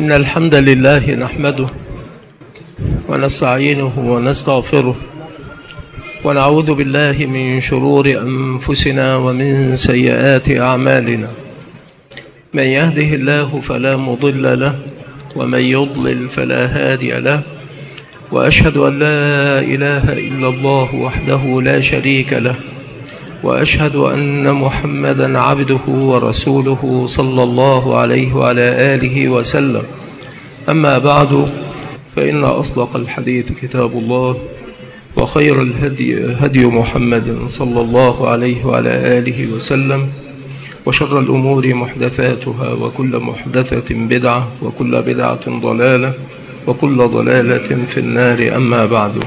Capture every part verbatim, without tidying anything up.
إن الحمد لله نحمده ونستعينه ونستغفره ونعوذ بالله من شرور أنفسنا ومن سيئات أعمالنا. من يهده الله فلا مضل له ومن يضلل فلا هادي له، وأشهد أن لا إله إلا الله وحده لا شريك له، وأشهد أن محمدا عبده ورسوله صلى الله عليه وعلى آله وسلم. أما بعد، فإن أصدق الحديث كتاب الله، وخير الهدي هدي محمد صلى الله عليه وعلى آله وسلم، وشر الأمور محدثاتها، وكل محدثة بدعة، وكل بدعة ضلالة، وكل ضلالة في النار. أما بعد،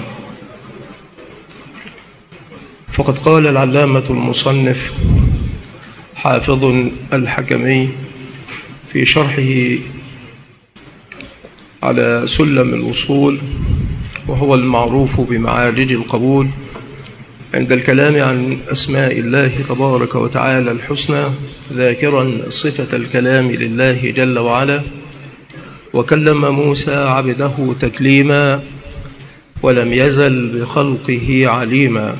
فقد قال العلامة المصنف حافظ الحكمي في شرحه على سلم الوصول، وهو المعروف بمعارج القبول، عند الكلام عن أسماء الله تبارك وتعالى الحسنى، ذاكرا صفة الكلام لله جل وعلا: وكلم موسى عبده تكليما ولم يزل بخلقه عليما.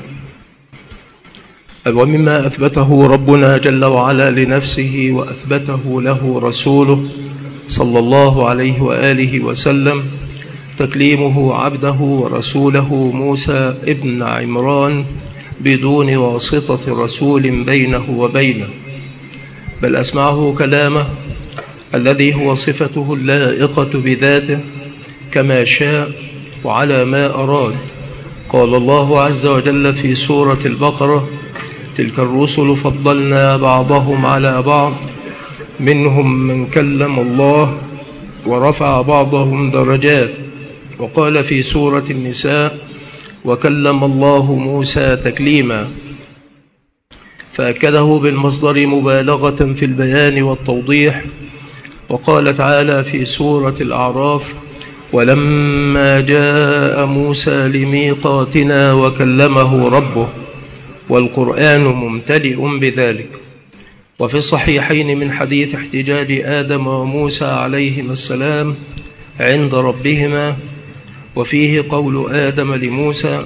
ومما أثبته ربنا جل وعلا لنفسه وأثبته له رسوله صلى الله عليه وآله وسلم تكليمه عبده ورسوله موسى ابن عمران بدون واسطة رسول بينه وبينه، بل أسمعه كلامه الذي هو صفته اللائقة بذاته كما شاء وعلى ما أراد. قال الله عز وجل في سورة البقرة: تلك الرسل فضلنا بعضهم على بعض، منهم من كلم الله ورفع بعضهم درجات. وقال في سورة النساء: وكلم الله موسى تكليما، فأكده بالمصدر مبالغة في البيان والتوضيح. وقال تعالى في سورة الأعراف: ولما جاء موسى لميقاتنا وكلمه ربه، والقرآن ممتلئ بذلك. وفي الصحيحين من حديث احتجاج آدم وموسى عليهما السلام عند ربهما، وفيه قول آدم لموسى: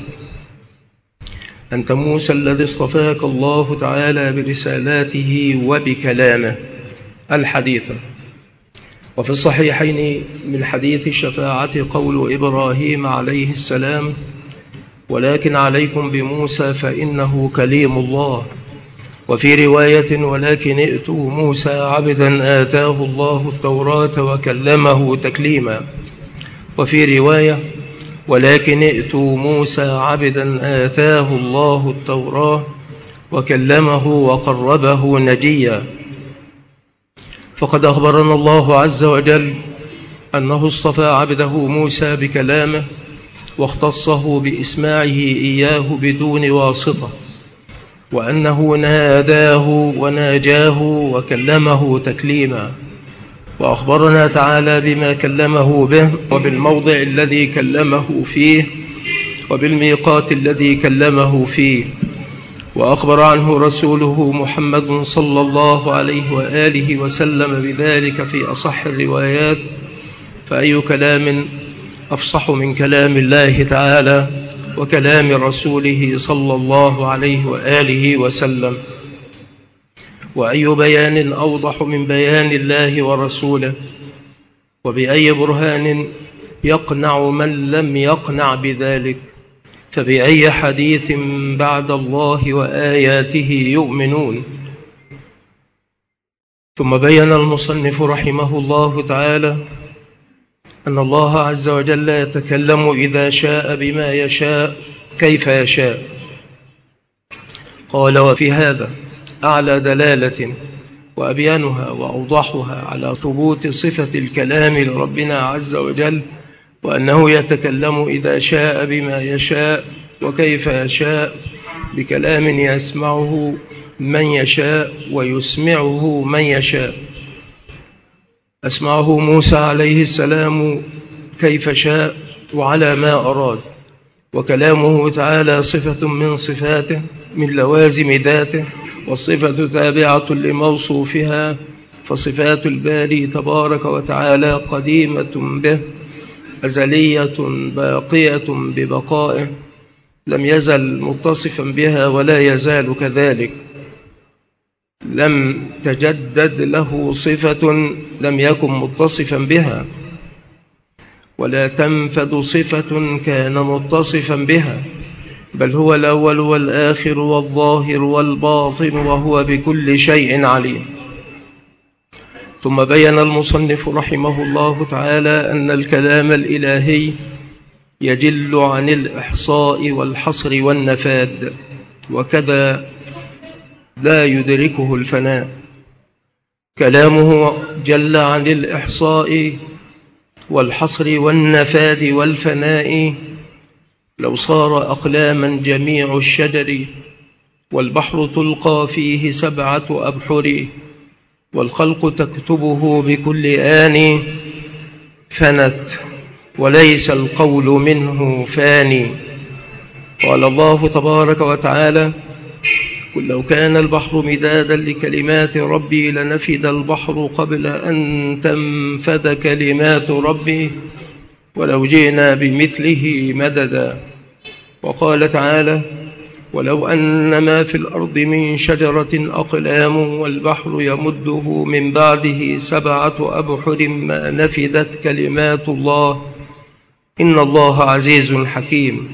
أنت موسى الذي اصطفاك الله تعالى برسالاته وبكلامه، الحديث. وفي الصحيحين من حديث الشفاعة قول إبراهيم عليه السلام: ولكن عليكم بموسى فإنه كليم الله. وفي رواية: ولكن ائتوا موسى عبدا آتاه الله التوراة وكلمه تكليما. وفي رواية: ولكن ائتوا موسى عبدا آتاه الله التوراة وكلمه وقربه نجيا. فقد أخبرنا الله عز وجل أنه اصطفى عبده موسى بكلامه، واختصه بإسماعه إياه بدون واسطة، وأنه ناداه وناجاه وكلمه تكليما. وأخبرنا تعالى بما كلمه به، وبالموضع الذي كلمه فيه، وبالميقات الذي كلمه فيه. وأخبر عنه رسوله محمد صلى الله عليه وآله وسلم بذلك في أصح الروايات. فأي كلام أفصح من كلام الله تعالى وكلام رسوله صلى الله عليه وآله وسلم؟ وأي بيان أوضح من بيان الله ورسوله؟ وبأي برهان يقنع من لم يقنع بذلك؟ فبأي حديث بعد الله وآياته يؤمنون؟ ثم بين المصنف رحمه الله تعالى أن الله عز وجل يتكلم إذا شاء بما يشاء كيف يشاء. قال: وفي هذا أعلى دلالة وأبيانها وأوضحها على ثبوت صفة الكلام لربنا عز وجل، وأنه يتكلم إذا شاء بما يشاء وكيف يشاء، بكلام يسمعه من يشاء ويسمعه من يشاء. أسمعه موسى عليه السلام كيف شاء وعلى ما أراد، وكلامه تعالى صفة من صفاته من لوازم ذاته، والصفة تابعة لموصوفها، فصفات الباري تبارك وتعالى قديمة به، أزلية باقية ببقائه، لم يزل متصفا بها ولا يزال كذلك. لم تجدد له صفة لم يكن متصفا بها، ولا تنفد صفة كان متصفا بها، بل هو الأول والآخر والظاهر والباطن، وهو بكل شيء عليم. ثم بين المصنف رحمه الله تعالى أن الكلام الإلهي يجل عن الإحصاء والحصر والنفاد، وكذا لا يدركه الفناء. كلامه جل عن الإحصاء والحصر والنفاد والفناء، لو صار أقلاما جميع الشجر، والبحر تلقى فيه سبعة أبحر، والخلق تكتبه بكل آن، فنت وليس القول منه فاني. قال الله تبارك وتعالى: قل لو كان البحر مدادا لكلمات ربي لنفد البحر قبل أن تنفد كلمات ربي ولو جئنا بمثله مددا. وقال تعالى: ولو أن ما في الأرض من شجرة أقلام والبحر يمده من بعده سبعة أبحر ما نفدت كلمات الله إن الله عزيز حكيم.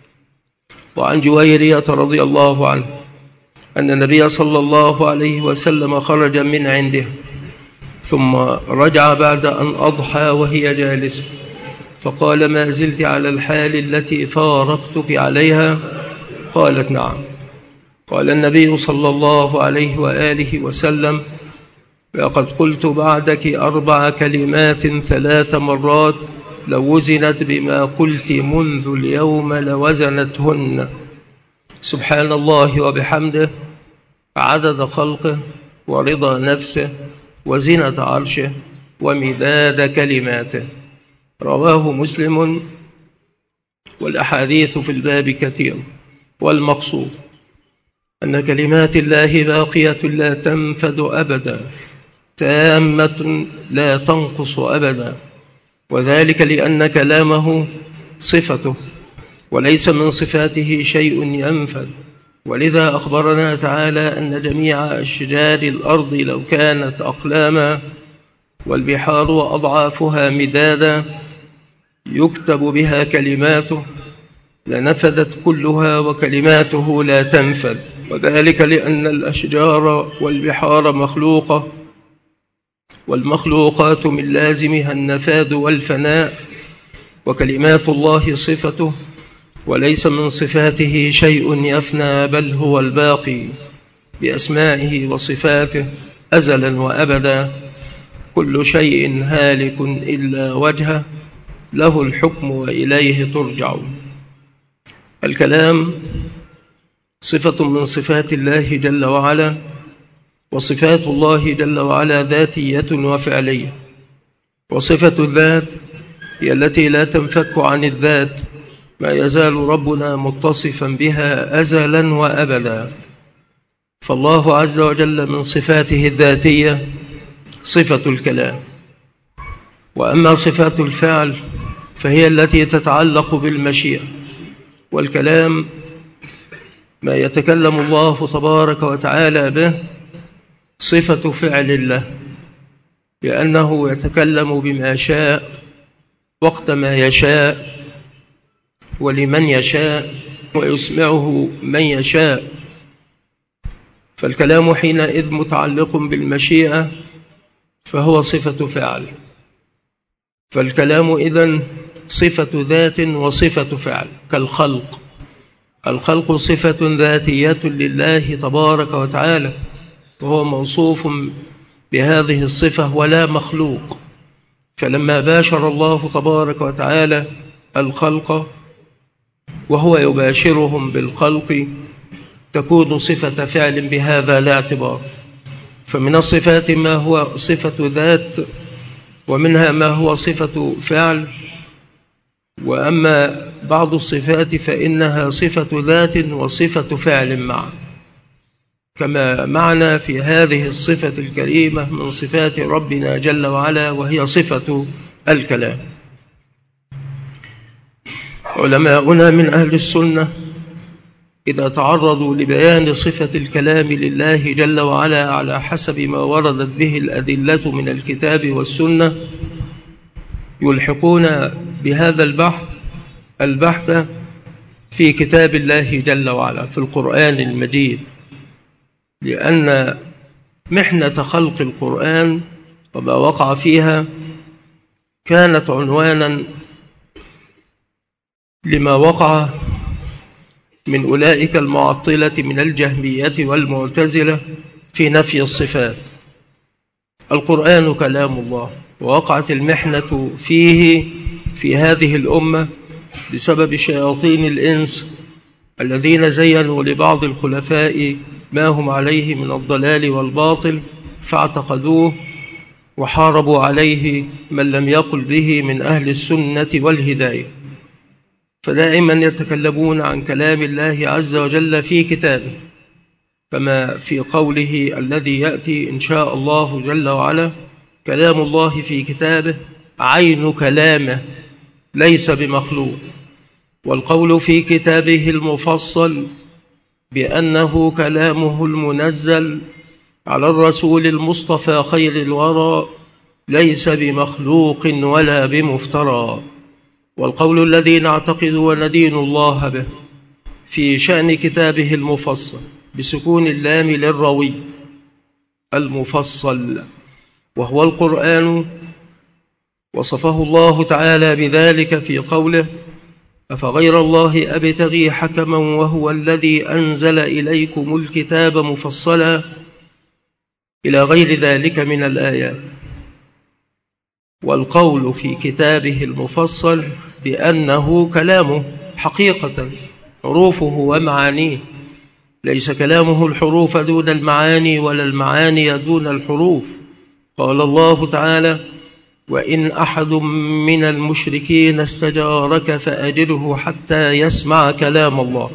وعن جويرية رضي الله عنه أن النبي صلى الله عليه وسلم خرج من عنده ثم رجع بعد أن أضحى وهي جالسة، فقال: ما زلت على الحال التي فارقتك عليها؟ قالت: نعم. قال النبي صلى الله عليه وآله وسلم: لقد قلت بعدك أربع كلمات ثلاث مرات لو وزنت بما قلت منذ اليوم لوزنتهن: سبحان الله وبحمده، عدد خلقه، ورضا نفسه، وزنة عرشه، ومداد كلماته. رواه مسلم. والأحاديث في الباب كثير، والمقصود أن كلمات الله باقية لا تنفد أبدا، تامة لا تنقص أبدا، وذلك لأن كلامه صفته، وليس من صفاته شيء ينفد. ولذا أخبرنا تعالى أن جميع أشجار الأرض لو كانت أقلاما والبحار وأضعافها مدادا يكتب بها كلماته لنفدت كلها، وكلماته لا تنفد، وذلك لأن الأشجار والبحار مخلوقة، والمخلوقات من لازمها النفاد والفناء، وكلمات الله صفته، وليس من صفاته شيء يفنى، بل هو الباقي بأسمائه وصفاته أزلا وأبدا. كل شيء هالك إلا وجهه، له الحكم وإليه ترجعون. الكلام صفة من صفات الله جل وعلا، وصفات الله جل وعلا ذاتية وفعلية، وصفة الذات هي التي لا تنفك عن الذات، ما يزال ربنا متصفا بها أزلا وأبدا. فالله عز وجل من صفاته الذاتية صفة الكلام، وأما صفات الفعل فهي التي تتعلق بالمشيئة. والكلام ما يتكلم الله تبارك وتعالى به صفة فعل له، لأنه يتكلم بما شاء وقت ما يشاء ولمن يشاء ويسمعه من يشاء. فالكلام حينئذ متعلق بالمشيئة فهو صفة فعل. فالكلام إذن صفة ذات وصفة فعل، كالخلق. الخلق صفة ذاتية لله تبارك وتعالى، وهو موصوف بهذه الصفة ولا مخلوق. فلما باشر الله تبارك وتعالى الخلق وهو يباشرهم بالخلق تكون صفة فعل بهذا لا اعتبار. فمن الصفات ما هو صفة ذات، ومنها ما هو صفة فعل، وأما بعض الصفات فإنها صفة ذات وصفة فعل معا، كما معنا في هذه الصفة الكريمة من صفات ربنا جل وعلا، وهي صفة الكلام. علماؤنا من أهل السنة إذا تعرضوا لبيان صفة الكلام لله جل وعلا على حسب ما وردت به الأدلة من الكتاب والسنة، يلحقون بهذا البحث البحث في كتاب الله جل وعلا في القرآن المجيد، لأن محنة خلق القرآن وما وقع فيها كانت عنوانا لما وقع من أولئك المعطلة من الجهمية والمعتزلة في نفي الصفات. القرآن كلام الله، ووقعت المحنة فيه في هذه الأمة بسبب شياطين الإنس الذين زينوا لبعض الخلفاء ما هم عليه من الضلال والباطل فاعتقدوه، وحاربوا عليه من لم يقل به من أهل السنة والهداية. فدائما يتكلمون عن كلام الله عز وجل في كتابه، كما في قوله الذي يأتي إن شاء الله جل وعلا: كلام الله في كتابه عين كلامه ليس بمخلوق. والقول في كتابه المفصل بأنه كلامه المنزل على الرسول المصطفى خير الورى ليس بمخلوق ولا بمفترى. والقول الذي نعتقد وندين الله به في شأن كتابه المفصل بسكون اللام للروي المفصل وهو القرآن، وصفه الله تعالى بذلك في قوله: أفغير الله أبتغي حكما وهو الذي أنزل إليكم الكتاب مفصلا، إلى غير ذلك من الآيات. والقول في كتابه المفصل بأنه كلامه حقيقة حروفه ومعانيه، ليس كلامه الحروف دون المعاني ولا المعاني دون الحروف. قال الله تعالى: وإن أحد من المشركين استجارك فأجره حتى يسمع كلام الله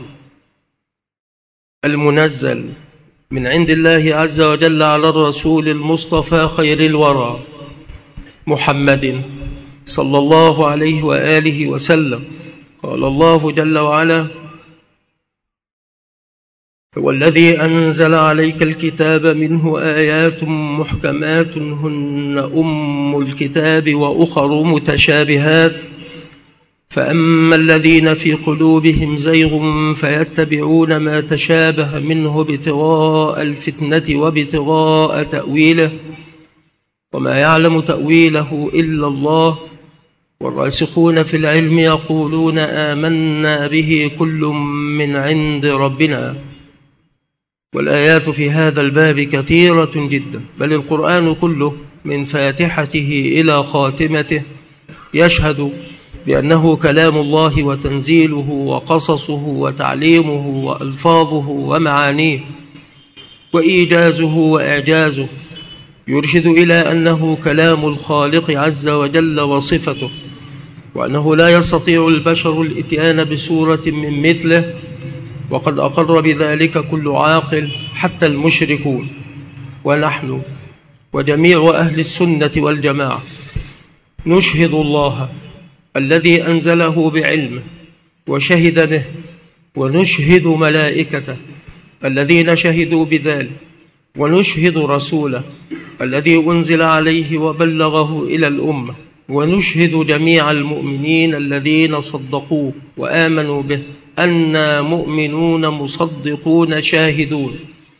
المنزل من عند الله عز وجل على الرسول المصطفى خير الورى محمد صلى الله عليه وآله وسلم. قال الله جل وعلا: والذي أنزل عليك الكتاب منه آيات محكمات هن أم الكتاب وأخر متشابهات فأما الذين في قلوبهم زيغ فيتبعون ما تشابه منه ابتغاء الفتنة وابتغاء تأويله وما يعلم تأويله إلا الله والراسخون في العلم يقولون آمنا به كل من عند ربنا. والآيات في هذا الباب كثيرة جدا، بل القرآن كله من فاتحته إلى خاتمته يشهد بأنه كلام الله وتنزيله وقصصه وتعليمه وألفاظه ومعانيه وإيجازه وإعجازه، يرشد إلى أنه كلام الخالق عز وجل وصفته، وأنه لا يستطيع البشر الإتيان بسورة من مثله، وقد أقر بذلك كل عاقل حتى المشركون. ونحن وجميع أهل السنة والجماعة نشهد الله الذي أنزله بعلمه وشهد به، ونشهد ملائكته الذين شهدوا بذلك، ونشهد رسوله الذي أنزل عليه وبلغه إلى الأمة، ونشهد جميع المؤمنين الذين صدقوه وآمنوا به أننا مؤمنون مصدقون شاهدون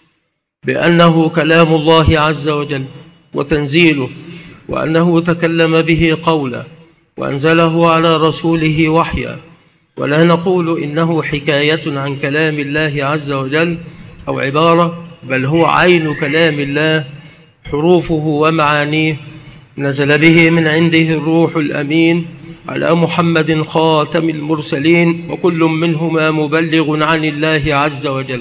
بأنه كلام الله عز وجل وتنزيله، وأنه تكلم به قولا وأنزله على رسوله وحيا، ولا نقول إنه حكاية عن كلام الله عز وجل أو عبارة، بل هو عين كلام الله حروفه ومعانيه، نزل به من عنده الروح الأمين على محمد خاتم المرسلين، وكل منهما مبلغ عن الله عز وجل،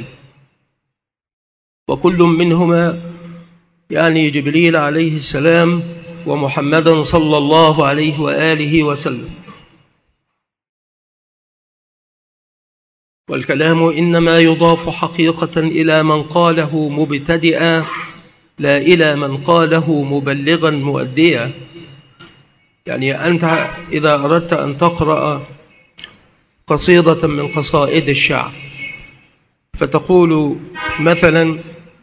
وكل منهما يعني جبريل عليه السلام ومحمدا صلى الله عليه وآله وسلم. والكلام إنما يضاف حقيقة إلى من قاله مبتدئا لا إلى من قاله مبلغا مؤديا. يعني أنت إذا أردت أن تقرأ قصيدة من قصائد الشعر فتقول مثلا: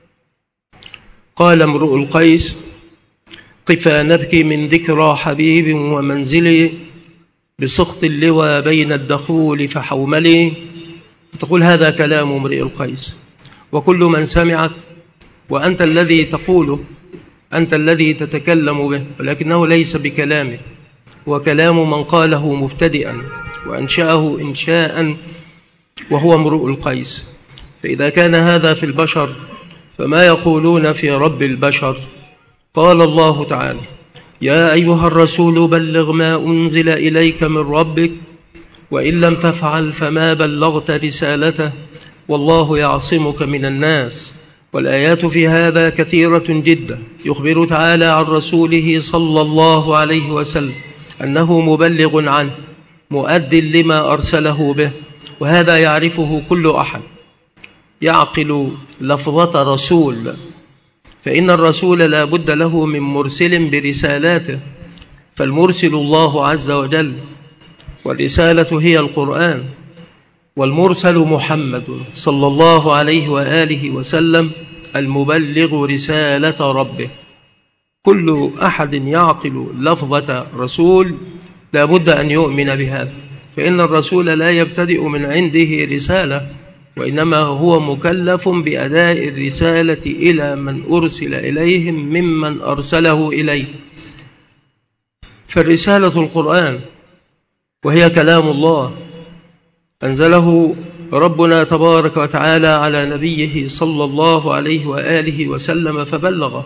قال امرؤ القيس: قفا نبكي من ذكرى حبيب ومنزلي بسخط اللوى بين الدخول فحوملي. تقول هذا كلام امرئ القيس، وكل من سمعك وأنت الذي تقوله، أنت الذي تتكلم به، ولكنه ليس بكلامك، وكلام من قاله مبتدئا وأنشأه إنشاء وهو امرؤ القيس. فإذا كان هذا في البشر فما يقولون في رب البشر؟ قال الله تعالى: يا أيها الرسول بلغ ما أنزل إليك من ربك وإن لم تفعل فما بلغت رسالته والله يعصمك من الناس. والآيات في هذا كثيرة جدا. يخبر تعالى عن رسوله صلى الله عليه وسلم أنه مبلغ عنه مؤد لما أرسله به، وهذا يعرفه كل أحد يعقل لفظة رسول، فإن الرسول لا بد له من مرسل برسالاته، فالمرسل الله عز وجل، والرسالة هي القرآن، والمرسل محمد صلى الله عليه وآله وسلم المبلغ رسالة ربه. كل أحد يعقل لفظة رسول لا بد أن يؤمن بهذا، فإن الرسول لا يبتدئ من عنده رسالة، وإنما هو مكلف بأداء الرسالة إلى من أرسل إليهم ممن أرسله إليه. فالرسالة القرآن، وهي كلام الله أنزله ربنا تبارك وتعالى على نبيه صلى الله عليه وآله وسلم فبلغه،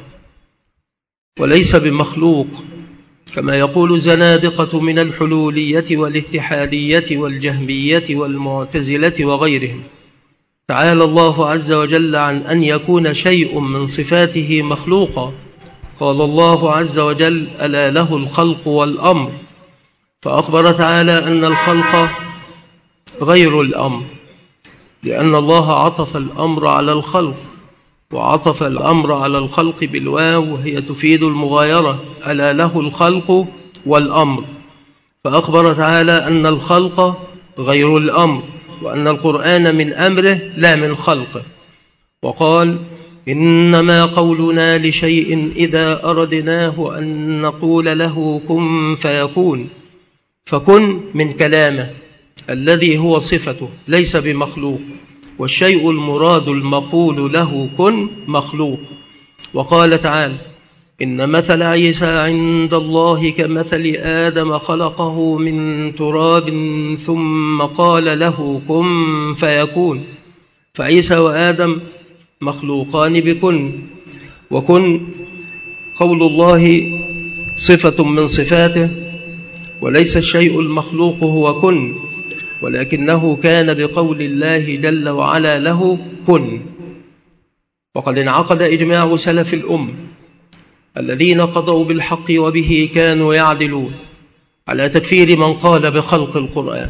وليس بمخلوق كما يقول الزنادقة من الحلولية والاتحادية والجهمية والمعتزلة وغيرهم. تعالى الله عز وجل عن أن يكون شيء من صفاته مخلوقا. قال الله عز وجل: ألا له الخلق والأمر، فأخبر تعالى أن الخلق غير الأمر، لأن الله عطف الأمر على الخلق، وعطف الأمر على الخلق بالواو وهي تفيد المغايرة. ألا له الخلق والأمر، فأخبر تعالى أن الخلق غير الأمر، وأن القرآن من أمره لا من خلقه. وقال: إنما قولنا لشيء إذا أردناه أن نقول له كن فيكون، فكن من كلامه الذي هو صفته ليس بمخلوق، والشيء المراد المقول له كن مخلوق. وقال تعالى: إن مثل عيسى عند الله كمثل آدم خلقه من تراب ثم قال له كن فيكون. فعيسى وآدم مخلوقان بكن، وكن قول الله صفة من صفاته، وليس الشيء المخلوق هو كن، ولكنه كان بقول الله جل وعلا له كن. وقد انعقد إجماع سلف الأمة الذين قضوا بالحق وبه كانوا يعدلون على تكفير من قال بخلق القرآن،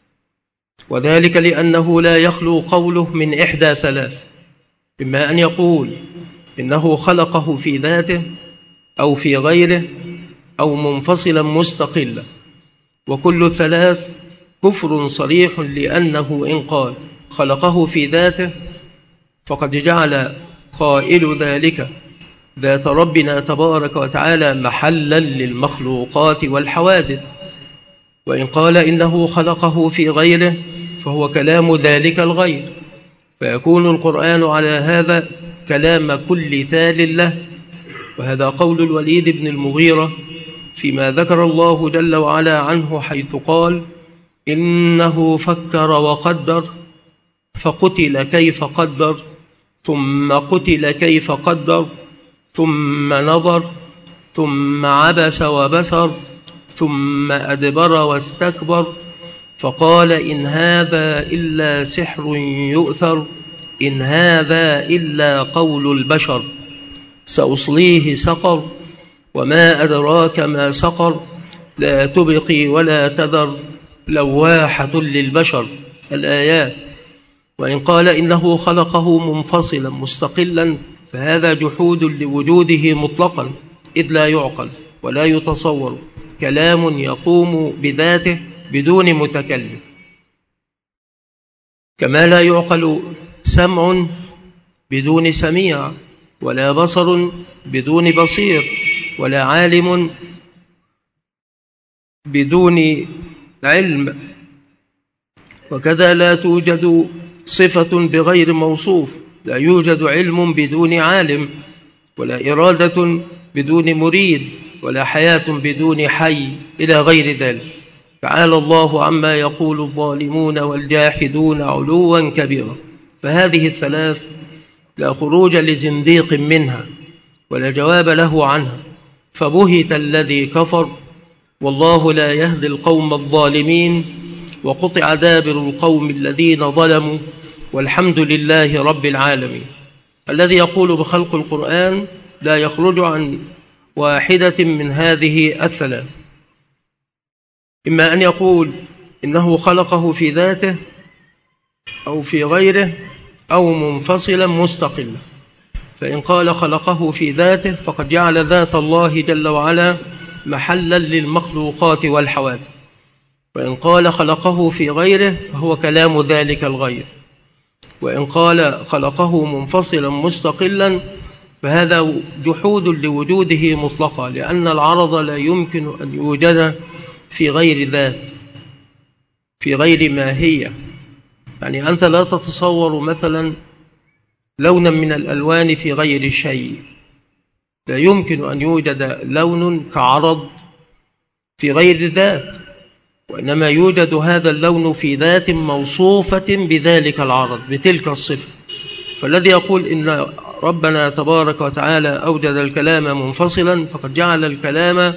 وذلك لأنه لا يخلو قوله من إحدى ثلاث: إما أن يقول إنه خلقه في ذاته أو في غيره أو منفصلا مستقلا، وكل الثلاث كفر صريح، لأنه إن قال خلقه في ذاته فقد جعل قائل ذلك ذات ربنا تبارك وتعالى محلا للمخلوقات والحوادث، وإن قال إنه خلقه في غيره فهو كلام ذلك الغير، فيكون القرآن على هذا كلام كل تال له. وهذا قول الوليد بن المغيرة فيما ذكر الله جل وعلا عنه، حيث قال: إنه فكر وقدر فقتل كيف قدر ثم قتل كيف قدر ثم نظر ثم عبس وبسر ثم أدبر واستكبر فقال إن هذا إلا سحر يؤثر إن هذا إلا قول البشر سأصليه سقر وما أدراك ما سقر لا تبقي ولا تذر لواحة للبشر. الآيات. وإن قال إنه خلقه منفصلا مستقلا فهذا جحود لوجوده مطلقا، إذ لا يعقل ولا يتصور كلام يقوم بذاته بدون متكلم، كما لا يعقل سمع بدون سميع، ولا بصر بدون بصير، ولا عالم بدون علم، وكذا لا توجد صفة بغير موصوف، لا يوجد علم بدون عالم، ولا إرادة بدون مريد، ولا حياة بدون حي، إلى غير ذلك. تعالى الله عما يقول الظالمون والجاحدون علوا كبيرا. فهذه الثلاث لا خروج لزنديق منها ولا جواب له عنها، فبهت الذي كفر، والله لا يهدي القوم الظالمين، وقطع دابر القوم الذين ظلموا، والحمد لله رب العالمين. الذي يقول بخلق القرآن لا يخرج عن واحدة من هذه الثلاث، إما أن يقول إنه خلقه في ذاته أو في غيره أو منفصلا مستقلا. فإن قال خلقه في ذاته فقد جعل ذات الله جل وعلا محلا للمخلوقات والحوادث، وإن قال خلقه في غيره فهو كلام ذلك الغير، وإن قال خلقه منفصلا مستقلا فهذا جحود لوجوده مطلقا، لأن العرض لا يمكن أن يوجد في غير ذات، في غير ماهية. يعني أنت لا تتصور مثلا لونا من الألوان في غير شيء، لا يمكن أن يوجد لون كعرض في غير ذات، وإنما يوجد هذا اللون في ذات موصوفة بذلك العرض بتلك الصفة. فالذي يقول إن ربنا تبارك وتعالى أوجد الكلام منفصلا فقد جعل الكلام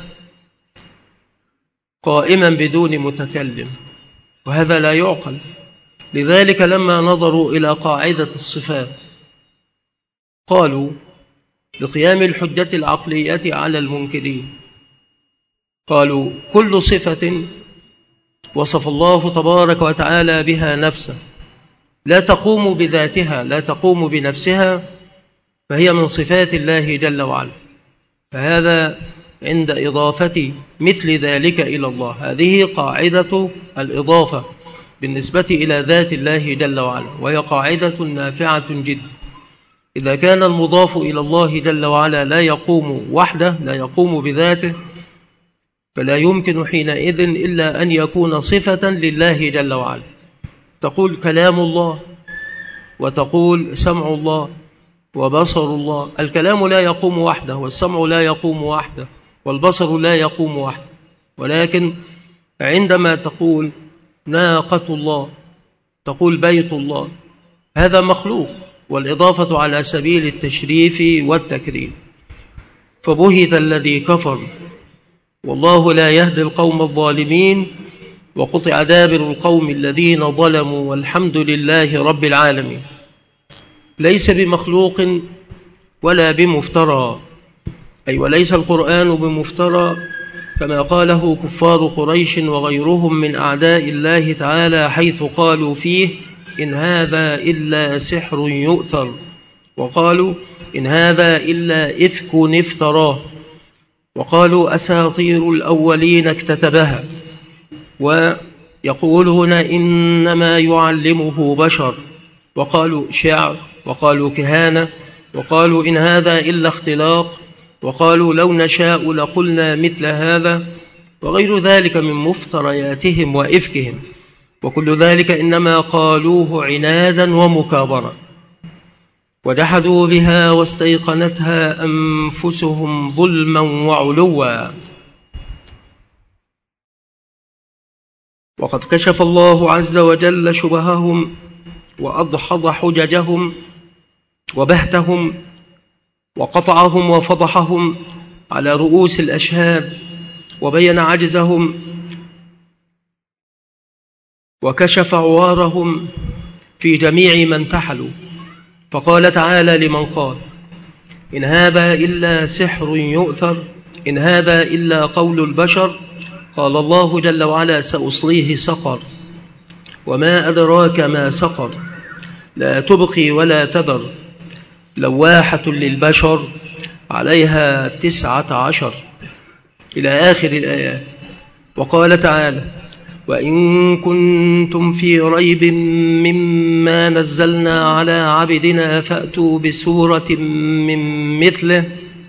قائما بدون متكلم، وهذا لا يعقل. لذلك لما نظروا إلى قاعدة الصفات قالوا لقيام الحجة العقلية على المنكرين، قالوا كل صفة وصف الله تبارك وتعالى بها نفسه لا تقوم بذاتها، لا تقوم بنفسها، فهي من صفات الله جل وعلا، فهذا عند إضافة مثل ذلك إلى الله. هذه قاعدة الإضافة بالنسبة إلى ذات الله جل وعلا، وهي قاعدة نافعة جدا. إذا كان المضاف إلى الله جل وعلا لا يقوم وحده، لا يقوم بذاته، فلا يمكن حينئذ إلا أن يكون صفة لله جل وعلا. تقول كلام الله، وتقول سمع الله وبصر الله. الكلام لا يقوم وحده، والسمع لا يقوم وحده، والبصر لا يقوم وحده، ولكن عندما تقول ناقة الله، تقول بيت الله، هذا مخلوق، والإضافة على سبيل التشريف والتكريم. فبهت الذي كفر، والله لا يهدي القوم الظالمين، وقطع دابر القوم الذين ظلموا، والحمد لله رب العالمين. ليس بمخلوق ولا بمفترى، أي وليس القرآن بمفترى كما قاله كفار قريش وغيرهم من أعداء الله تعالى، حيث قالوا فيه إن هذا إلا سحر يؤثر، وقالوا إن هذا إلا إفك افتراه، وقالوا أساطير الأولين اكتتبها، ويقولون إنما يعلمه بشر، وقالوا شعر، وقالوا كهانة، وقالوا إن هذا إلا اختلاق، وقالوا لو نشاء لقلنا مثل هذا، وغير ذلك من مفترياتهم وإفكهم. وكل ذلك إنما قالوه عنادا ومكابرة، وجحدوا بها واستيقنتها أنفسهم ظلما وعلوا. وقد كشف الله عز وجل شبههم وأدحض حججهم وبهتهم، وقطعهم وفضحهم على رؤوس الأشهاد، وبين عجزهم، وكشف عوارهم في جميع من تحلوا. فقال تعالى لمن قال إن هذا إلا سحر يؤثر، إن هذا إلا قول البشر، قال الله جل وعلا سأصليه سقر، وما أدراك ما سقر، لا تبقي ولا تذر، لواحة للبشر، عليها تسعة عشر، إلى آخر الآيات. وقال تعالى: وإن كنتم في ريب مما نزلنا على عبدنا فأتوا بسورة من مثله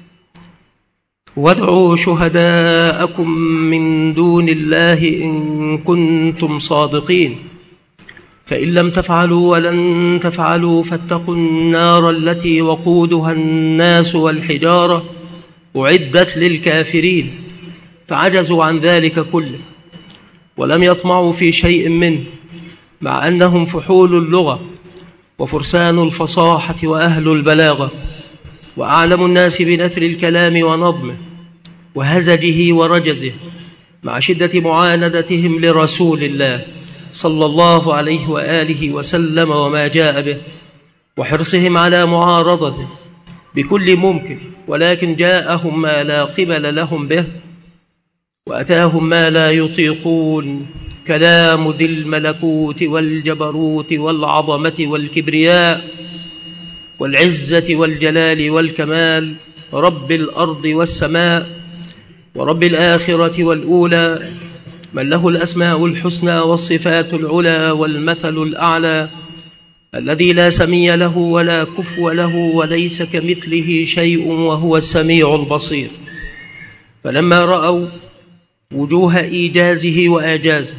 وادعوا شهداءكم من دون الله إن كنتم صادقين، فإن لم تفعلوا ولن تفعلوا فاتقوا النار التي وقودها الناس والحجارة أعدت للكافرين. فعجزوا عن ذلك كله ولم يطمعوا في شيء منه، مع أنهم فحول اللغة وفرسان الفصاحة وأهل البلاغة وأعلم الناس بنثر الكلام ونظمه وهزجه ورجزه، مع شدة معاندتهم لرسول الله صلى الله عليه وآله وسلم وما جاء به، وحرصهم على معارضته بكل ممكن. ولكن جاءهم ما لا قبل لهم به، وأتاهم ما لا يطيقون، كلام ذي الملكوت والجبروت والعظمة والكبرياء والعزة والجلال والكمال، رب الأرض والسماء ورب الآخرة والأولى، من له الأسماء الحسنى والصفات العلى والمثل الأعلى، الذي لا سمي له ولا كفو له وليس كمثله شيء وهو السميع البصير. فلما رأوا وجوه إيجازه وإعجازه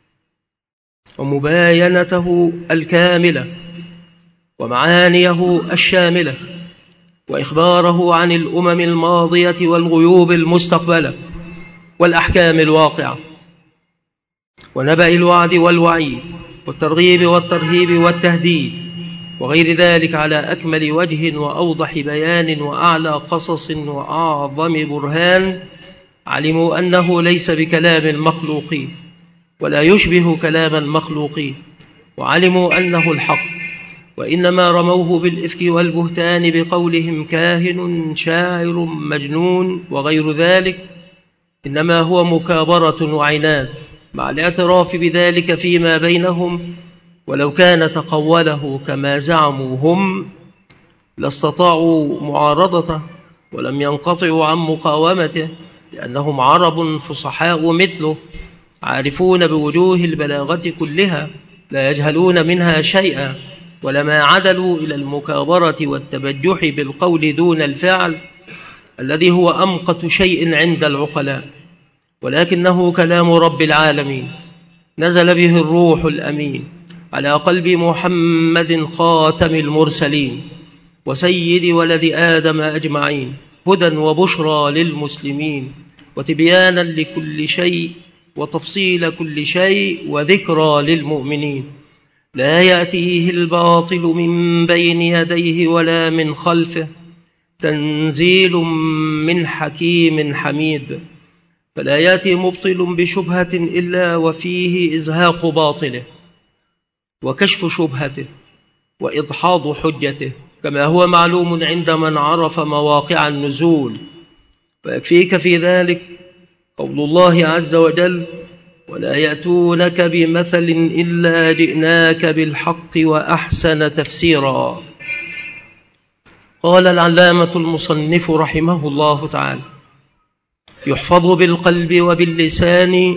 ومباينته الكاملة ومعانيه الشاملة وإخباره عن الأمم الماضية والغيوب المستقبلة والأحكام الواقعة ونبأ الوعد والوعيد والترغيب والترهيب والتهديد وغير ذلك على أكمل وجه وأوضح بيان وأعلى قصص وأعظم برهان، علموا أنه ليس بكلام المخلوقين ولا يشبه كلام المخلوقين، وعلموا أنه الحق، وإنما رموه بالإفك والبهتان بقولهم كاهن شاعر مجنون وغير ذلك، إنما هو مكابرة وعناد، مع الاعتراف بذلك فيما بينهم. ولو كان تقوله كما زعموا هم لاستطاعوا معارضته ولم ينقطعوا عن مقاومته، لأنهم عرب فصحاء مثله، عارفون بوجوه البلاغة كلها، لا يجهلون منها شيئا، ولما عدلوا إلى المكابرة والتبجح بالقول دون الفعل الذي هو أمقت شيء عند العقلاء. ولكنه كلام رب العالمين، نزل به الروح الأمين على قلب محمد خاتم المرسلين وسيد ولد آدم أجمعين، هدى وبشرى للمسلمين وتبيانا لكل شيء وتفصيل كل شيء وذكرى للمؤمنين، لا يأتيه الباطل من بين يديه ولا من خلفه، تنزيل من حكيم حميد. فلا يأتي مبطل بشبهة إلا وفيه إزهاق باطله وكشف شبهته وإدحاض حجته، كما هو معلوم عند من عرف مواقع النزول. ويكفيك في ذلك قول الله عز وجل: ولا يأتونك بمثل إلا جئناك بالحق وأحسن تفسيرا. قال العلامة المصنف رحمه الله تعالى: يحفظ بالقلب وباللسان،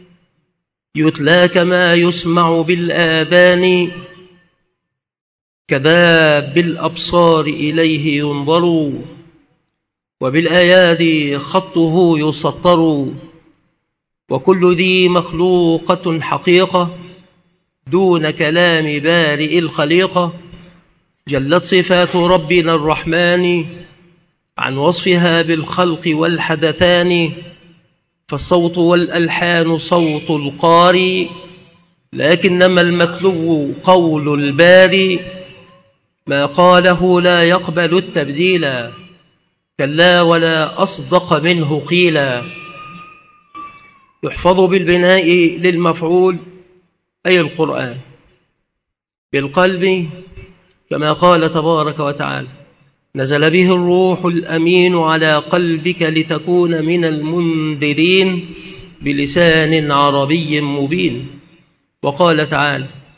يتلى كما يسمع بالآذان، كذا بالأبصار إليه ينظر، وبالآياد خطه يسطر، وكل ذي مخلوقة حقيقة دون كلام بارئ الخليقة، جلت صفات ربنا الرحمن عن وصفها بالخلق والحدثان، فالصوت والألحان صوت القاري، لكنما المتلو قول الباري، ما قاله لا يقبل التبديلا، كلا ولا أصدق منه قيلا. يحفظ بالبناء للمفعول أي القرآن، بالقلب كما قال تبارك وتعالى: نزل به الروح الأمين على قلبك لتكون من المنذرين بلسان عربي مبين. وقال تعالى: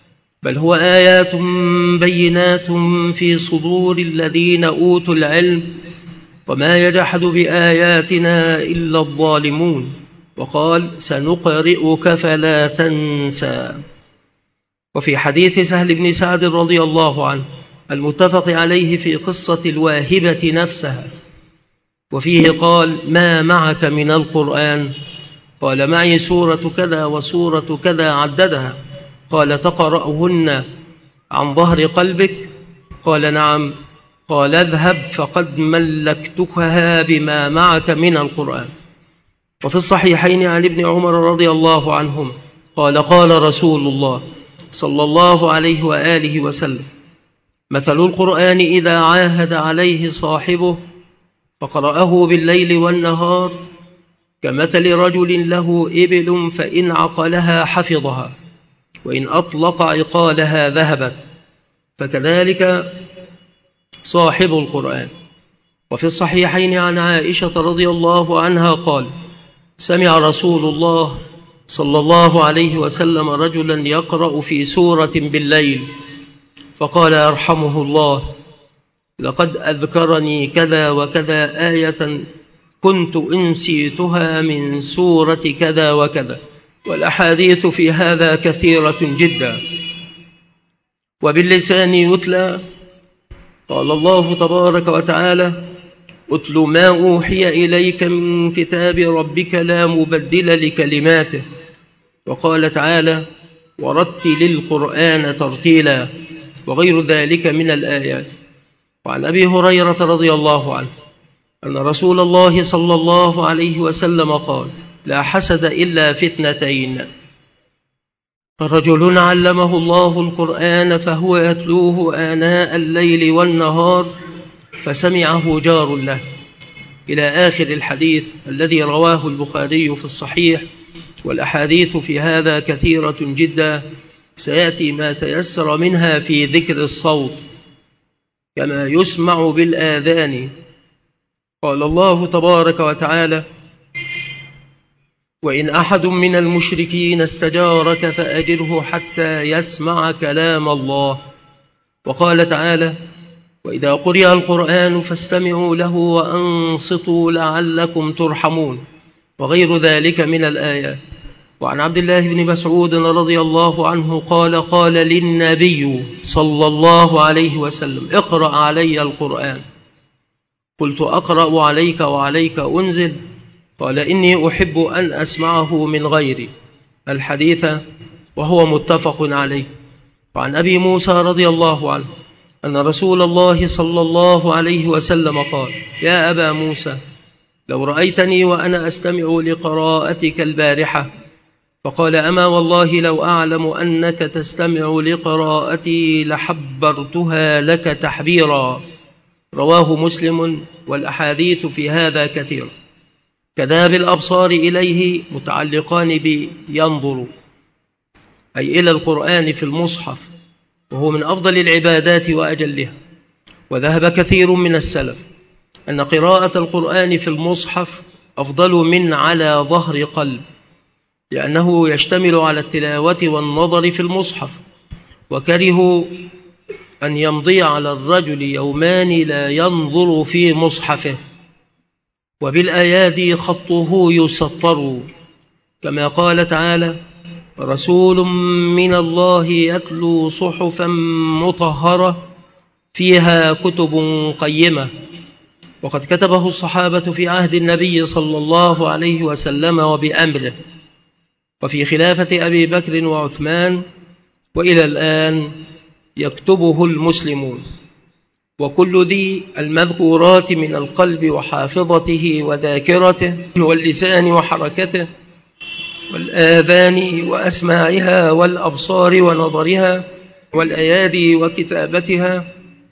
بل هو آيات بينات في صدور الذين أوتوا العلم وما يجحد بآياتنا إلا الظالمون. وقال سنقرئك فلا تنسى. وفي حديث سهل بن سعد رضي الله عنه المتفق عليه في قصة الواهبة نفسها، وفيه قال ما معك من القرآن؟ قال معي سورة كذا وسورة كذا عددها. قال تقرأهن عن ظهر قلبك؟ قال نعم. قال اذهب فقد ملكتكها بما معك من القرآن. وفي الصحيحين عن ابن عمر رضي الله عنهما قال قال رسول الله صلى الله عليه وآله وسلم مثل القرآن إذا عاهد عليه صاحبه فقرأه بالليل والنهار كمثل رجل له إبل فإن عقلها حفظها وإن أطلق عقالها ذهبت، فكذلك صاحب القرآن. وفي الصحيحين عن عائشة رضي الله عنها قال سمع رسول الله صلى الله عليه وسلم رجلا يقرأ في سورة بالليل فقال يرحمه الله لقد أذكرني كذا وكذا آية كنت أنسيتها من سورة كذا وكذا. والأحاديث في هذا كثيرة جدا. وباللسان يتلى. قال الله تبارك وتعالى أتل ما أوحي إليك من كتاب ربك لا مبدل لكلماته. وقال تعالى ورتل القرآن ترتيلا، وغير ذلك من الآيات. وعن أبي هريرة رضي الله عنه أن رسول الله صلى الله عليه وسلم قال لا حسد إلا في اثنتين: رجل علمه الله القرآن فهو يتلوه آناء الليل والنهار فسمعه جار له، إلى آخر الحديث الذي رواه البخاري في الصحيح. والأحاديث في هذا كثيرة جدا، سيأتي ما تيسر منها في ذكر الصوت كما يسمع بالآذان. قال الله تبارك وتعالى وإن أحد من المشركين استجارك فأجره حتى يسمع كلام الله. وقال تعالى وإذا قرئ القرآن فاستمعوا له وأنصتوا لعلكم ترحمون، وغير ذلك من الآيات. وعن عبد الله بن مسعود رضي الله عنه قال قال للنبي صلى الله عليه وسلم اقرأ علي القرآن. قلت أقرأ عليك وعليك أنزل؟ قال إني أحب أن أسمعه من غيري. الحديث وهو متفق عليه. وعن أبي موسى رضي الله عنه أن رسول الله صلى الله عليه وسلم قال يا أبا موسى لو رأيتني وأنا أستمع لقراءتك البارحة. فقال أما والله لو أعلم أنك تستمع لقراءتي لحبرتها لك تحبيرا. رواه مسلم. والأحاديث في هذا كثير. كذاب الأبصار إليه متعلقان بينظر أي إلى القرآن في المصحف، وهو من أفضل العبادات وأجلها. وذهب كثير من السلف أن قراءة القرآن في المصحف أفضل من على ظهر قلب، لأنه يشتمل على التلاوة والنظر في المصحف. وكرهوا أن يمضي على الرجل يومان لا ينظر في مصحفه، وبالأيادي خطه يسطر، كما قال تعالى رسول من الله يتلو صحفا مطهرة فيها كتب قيمة. وقد كتبه الصحابة في عهد النبي صلى الله عليه وسلم وبأمره، وفي خلافة أبي بكر وعثمان، وإلى الآن يكتبه المسلمون. وكل ذي المذكورات من القلب وحافظته وذاكرته واللسان وحركته والآذان وأسماعها والأبصار ونظرها والأيادي وكتابتها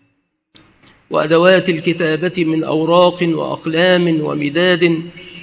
وأدوات الكتابة من أوراق وأقلام ومداد،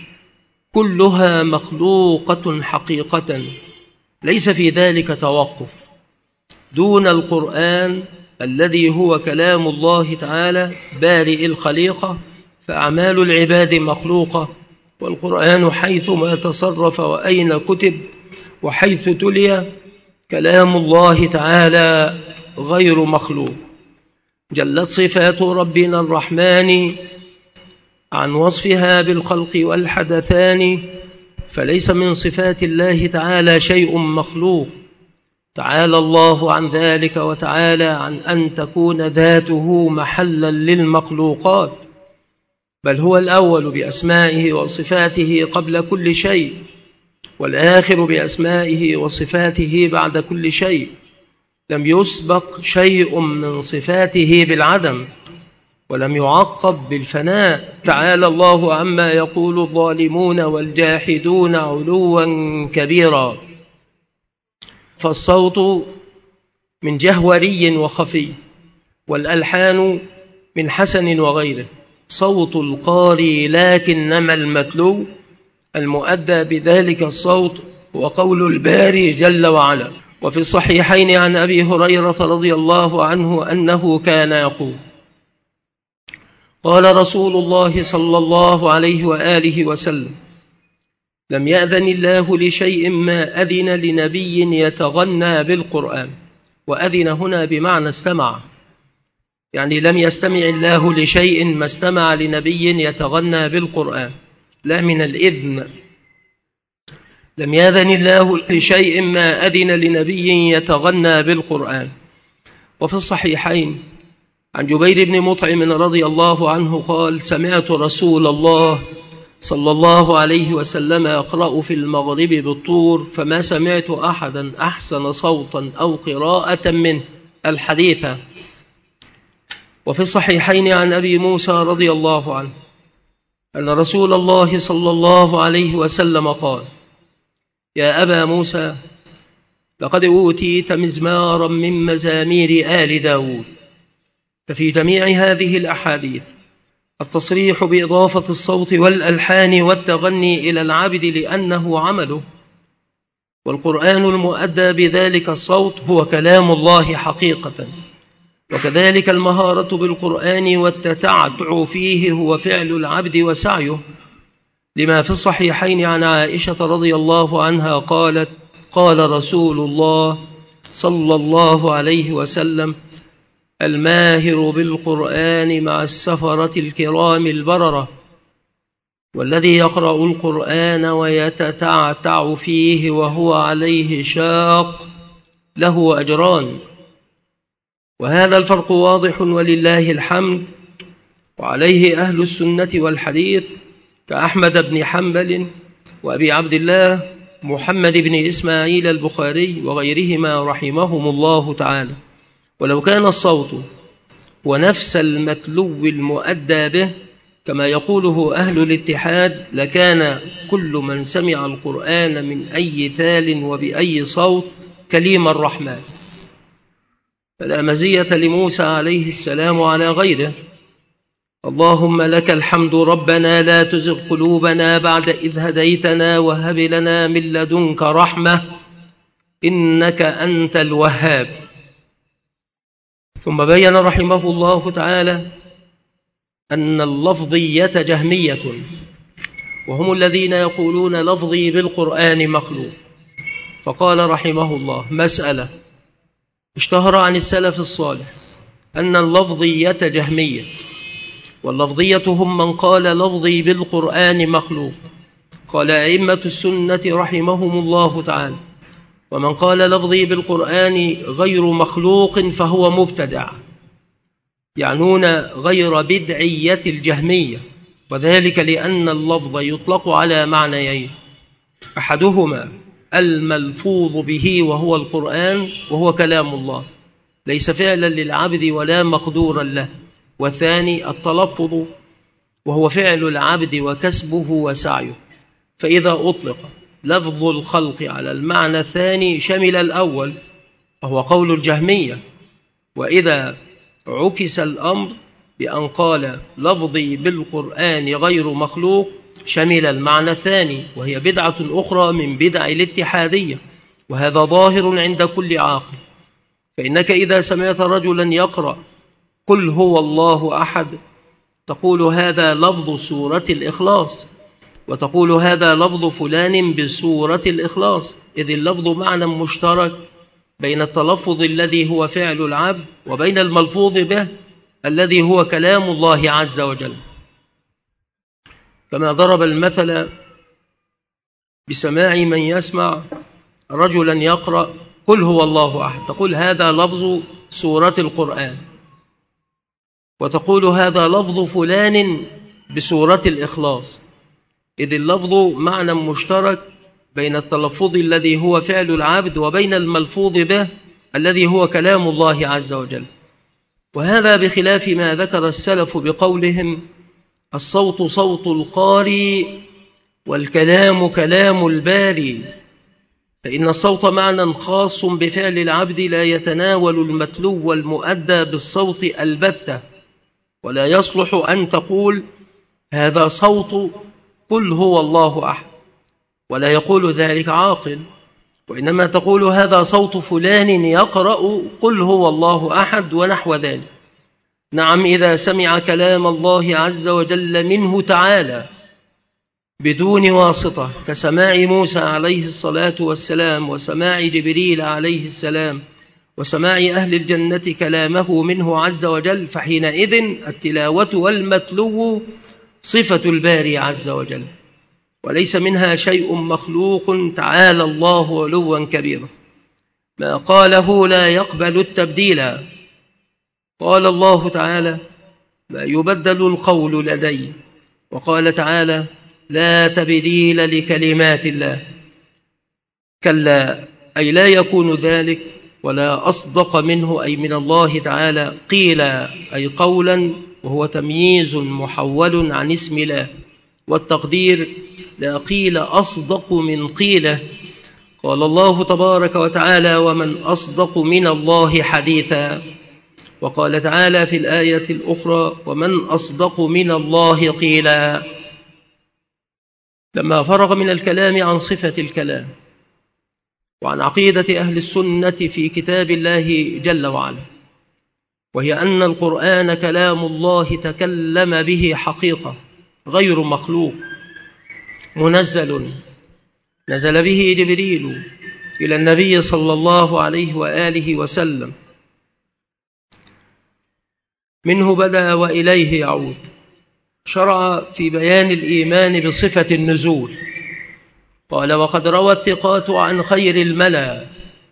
كلها مخلوقة حقيقة، ليس في ذلك توقف، دون القرآن الذي هو كلام الله تعالى بارئ الخليقة. فأعمال العباد مخلوقة، والقرآن حيث ما تصرف وأين كتب وحيث تلي كلام الله تعالى غير مخلوق. جلت صفات ربنا الرحمن عن وصفها بالخلق والحدثان، فليس من صفات الله تعالى شيء مخلوق، تعالى الله عن ذلك وتعالى عن أن تكون ذاته محلا للمخلوقات، بل هو الأول بأسمائه وصفاته قبل كل شيء، والآخر بأسمائه وصفاته بعد كل شيء، لم يسبق شيء من صفاته بالعدم ولم يعقب بالفناء. تعالى الله عما يقول الظالمون والجاحدون علوا كبيرا. فالصوت من جهوري وخفي، والألحان من حسن وغيره، صوت القارئ لكنما المتلو المؤدى بذلك الصوت وقول الباري جل وعلا. وفي الصحيحين عن أبي هريرة رضي الله عنه أنه كان يقول: قال رسول الله صلى الله عليه وآله وسلم: لم يأذن الله لشيء ما أذن لنبي يتغنى بالقرآن. وأذن هنا بمعنى استمع، يعني لم يستمع الله لشيء ما استمع لنبي يتغنى بالقرآن، لا من الإذن. لم يأذن الله لشيء ما أذن لنبي يتغنى بالقرآن. وفي الصحيحين عن جبير بن مطعم رضي الله عنه قال: سمعت رسول الله صلى الله عليه وسلم يقرأ في المغرب بالطور، فما سمعت أحدا أحسن صوتا أو قراءة منه. الحديث. وفي الصحيحين عن أبي موسى رضي الله عنه أن رسول الله صلى الله عليه وسلم قال: يا أبا موسى، لقد أوتيت مزمارا من مزامير آل داود. ففي جميع هذه الأحاديث التصريح بإضافة الصوت والألحان والتغني إلى العبد لأنه عمله، والقرآن المؤدى بذلك الصوت هو كلام الله حقيقة، وكذلك المهارة بالقرآن والتتعتع فيه هو فعل العبد وسعيه، لما في الصحيحين عن عائشة رضي الله عنها قالت: قال رسول الله صلى الله عليه وسلم: الماهر بالقرآن مع السفرة الكرام البررة، والذي يقرأ القرآن ويتتعتع فيه وهو عليه شاق له أجران. وهذا الفرق واضح ولله الحمد، وعليه أهل السنة والحديث كأحمد بن حنبل وأبي عبد الله محمد بن إسماعيل البخاري وغيرهما رحمهم الله تعالى. ولو كان الصوت ونفس المتلو المؤدى به كما يقوله أهل الاتحاد لكان كل من سمع القرآن من أي تال وبأي صوت كليم الرحمن. فلا مزية لموسى عليه السلام على غيره. اللهم لك الحمد ربنا لا تزغ قلوبنا بعد إذ هديتنا وهب لنا من لدنك رحمة إنك أنت الوهاب. ثم بين رحمه الله تعالى أن اللفظية جهمية، وهم الذين يقولون لفظي بالقرآن مخلوق. فقال رحمه الله: مسألة اشتهر عن السلف الصالح أن اللفظية جهمية، واللفظية هم من قال لفظي بالقرآن مخلوق. قال أئمة السنة رحمهم الله تعالى: ومن قال لفظي بالقرآن غير مخلوق فهو مبتدع، يعنون غير بدعية الجهمية، وذلك لأن اللفظ يطلق على معنيين: أحدهما الملفوظ به وهو القرآن وهو كلام الله ليس فعلا للعبد ولا مقدورا له، والثاني التلفظ وهو فعل العبد وكسبه وسعيه. فإذا أطلق لفظ الخلق على المعنى الثاني شمل الأول وهو قول الجهمية، وإذا عكس الأمر بأن قال لفظي بالقرآن غير مخلوق شمل المعنى الثاني، وهي بدعة أخرى من بدع الاتحادية، وهذا ظاهر عند كل عاقل. فإنك إذا سمعت رجلا يقرأ قل هو الله أحد تقول هذا لفظ سورة الإخلاص، وتقول هذا لفظ فلان بسورة الإخلاص، إذ اللفظ معنى مشترك بين التلفظ الذي هو فعل العبد وبين الملفوظ به الذي هو كلام الله عز وجل، كما ضرب المثل بسماع من يسمع رجلا يقرأ قل هو الله أحد، تقول هذا لفظ سورة القرآن، وتقول هذا لفظ فلان بسورة الإخلاص، إذ اللفظ معنى مشترك بين التلفظ الذي هو فعل العبد وبين الملفوظ به الذي هو كلام الله عز وجل. وهذا بخلاف ما ذكر السلف بقولهم الصوت صوت القارئ والكلام كلام الباري، فإن الصوت معنى خاص بفعل العبد لا يتناول المتلو والمؤدى بالصوت البتة، ولا يصلح أن تقول هذا صوت قل هو الله أحد، ولا يقول ذلك عاقل، وإنما تقول هذا صوت فلان يقرأ قل هو الله أحد ونحو ذلك. نعم، إذا سمع كلام الله عز وجل منه تعالى بدون واسطة كسماع موسى عليه الصلاة والسلام وسماع جبريل عليه السلام وسماع أهل الجنة كلامه منه عز وجل، فحينئذ التلاوة والمتلو صفة الباري عز وجل، وليس منها شيء مخلوق تعالى الله علوا كبيرا. ما قاله لا يقبل التبديل. قال الله تعالى ما يبدل القول لدي، وقال تعالى لا تبديل لكلمات الله. كلا، أي لا يكون ذلك ولا أصدق منه، أي من الله تعالى. قيل أي قولا، وهو تمييز محول عن اسم الله، والتقدير لا قيل أصدق من قيله. قال الله تبارك وتعالى ومن أصدق من الله حديثا، وقال تعالى في الآية الأخرى ومن أصدق من الله قيلا. لما فرغ من الكلام عن صفة الكلام وعن عقيدة أهل السنة في كتاب الله جل وعلا، وهي أن القرآن كلام الله تكلم به حقيقة غير مخلوق، منزل نزل به جبريل إلى النبي صلى الله عليه وآله وسلم، منه بدأ وإليه يعود. شرع في بيان الإيمان بصفة النزول، قال وقد روى الثقات عن خير الملا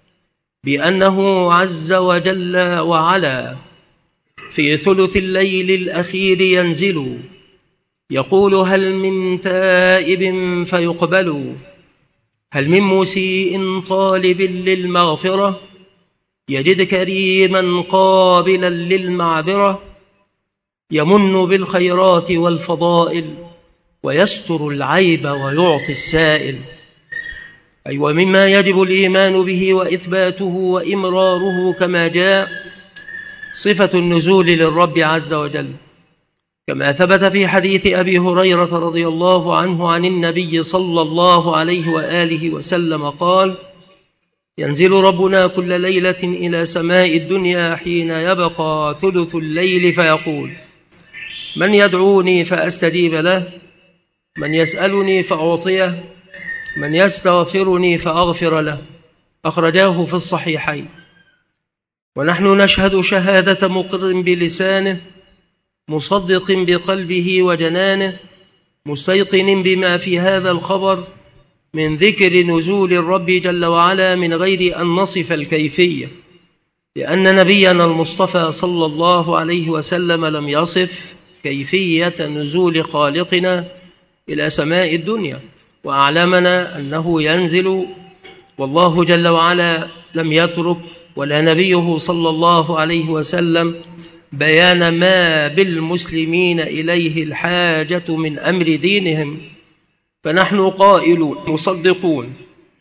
بأنه عز وجل وعلا في ثلث الليل الأخير ينزل، يقول هل من تائب فيقبل، هل من مسيء طالب للمغفرة، يجد كريما قابلا للمعذرة، يمن بالخيرات والفضائل ويستر العيب ويعطي السائل. أي أيوة، ومما يجب الإيمان به وإثباته وإمراره كما جاء صفة النزول للرب عز وجل، كما ثبت في حديث أبي هريرة رضي الله عنه عن النبي صلى الله عليه وآله وسلم قال ينزل ربنا كل ليلة إلى سماء الدنيا حين يبقى ثلث الليل فيقول من يدعوني فأستجيب له، من يسألني فأعطيه، من يستغفرني فأغفر له. أخرجاه في الصحيحين. ونحن نشهد شهادة مقر بلسانه مصدق بقلبه وجنانه مستيقن بما في هذا الخبر من ذكر نزول الرب جل وعلا من غير أن نصف الكيفية، لأن نبينا المصطفى صلى الله عليه وسلم لم يصف كيفية نزول خالقنا إلى سماء الدنيا، وأعلمنا أنه ينزل، والله جل وعلا لم يترك ولا نبيه صلى الله عليه وسلم بيان ما بالمسلمين إليه الحاجة من أمر دينهم. فنحن قائلون مصدقون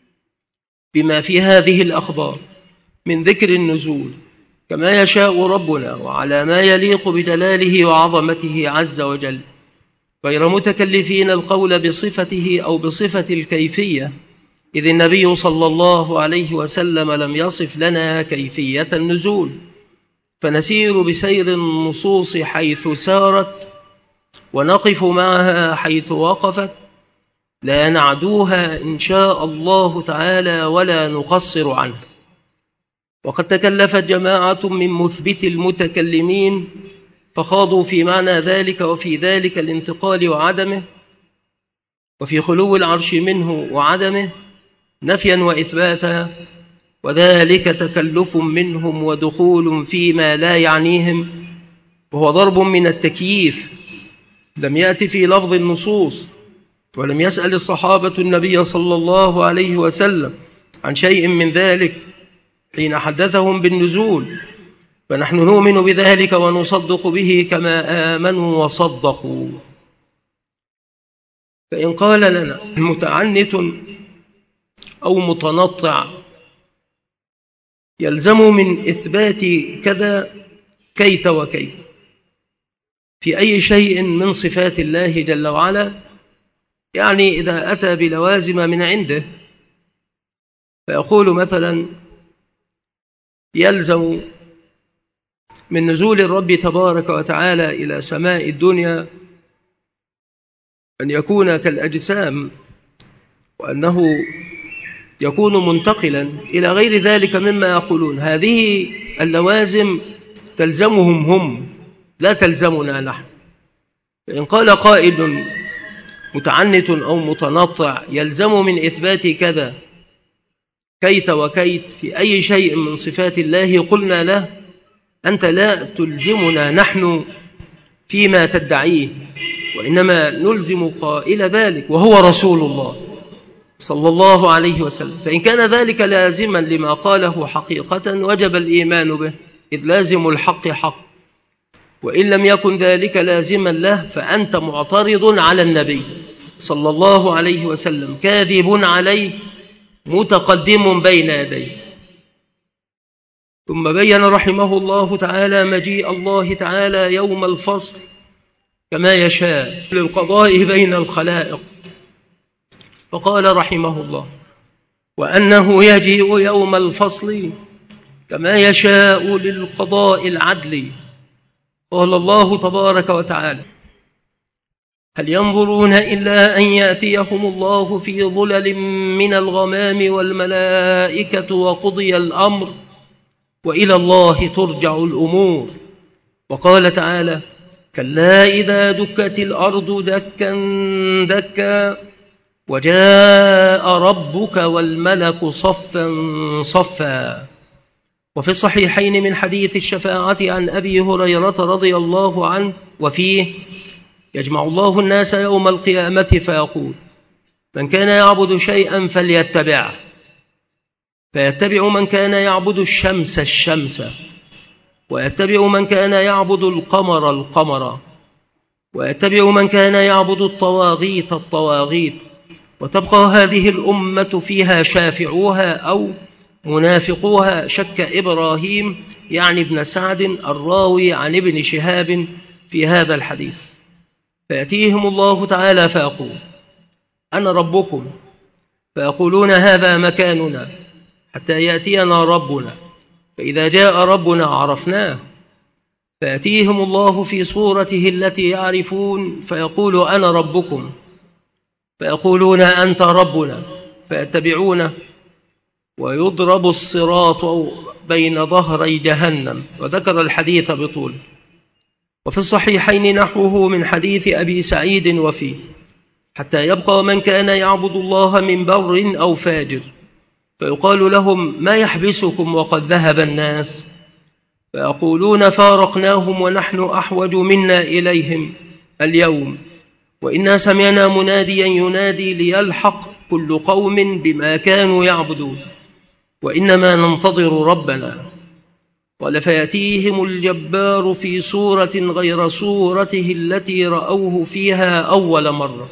بما في هذه الأخبار من ذكر النزول كما يشاء ربنا وعلى ما يليق بجلاله وعظمته عز وجل، غير متكلفين القول بصفته أو بصفة الكيفية، إذ النبي صلى الله عليه وسلم لم يصف لنا كيفية النزول، فنسير بسير النصوص حيث سارت ونقف معها حيث وقفت، لا نعدوها إن شاء الله تعالى ولا نقصر عنها. وقد تكلفت جماعة من مثبت المتكلمين فخاضوا في معنى ذلك وفي ذلك الانتقال وعدمه، وفي خلو العرش منه وعدمه نفيا وإثباتا، وذلك تكلف منهم ودخول فيما لا يعنيهم، وهو ضرب من التكييف لم يأتي في لفظ النصوص، ولم يسأل الصحابة النبي صلى الله عليه وسلم عن شيء من ذلك حين حدثهم بالنزول، فنحن نؤمن بذلك ونصدق به كما آمنوا وصدقوا. فإن قال لنا متعنت أو متنطع يلزم من إثبات كذا كيت وكيت في أي شيء من صفات الله جل وعلا، يعني إذا أتى بلوازم من عنده فيقول مثلا يلزم من نزول الرب تبارك وتعالى إلى سماء الدنيا أن يكون كالأجسام، وأنه يكون منتقلا إلى غير ذلك مما يقولون. هذه اللوازم تلزمهم هم لا تلزمنا نحن. فإن قال قائل متعنت أو متنطع يلزم من إثبات كذا كيت وكيت في أي شيء من صفات الله، قلنا له أنت لا تلزمنا نحن فيما تدعيه، وإنما نلزم قائل ذلك وهو رسول الله صلى الله عليه وسلم. فإن كان ذلك لازما لما قاله حقيقة وجب الإيمان به، إذ لازم الحق حق، وإن لم يكن ذلك لازما له فأنت معترض على النبي صلى الله عليه وسلم، كاذب عليه، متقدم بين يديه. ثم بين رحمه الله تعالى مجيء الله تعالى يوم الفصل كما يشاء للقضاء بين الخلائق، فقال رحمه الله وأنه يجيء يوم الفصل كما يشاء للقضاء العدل. قال الله تبارك وتعالى هل ينظرون إلا أن يأتيهم الله في ظلل من الغمام والملائكة وقضي الأمر وإلى الله ترجع الأمور. وقال تعالى كلا إذا دكت الأرض دكا دكا وجاء ربك والملك صفا صفا. وفي الصحيحين من حديث الشفاعة عن أبي هريرة رضي الله عنه وفيه يجمع الله الناس يوم القيامة فيقول من كان يعبد شيئا فليتبعه، فيتبع من كان يعبد الشمس الشمس، ويتبع من كان يعبد القمر القمر، ويتبع من كان يعبد الطواغيت الطواغيت، وتبقى هذه الأمة فيها شافعوها أو منافقوها. شك إبراهيم يعني ابن سعد الراوي عن ابن شهاب في هذا الحديث. فيأتيهم الله تعالى فيقول أنا ربكم، فيقولون هذا مكاننا حتى يأتينا ربنا، فإذا جاء ربنا عرفناه. فيأتيهم الله في صورته التي يعرفون فيقول أنا ربكم، فيقولون أنت ربنا، فيتبعونه، ويضرب الصراط بين ظهري جهنم. وذكر الحديث بطول. وفي الصحيحين نحوه من حديث أبي سعيد وفيه حتى يبقى من كان يعبد الله من بر أو فاجر، فيقال لهم ما يحبسكم وقد ذهب الناس؟ فيقولون فارقناهم ونحن أحوج منا إليهم اليوم، وإنا سمعنا مناديا ينادي ليلحق كل قوم بما كانوا يعبدون، وإنما ننتظر ربنا. قال فيأتيهم الجبار في صورة غير صورته التي رأوه فيها أول مرة،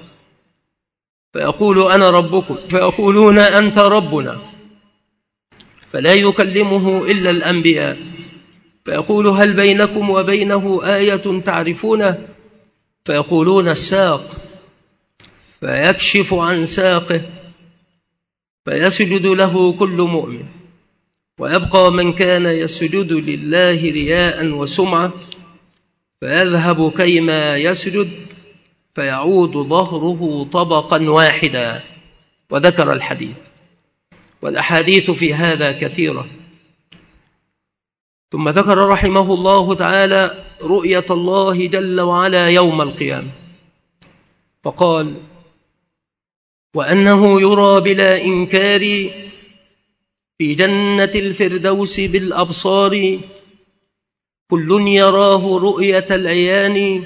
فيقول أنا ربكم، فيقولون أنت ربنا، فلا يكلمه إلا الأنبياء، فيقول هل بينكم وبينه آية تعرفونه؟ فيقولون الساق، فيكشف عن ساقه فيسجد له كل مؤمن، ويبقى من كان يسجد لله رياء وسمعة فيذهب كيما يسجد فيعود ظهره طبقا واحدا. وذكر الحديث، والأحاديث في هذا كثيرة، ثم ذكر رحمه الله تعالى رؤية الله جل وعلا يوم القيامة، فقال: وأنه يرى بلا إنكار في جنة الفردوس بالأبصار، كل يراه رؤية العيان،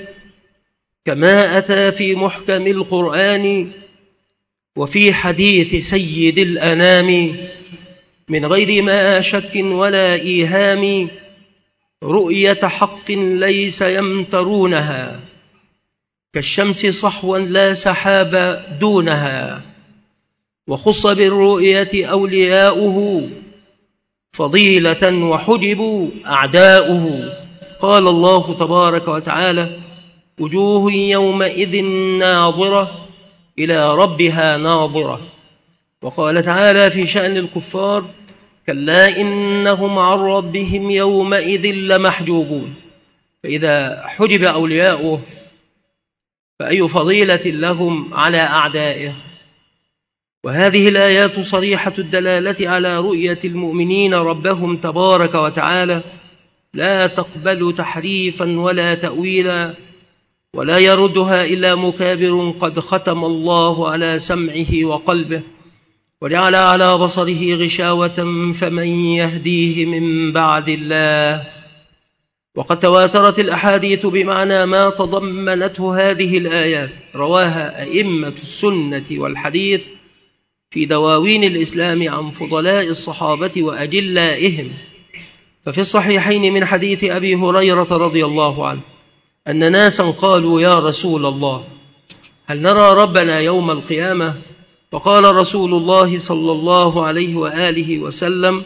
كما أتى في محكم القرآن وفي حديث سيد الأنام، من غير ما شك ولا إيهام، رؤية حق ليس يمترونها، كالشمس صحوا لا سحاب دونها، وخص بالرؤية أولياؤه، فضيلة وحجبوا أعداؤه. قال الله تبارك وتعالى: وجوه يومئذ ناظرة إلى ربها ناظرة. وقال تعالى في شأن الكفار: كلا إنهم عن ربهم يومئذ لمحجوبون. فإذا حجب أولياؤه فأي فضيلة لهم على أعدائه. وهذه الآيات صريحة الدلالة على رؤية المؤمنين ربهم تبارك وتعالى، لا تقبل تحريفا ولا تأويلا، ولا يردها إلا مكابر قد ختم الله على سمعه وقلبه، وجعل على بصره غشاوة، فمن يهديه من بعد الله. وقد تواترت الأحاديث بمعنى ما تضمنته هذه الآيات، رواها أئمة السنة والحديث في دواوين الإسلام عن فضلاء الصحابة وأجلائهم. ففي الصحيحين من حديث أبي هريرة رضي الله عنه أن ناسا قالوا: يا رسول الله، هل نرى ربنا يوم القيامة؟ فقال رسول الله صلى الله عليه وآله وسلم: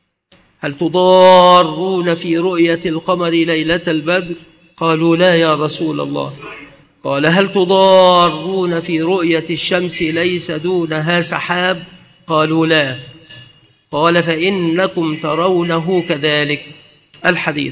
هل تضارون في رؤية القمر ليلة البدر؟ قالوا: لا يا رسول الله. قال: هل تضارون في رؤية الشمس ليس دونها سحاب؟ قالوا: لا. قال: فإنكم ترونه كذلك. الحديث.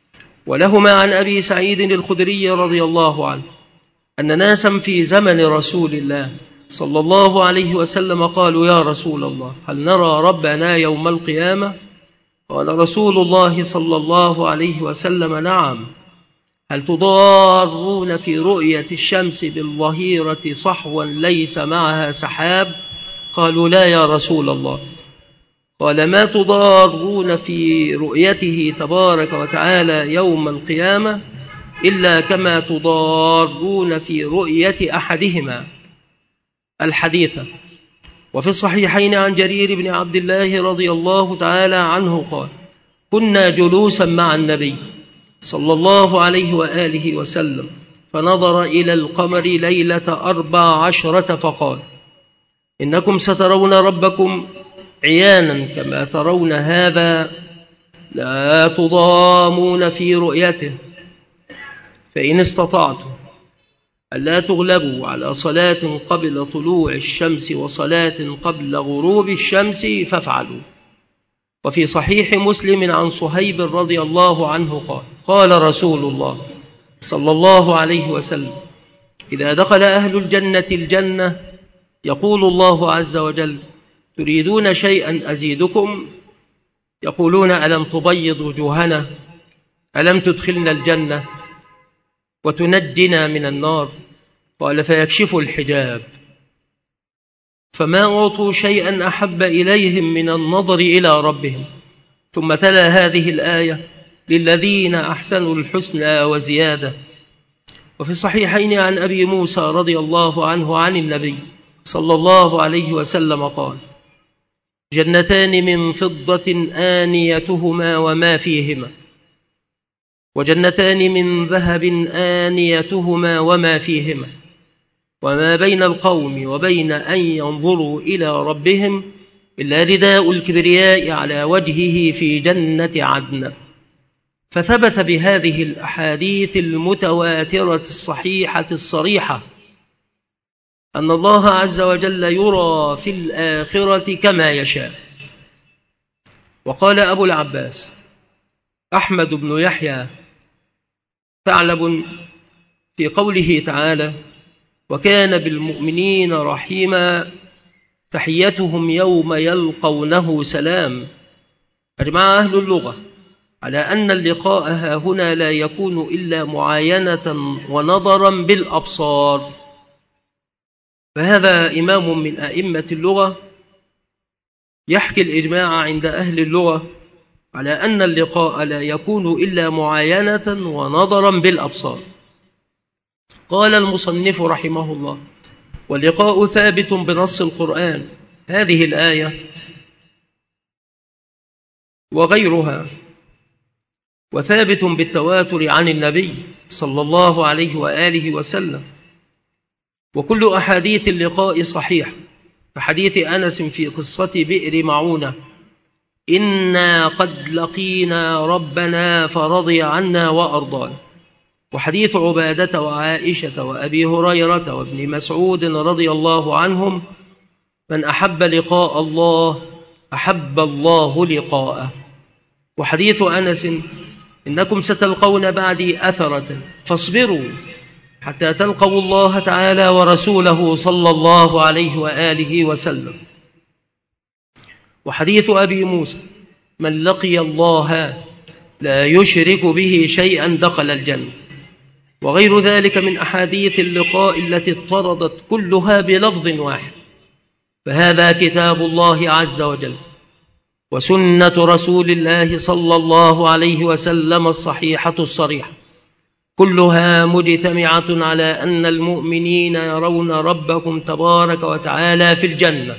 ولهما عن أبي سعيد الخدري رضي الله عنه أن ناسا في زمن رسول الله صلى الله عليه وسلم قالوا: يا رسول الله، هل نرى ربنا يوم القيامة؟ قال رسول الله صلى الله عليه وسلم: نعم. هل تضارون في رؤية الشمس بالظهيرة صحوا ليس معها سحاب؟ قالوا: لا يا رسول الله. قال: ما تضارون في رؤيته تبارك وتعالى يوم القيامة إلا كما تضارون في رؤية أحدهما. الحديث. وفي الصحيحين عن جرير بن عبد الله رضي الله تعالى عنه قال: كنا جلوسا مع النبي صلى الله عليه وآله وسلم، فنظر إلى القمر ليلة أربع عشرة فقال: إنكم سترون ربكم عيانا كما ترون هذا، لا تضامون في رؤيته، فإن استطعتم ألا تغلبوا على صلاة قبل طلوع الشمس وصلاة قبل غروب الشمس فافعلوا. وفي صحيح مسلم عن صهيب رضي الله عنه قال: قال رسول الله صلى الله عليه وسلم: إذا دخل أهل الجنة الجنة يقول الله عز وجل: تريدون شيئا أزيدكم؟ يقولون: ألم تبيض وجوهنا؟ ألم تدخلنا الجنة وتنجنا من النار؟ قال: فيكشف الحجاب، فما أعطوا شيئا أحب إليهم من النظر إلى ربهم. ثم تلا هذه الآية: للذين أحسنوا الحسنى وزيادة. وفي الصحيحين عن أبي موسى رضي الله عنه عن النبي صلى الله عليه وسلم قال: جنتان من فضة آنيتهما وما فيهما، وجنتان من ذهب آنيتهما وما فيهما، وما بين القوم وبين أن ينظروا إلى ربهم إلا رداء الكبرياء على وجهه في جنة عدن. فثبت بهذه الأحاديث المتواترة الصحيحة الصريحة أن الله عز وجل يرى في الآخرة كما يشاء. وقال أبو العباس أحمد بن يحيى ثعلب في قوله تعالى: وكان بالمؤمنين رحيما، تحيتهم يوم يلقونه سلام. أجمع أهل اللغة على أن اللقاء هاهنا لا يكون إلا معاينة ونظرا بالأبصار. فهذا إمام من أئمة اللغة يحكي الإجماع عند أهل اللغة على أن اللقاء لا يكون إلا معاينة ونظرا بالأبصار. قال المصنف رحمه الله: واللقاء ثابت بنص القرآن، هذه الآية وغيرها، وثابت بالتواتر عن النبي صلى الله عليه وآله وسلم. وكل أحاديث اللقاء صحيح، فحديث أنس في قصة بئر معونة: إنا قد لقينا ربنا فرضي عنا وأرضانا. وحديث عبادة وعائشة وأبي هريرة وابن مسعود رضي الله عنهم: من أحب لقاء الله أحب الله لقاءه. وحديث أنس: إنكم ستلقون بعدي أثرة فاصبروا حتى تلقوا الله تعالى ورسوله صلى الله عليه وآله وسلم. وحديث أبي موسى: من لقي الله لا يشرك به شيئا دخل الجنة. وغير ذلك من أحاديث اللقاء التي اضطردت كلها بلفظ واحد. فهذا كتاب الله عز وجل وسنة رسول الله صلى الله عليه وسلم الصحيحة الصريحة، كلها مجتمعة على أن المؤمنين يرون ربهم تبارك وتعالى في الجنة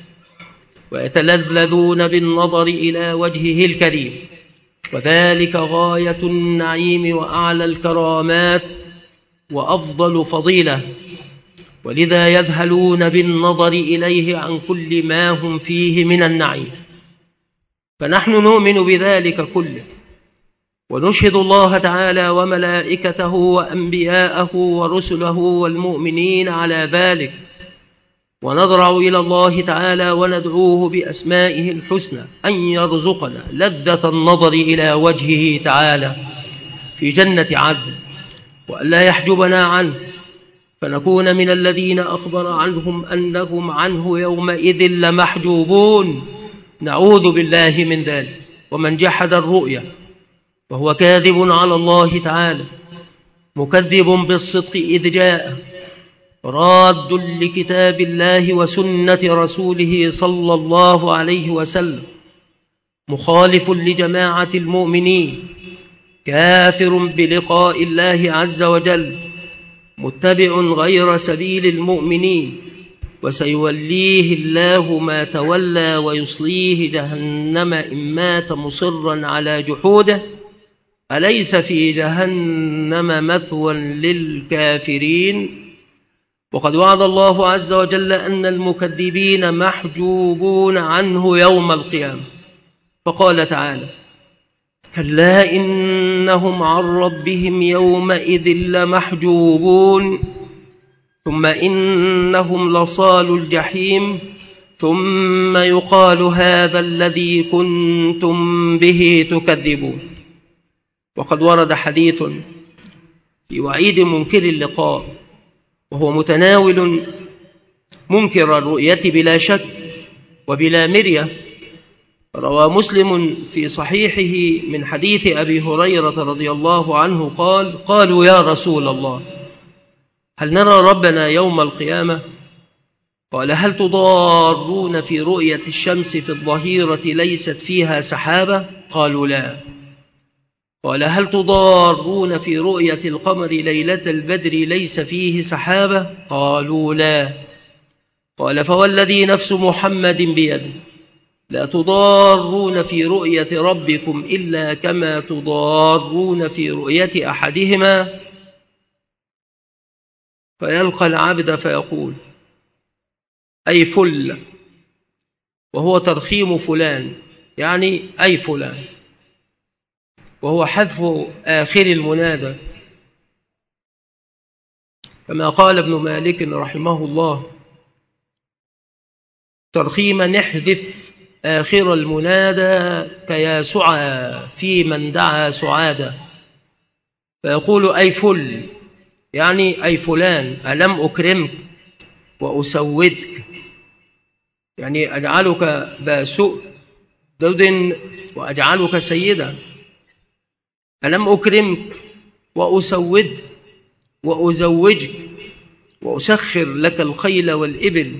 ويتلذذون بالنظر إلى وجهه الكريم، وذلك غاية النعيم وأعلى الكرامات وأفضل فضيلة، ولذا يذهلون بالنظر إليه عن كل ما هم فيه من النعيم. فنحن نؤمن بذلك كله، ونشهد الله تعالى وملائكته وأنبياءه ورسله والمؤمنين على ذلك، ونضرع إلى الله تعالى وندعوه بأسمائه الحسنى أن يرزقنا لذة النظر إلى وجهه تعالى في جنة عدن، وألا يحجبنا عنه فنكون من الذين أخبر عنهم أنهم عنه يومئذ لمحجوبون، نعوذ بالله من ذلك. ومن جحد الرؤيا وهو كاذب على الله تعالى مكذب بالصدق إذ جاء، راد لكتاب الله وسنة رسوله صلى الله عليه وسلم، مخالف لجماعة المؤمنين، كافر بلقاء الله عز وجل، متبع غير سبيل المؤمنين، وسيوليه الله ما تولى ويصليه جهنم إن مات مصرا على جحوده، أليس في جهنم مثوى للكافرين؟ وقد وعد الله عز وجل أن المكذبين محجوبون عنه يوم القيامة، فقال تعالى: كلا إنهم عن ربهم يومئذ لمحجوبون، ثم إنهم لصالوا الجحيم، ثم يقال هذا الذي كنتم به تكذبون. وقد ورد حديث في وعيد منكر اللقاء، وهو متناول منكر الرؤية بلا شك وبلا مرية. روى مسلم في صحيحه من حديث أبي هريرة رضي الله عنه قال: قالوا يا رسول الله هل نرى ربنا يوم القيامة؟ قال: هل تضارون في رؤية الشمس في الظهيرة ليست فيها سحابة؟ قالوا لا. قال: هل تضارون في رؤية القمر ليلة البدر ليس فيه سحابة؟ قالوا لا. قال: فوالذي نفس محمد بيده لا تضارون في رؤية ربكم إلا كما تضارون في رؤية أحدهما، فيلقى العبد فيقول أي فل، وهو ترخيم فلان يعني أي فلان، وهو حذف آخر المنادى، كما قال ابن مالك رحمه الله: ترخيما نحذف آخر المنادى كيا سعى في من دعا سعادا، فيقول أي فل يعني أي فلان، ألم أكرمك وأسودك، يعني أجعلك ذا سؤدد وأجعلك سيدا، ألم أكرمك وأسودك وأزوجك وأسخر لك الخيل والإبل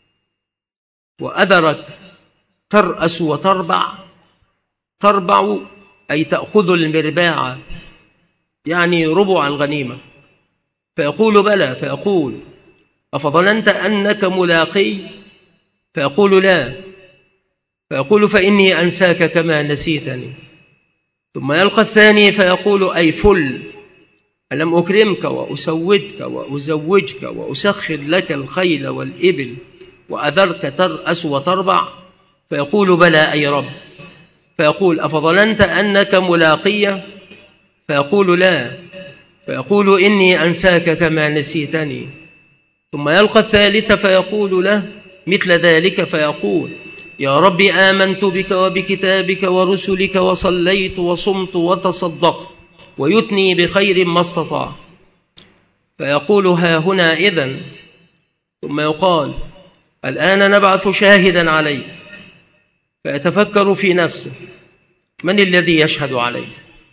وأذرك ترأس وتربع. تربع أي تأخذ المرباع، يعني ربع الغنيمة. فيقول بلى، فيقول أفظننت أنك ملاقي؟ فيقول لا، فيقول فإني أنساك كما نسيتني. ثم يلقى الثاني فيقول أي فل، ألم أكرمك وأسودك وأزوجك وأسخر لك الخيل والإبل وأذرك ترأس وتربع؟ فيقول بلى أي رب. فيقول أفظننت أنك ملاقي؟ فيقول لا، فيقول إني أنساك كما نسيتني. ثم يلقى الثالث فيقول له مثل ذلك، فيقول يا رب آمنت بك وبكتابك ورسلك وصليت وصمت وتصدقت، ويثني بخير ما استطاع. فيقول ها هنا إذن. ثم يقال الآن نبعث شاهدا عليه. فيتفكر في نفسه من الذي يشهد عليه؟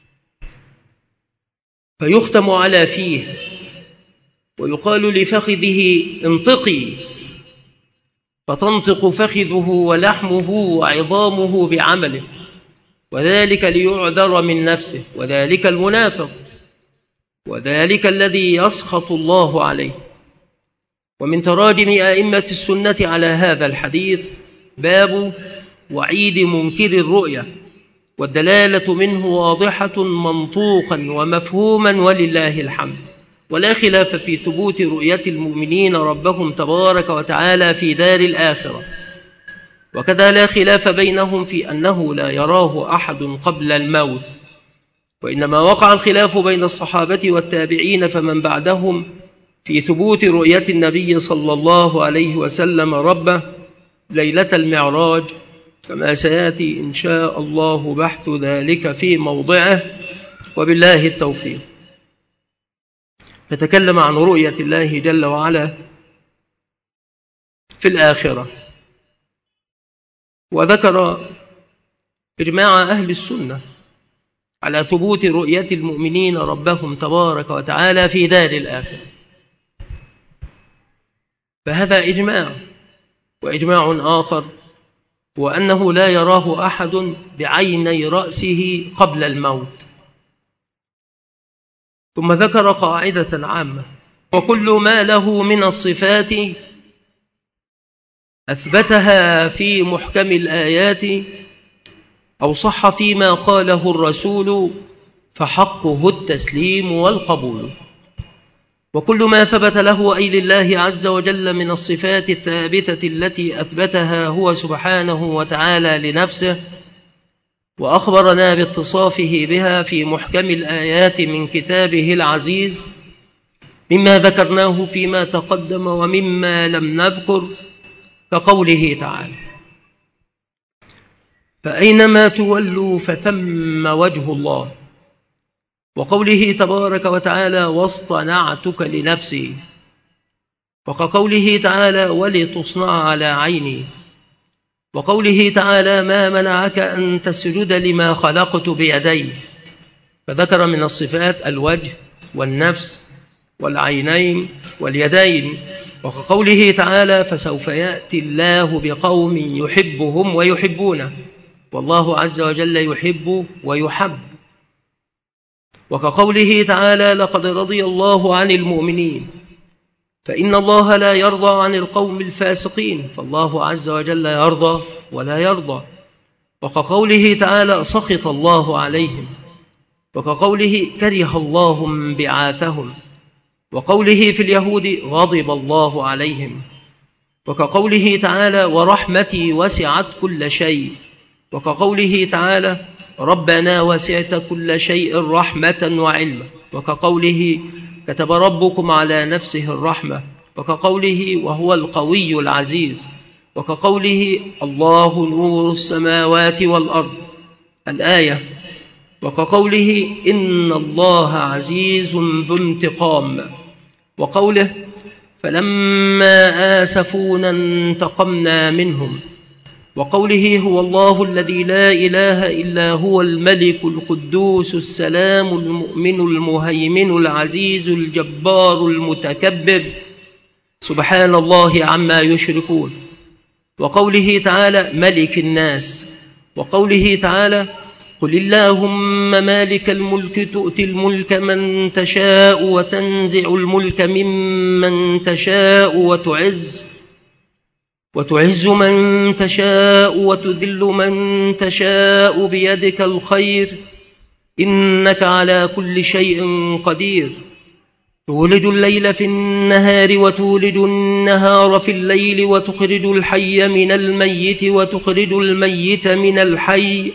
فيختم على فيه ويقال لفخذه انطقي، فتنطق فخذه ولحمه وعظامه بعمله، وذلك ليعذر من نفسه، وذلك المنافق، وذلك الذي يسخط الله عليه. ومن تراجم أئمة السنة على هذا الحديث باب وعيد منكر الرؤية، والدلالة منه واضحة منطوقا ومفهوما ولله الحمد. ولا خلاف في ثبوت رؤية المؤمنين ربهم تبارك وتعالى في دار الآخرة، وكذا لا خلاف بينهم في أنه لا يراه أحد قبل الموت. وإنما وقع الخلاف بين الصحابة والتابعين فمن بعدهم في ثبوت رؤية النبي صلى الله عليه وسلم ربه ليلة المعراج، كما سيأتي إن شاء الله بحث ذلك في موضعه، وبالله التوفيق. فتكلم عن رؤية الله جل وعلا في الآخرة، وذكر إجماع أهل السنة على ثبوت رؤية المؤمنين ربهم تبارك وتعالى في دار الآخرة. فهذا إجماع. وإجماع آخر هو أنه لا يراه أحد بعيني رأسه قبل الموت. ثم ذكر قاعدة عامة: وكل ما له من الصفات أثبتها في محكم الآيات أو صح فيما قاله الرسول فحقه التسليم والقبول. وكل ما ثبت له أي لله عز وجل من الصفات الثابتة التي أثبتها هو سبحانه وتعالى لنفسه وأخبرنا باتصافه بها في محكم الآيات من كتابه العزيز، مما ذكرناه فيما تقدم ومما لم نذكر، كقوله تعالى: فأينما تولوا فثم وجه الله، وقوله تبارك وتعالى: واصطنعتك لنفسي، وكقوله تعالى: ولتصنع على عيني، وقوله تعالى: ما منعك أن تسجد لما خلقت بيدي. فذكر من الصفات الوجه والنفس والعينين واليدين، وكقوله تعالى: فسوف يأتي الله بقوم يحبهم ويحبونه، والله عز وجل يحب ويحب. وكقوله تعالى: لقد رضي الله عن المؤمنين، فإن الله لا يرضى عن القوم الفاسقين، فالله عز وجل يرضى ولا يرضى. وكقوله تعالى: سخط الله عليهم، وكقوله: كره الله انبعاثهم، وقوله في اليهود: غضب الله عليهم، وكقوله تعالى: ورحمتي وسعت كل شيء، وكقوله تعالى: ربنا وسعت كل شيء رحمة وعلما، وكقوله: كتب ربكم على نفسه الرحمة، وكقوله: وهو القوي العزيز، وكقوله: الله نور السماوات والأرض الآية، وكقوله: إن الله عزيز ذو انتقام، وقوله: فلما آسفونا انتقمنا منهم، وقوله هو الله الذي لا إله إلا هو الملك القدوس السلام المؤمن المهيمن العزيز الجبار المتكبر سبحان الله عما يشركون. وقوله تعالى ملك الناس. وقوله تعالى قل اللهم مالك الملك تؤتي الملك من تشاء وتنزع الملك ممن تشاء وتعز وتعز من تشاء وتذل من تشاء بيدك الخير إنك على كل شيء قدير تولج الليل في النهار وتولج النهار في الليل وتخرج الحي من الميت وتخرج الميت من الحي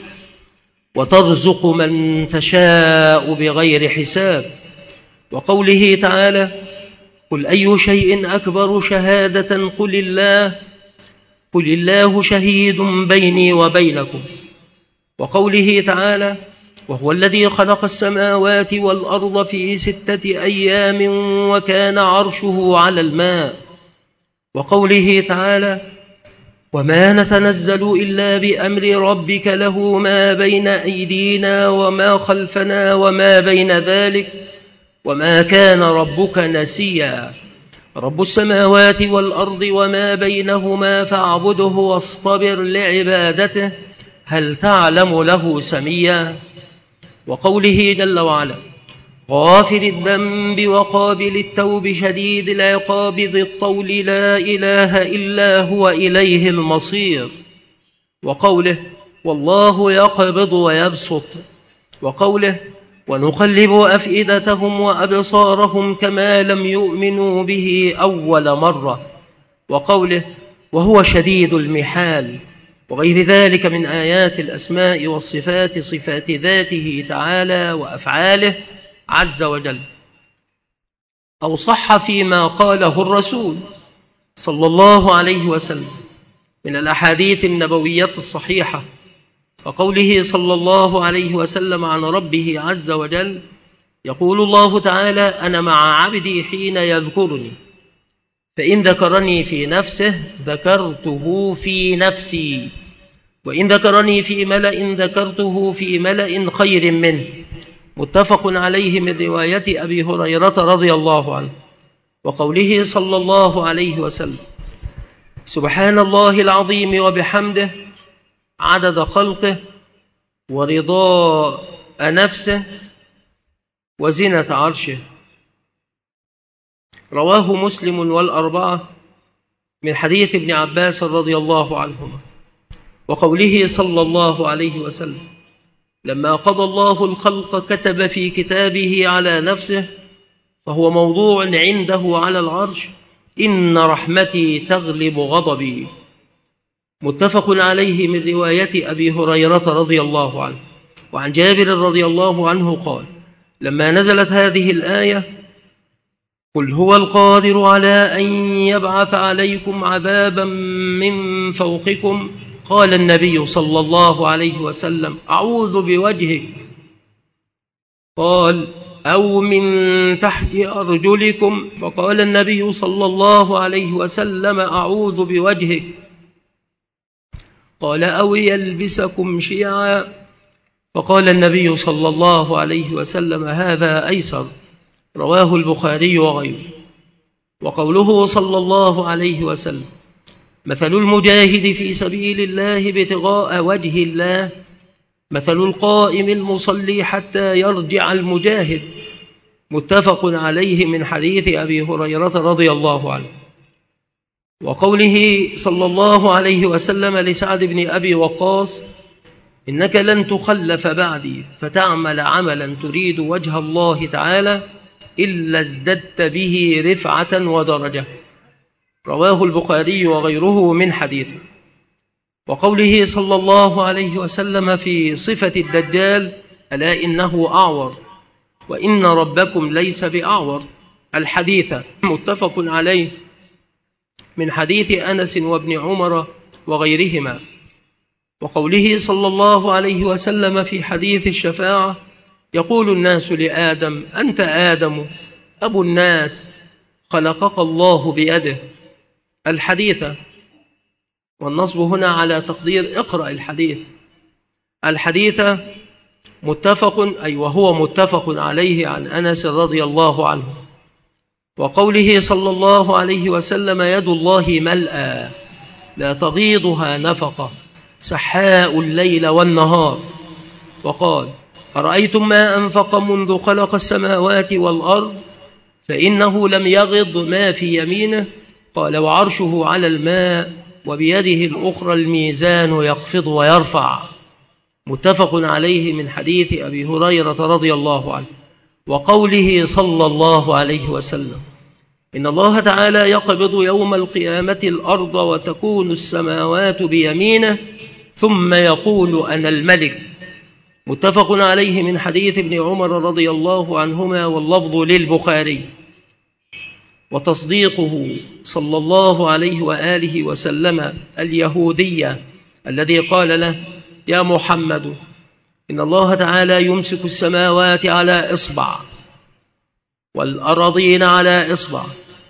وترزق من تشاء بغير حساب. وقوله تعالى قل أي شيء أكبر شهادة قل الله قل الله شهيد بيني وبينكم. وقوله تعالى وهو الذي خلق السماوات والأرض في ستة أيام وكان عرشه على الماء. وقوله تعالى وما نتنزل إلا بأمر ربك له ما بين أيدينا وما خلفنا وما بين ذلك وما كان ربك نسيا رب السماوات والأرض وما بينهما فاعبده واصطبر لعبادته هل تعلم له سميا. وقوله جل وعلا غافر الذنب وقابل التوب شديد العقاب ذي الطول لا إله إلا هو إليه المصير. وقوله والله يقبض ويبسط. وقوله ونقلب أفئدتهم وأبصارهم كما لم يؤمنوا به أول مرة. وقوله وهو شديد المحال وغير ذلك من آيات الأسماء والصفات صفات ذاته تعالى وأفعاله عز وجل. أو صح فيما قاله الرسول صلى الله عليه وسلم من الأحاديث النبوية الصحيحة وقوله صلى الله عليه وسلم عن ربه عز وجل يقول الله تعالى أنا مع عبدي حين يذكرني فإن ذكرني في نفسه ذكرته في نفسي وإن ذكرني في ملأ ذكرته في ملأ خير منه. متفق عليه من رواية أبي هريرة رضي الله عنه. وقوله صلى الله عليه وسلم سبحان الله العظيم وبحمده عدد خلقه ورضاء نفسه وزنة عرشه. رواه مسلم والأربعة من حديث ابن عباس رضي الله عنهما. وقوله صلى الله عليه وسلم لما قضى الله الخلق كتب في كتابه على نفسه فهو موضوع عنده على العرش إن رحمتي تغلب غضبي. متفق عليه من رواية أبي هريرة رضي الله عنه. وعن جابر رضي الله عنه قال لما نزلت هذه الآية قل هو القادر على أن يبعث عليكم عذابا من فوقكم قال النبي صلى الله عليه وسلم أعوذ بوجهك قال أو من تحت أرجلكم فقال النبي صلى الله عليه وسلم أعوذ بوجهك قال أو يلبسكم شيعا فقال النبي صلى الله عليه وسلم هذا أيسر. رواه البخاري وغيره. وقوله صلى الله عليه وسلم مثل المجاهد في سبيل الله ابتغاء وجه الله مثل القائم المصلي حتى يرجع المجاهد. متفق عليه من حديث أبي هريرة رضي الله عنه. وقوله صلى الله عليه وسلم لسعد بن أبي وقاص إنك لن تخلف بعدي فتعمل عملا تريد وجه الله تعالى إلا ازددت به رفعة ودرجة. رواه البخاري وغيره من حديثه. وقوله صلى الله عليه وسلم في صفة الدجال ألا إنه أعور وإن ربكم ليس بأعور الحديث. متفق عليه من حديث أنس وابن عمر وغيرهما. وقوله صلى الله عليه وسلم في حديث الشفاعة يقول الناس لآدم أنت آدم أبو الناس خلقك الله بيده الحديث. والنصب هنا على تقدير اقرأ الحديث. الحديث متفق أي وهو متفق عليه عن أنس رضي الله عنه، وقوله صلى الله عليه وسلم يد الله ملأى لا تغيضها نفقة سحاء الليل والنهار. وقال أرأيتم ما أنفق منذ خلق السماوات والأرض فإنه لم يغض ما في يمينه. قال وعرشه على الماء وبيده الأخرى الميزان يخفض ويرفع. متفق عليه من حديث أبي هريرة رضي الله عنه. وقوله صلى الله عليه وسلم إن الله تعالى يقبض يوم القيامة الأرض وتكون السماوات بيمينه ثم يقول أنا الملك. متفق عليه من حديث ابن عمر رضي الله عنهما واللفظ للبخاري. وتصديقه صلى الله عليه وآله وسلم اليهودية الذي قال له يا محمد إن الله تعالى يمسك السماوات على إصبع والأراضين على إصبع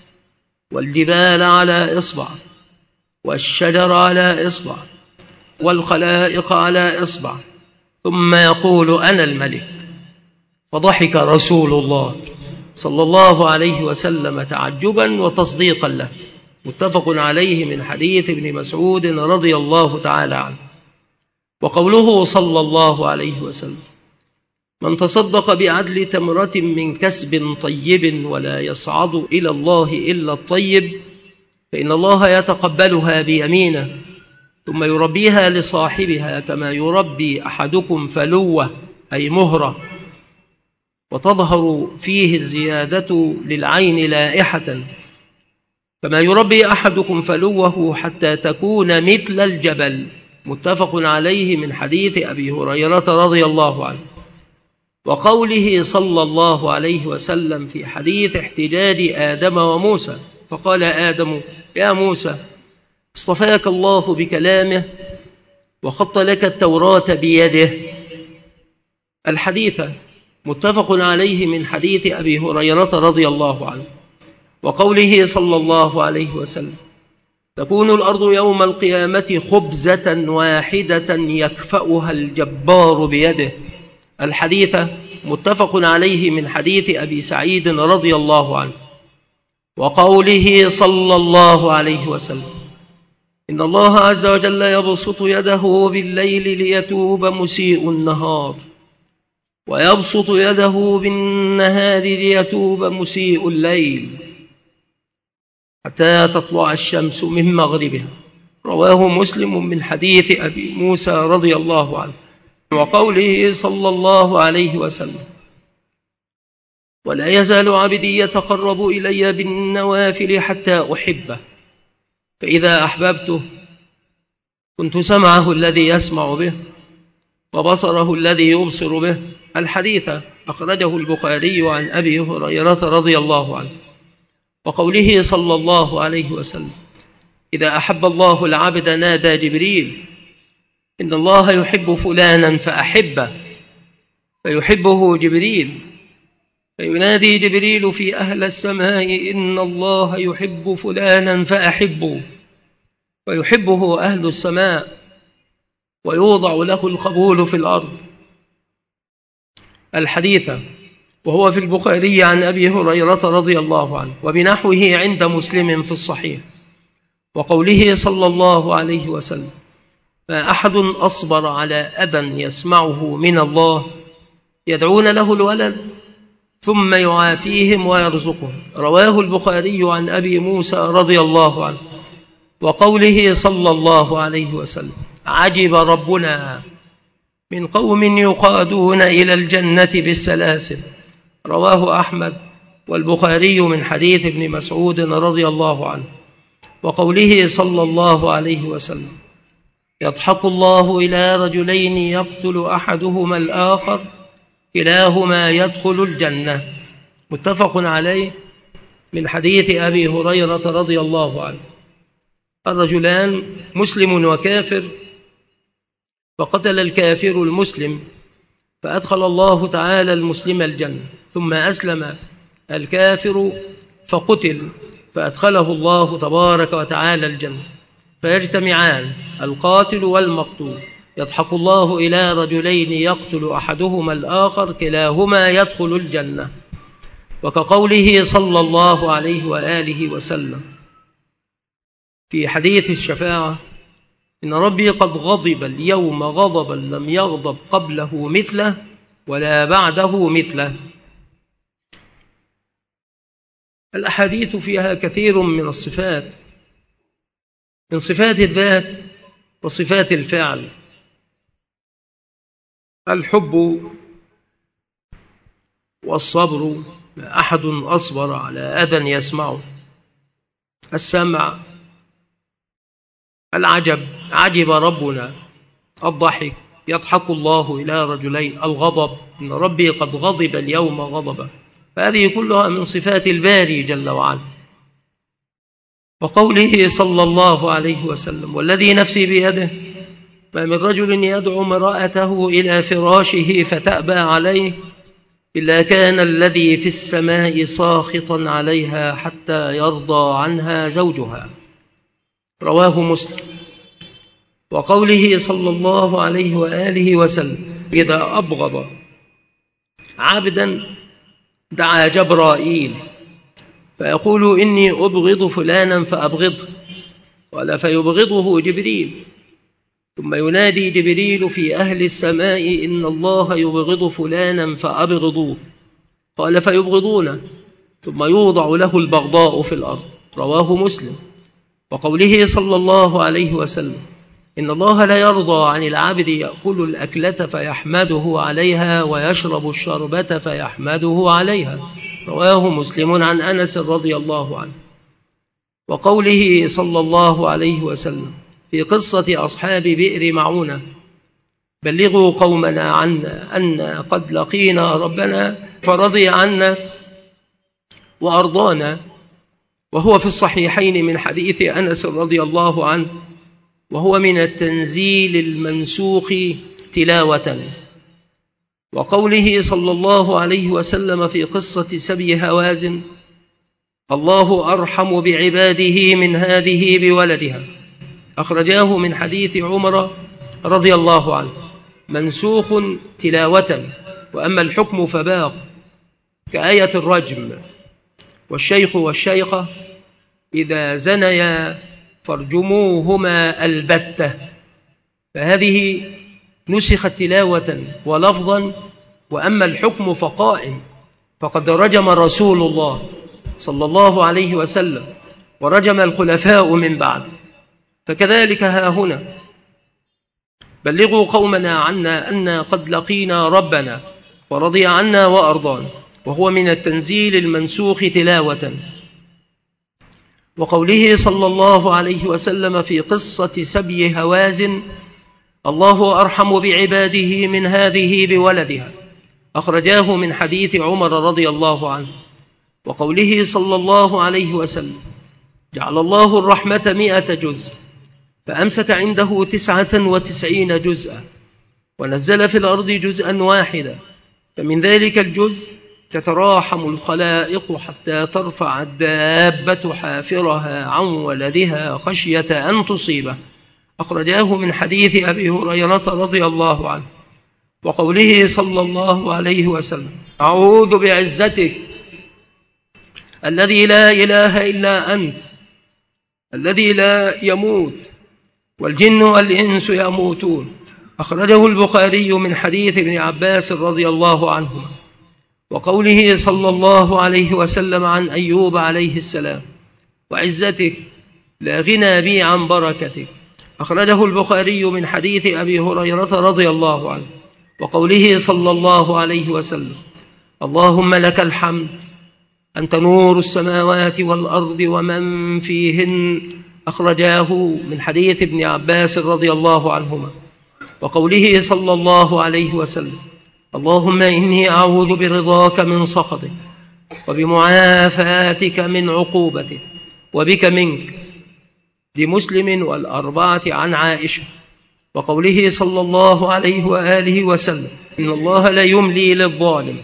والجبال على إصبع والشجر على إصبع والخلائق على إصبع ثم يقول أنا الملك. فضحك رسول الله صلى الله عليه وسلم تعجبا وتصديقا له. متفق عليه من حديث ابن مسعود رضي الله تعالى عنه. وقوله صلى الله عليه وسلم من تصدق بعدل تمرة من كسب طيب ولا يصعد إلى الله إلا الطيب فإن الله يتقبلها بيمينه ثم يربيها لصاحبها كما يربي أحدكم فلوة أي مهرة وتظهر فيه الزيادة للعين لائحة كما يربي أحدكم فلوه حتى تكون مثل الجبل. متفق عليه من حديث أبي هريرة رضي الله عنه. وقوله صلى الله عليه وسلم في حديث احتجاج آدم وموسى فقال آدم يا موسى اصطفاك الله بكلامه وخط لك التوراة بيده. الحديث متفق عليه من حديث أبي هريرة رضي الله عنه. وقوله صلى الله عليه وسلم تكون الأرض يوم القيامة خبزة واحدة يكفأها الجبار بيده. الحديث متفق عليه من حديث أبي سعيد رضي الله عنه. وقوله صلى الله عليه وسلم إن الله عز وجل يبسط يده بالليل ليتوب مسيء النهار ويبسط يده بالنهار ليتوب مسيء الليل حتى تطلع الشمس من مغربها. رواه مسلم من حديث أبي موسى رضي الله عنه. وقوله صلى الله عليه وسلم ولا يزال عبدي يتقرب إلي بالنوافل حتى أحبه فإذا أحببته كنت سمعه الذي يسمع به وبصره الذي يبصر به. الحديث أخرجه البخاري عن أبي هريرة رضي الله عنه. وقوله صلى الله عليه وسلم إذا أحب الله العبد نادى جبريل إن الله يحب فلانا فأحبه فيحبه جبريل فينادي جبريل في أهل السماء إن الله يحب فلانا فأحبه فيحبه أهل السماء ويوضع له القبول في الأرض. الحديث وهو في البخاري عن أبي هريرة رضي الله عنه وبنحوه عند مسلم في الصحيح. وقوله صلى الله عليه وسلم ما أحد أصبر على أذى يسمعه من الله يدعون له الولد ثم يعافيهم ويرزقهم. رواه البخاري عن أبي موسى رضي الله عنه. وقوله صلى الله عليه وسلم عجب ربنا من قوم يقادون إلى الجنة بالسلاسل. رواه أحمد والبخاري من حديث ابن مسعود رضي الله عنه. وقوله صلى الله عليه وسلم يضحك الله إلى رجلين يقتل أحدهما الآخر كلاهما يدخل الجنة. متفق عليه من حديث أبي هريرة رضي الله عنه. الرجلان مسلم وكافر فقتل الكافر المسلم فأدخل الله تعالى المسلم الجنة ثم أسلم الكافر فقتل فأدخله الله تبارك وتعالى الجنة فيجتمعان القاتل والمقتول، يضحك الله إلى رجلين يقتل أحدهما الآخر كلاهما يدخل الجنة. وكقوله صلى الله عليه وآله وسلم في حديث الشفاعة: إن ربي قد غضب اليوم غضبا لم يغضب قبله مثله ولا بعده مثله. الأحاديث فيها كثير من الصفات، من صفات الذات وصفات الفعل. الحب والصبر، ما أحد أصبر على أذى يسمعه. السمع، العجب، عجب ربنا. الضحك، يضحك الله إلى رجلين. الغضب، إن ربي قد غضب اليوم غضبا. فهذه كلها من صفات الباري جل وعلا. وقوله صلى الله عليه وسلم: والذي نفسي بيده ما من رجل يدعو امرأته إلى فراشه فتأبى عليه إلا كان الذي في السماء ساخطا عليها حتى يرضى عنها زوجها. رواه مسلم. وقوله صلى الله عليه وآله وسلم: إذا أبغض عبدا دعا جبرائيل فيقول: إني أبغض فلانا فأبغضه، قال: فيبغضه جبريل، ثم ينادي جبريل في أهل السماء: إن الله يبغض فلانا فأبغضوه، قال: فيبغضونه، ثم يوضع له البغضاء في الأرض. رواه مسلم. وقوله صلى الله عليه وسلم: إن الله لا يرضى عن العبد يأكل الأكلة فيحمده عليها ويشرب الشربة فيحمده عليها. رواه مسلم عن أنس رضي الله عنه. وقوله صلى الله عليه وسلم في قصة أصحاب بئر معونة: بلغوا قومنا عنا أن قد لقينا ربنا فرضي عنا وأرضانا. وهو في الصحيحين من حديث أنس رضي الله عنه، وهو من التنزيل المنسوخ تلاوة. وقوله صلى الله عليه وسلم في قصة سبي هوازن: الله أرحم بعباده من هذه بولدها. أخرجاه من حديث عمر رضي الله عنه، منسوخ تلاوة. وأما الحكم فباق، كآية الرجم: والشيخ والشيخة إذا زنيا فارجموهما البتة. فهذه نسخت تلاوة ولفظا. وأما الحكم فقائم، فقد رجم رسول الله صلى الله عليه وسلم ورجم الخلفاء من بعد. فكذلك ها هنا: بلغوا قومنا عنا أنا قد لقينا ربنا ورضي عنا وأرضانا. وهو من التنزيل المنسوخ تلاوة. وقوله صلى الله عليه وسلم في قصة سبي هوازن: الله أرحم بعباده من هذه بولدها. أخرجاه من حديث عمر رضي الله عنه. وقوله صلى الله عليه وسلم: جعل الله الرحمة مئة جزء فأمسك عنده تسعة وتسعين جزءا، ونزل في الأرض جزءا واحدا، فمن ذلك الجزء تتراحم الخلائق حتى ترفع الدابة حافرها عن ولدها خشية أن تصيبه. أخرجاه من حديث أبي هريرة رضي الله عنه. وقوله صلى الله عليه وسلم: أعوذ بعزتك الذي لا إله إلا أنت الذي لا يموت والجن والإنس يموتون. أخرجه البخاري من حديث ابن عباس رضي الله عنهما. وقوله صلى الله عليه وسلم عن أيوب عليه السلام: وعزتك لا غنى بي عن بركتك. أخرجه البخاري من حديث أبي هريرة رضي الله عنه. وقوله صلى الله عليه وسلم: اللهم لك الحمد أنت نور السماوات والأرض ومن فيهن. أخرجاه من حديث ابن عباس رضي الله عنهما. وقوله صلى الله عليه وسلم: اللهم إني أعوذ برضاك من سخطك وبمعافاتك من عقوبتك وبك منك. لمسلم والأربعة عن عائشة. وقوله صلى الله عليه وآله وسلم: إن الله لا يملي للظالم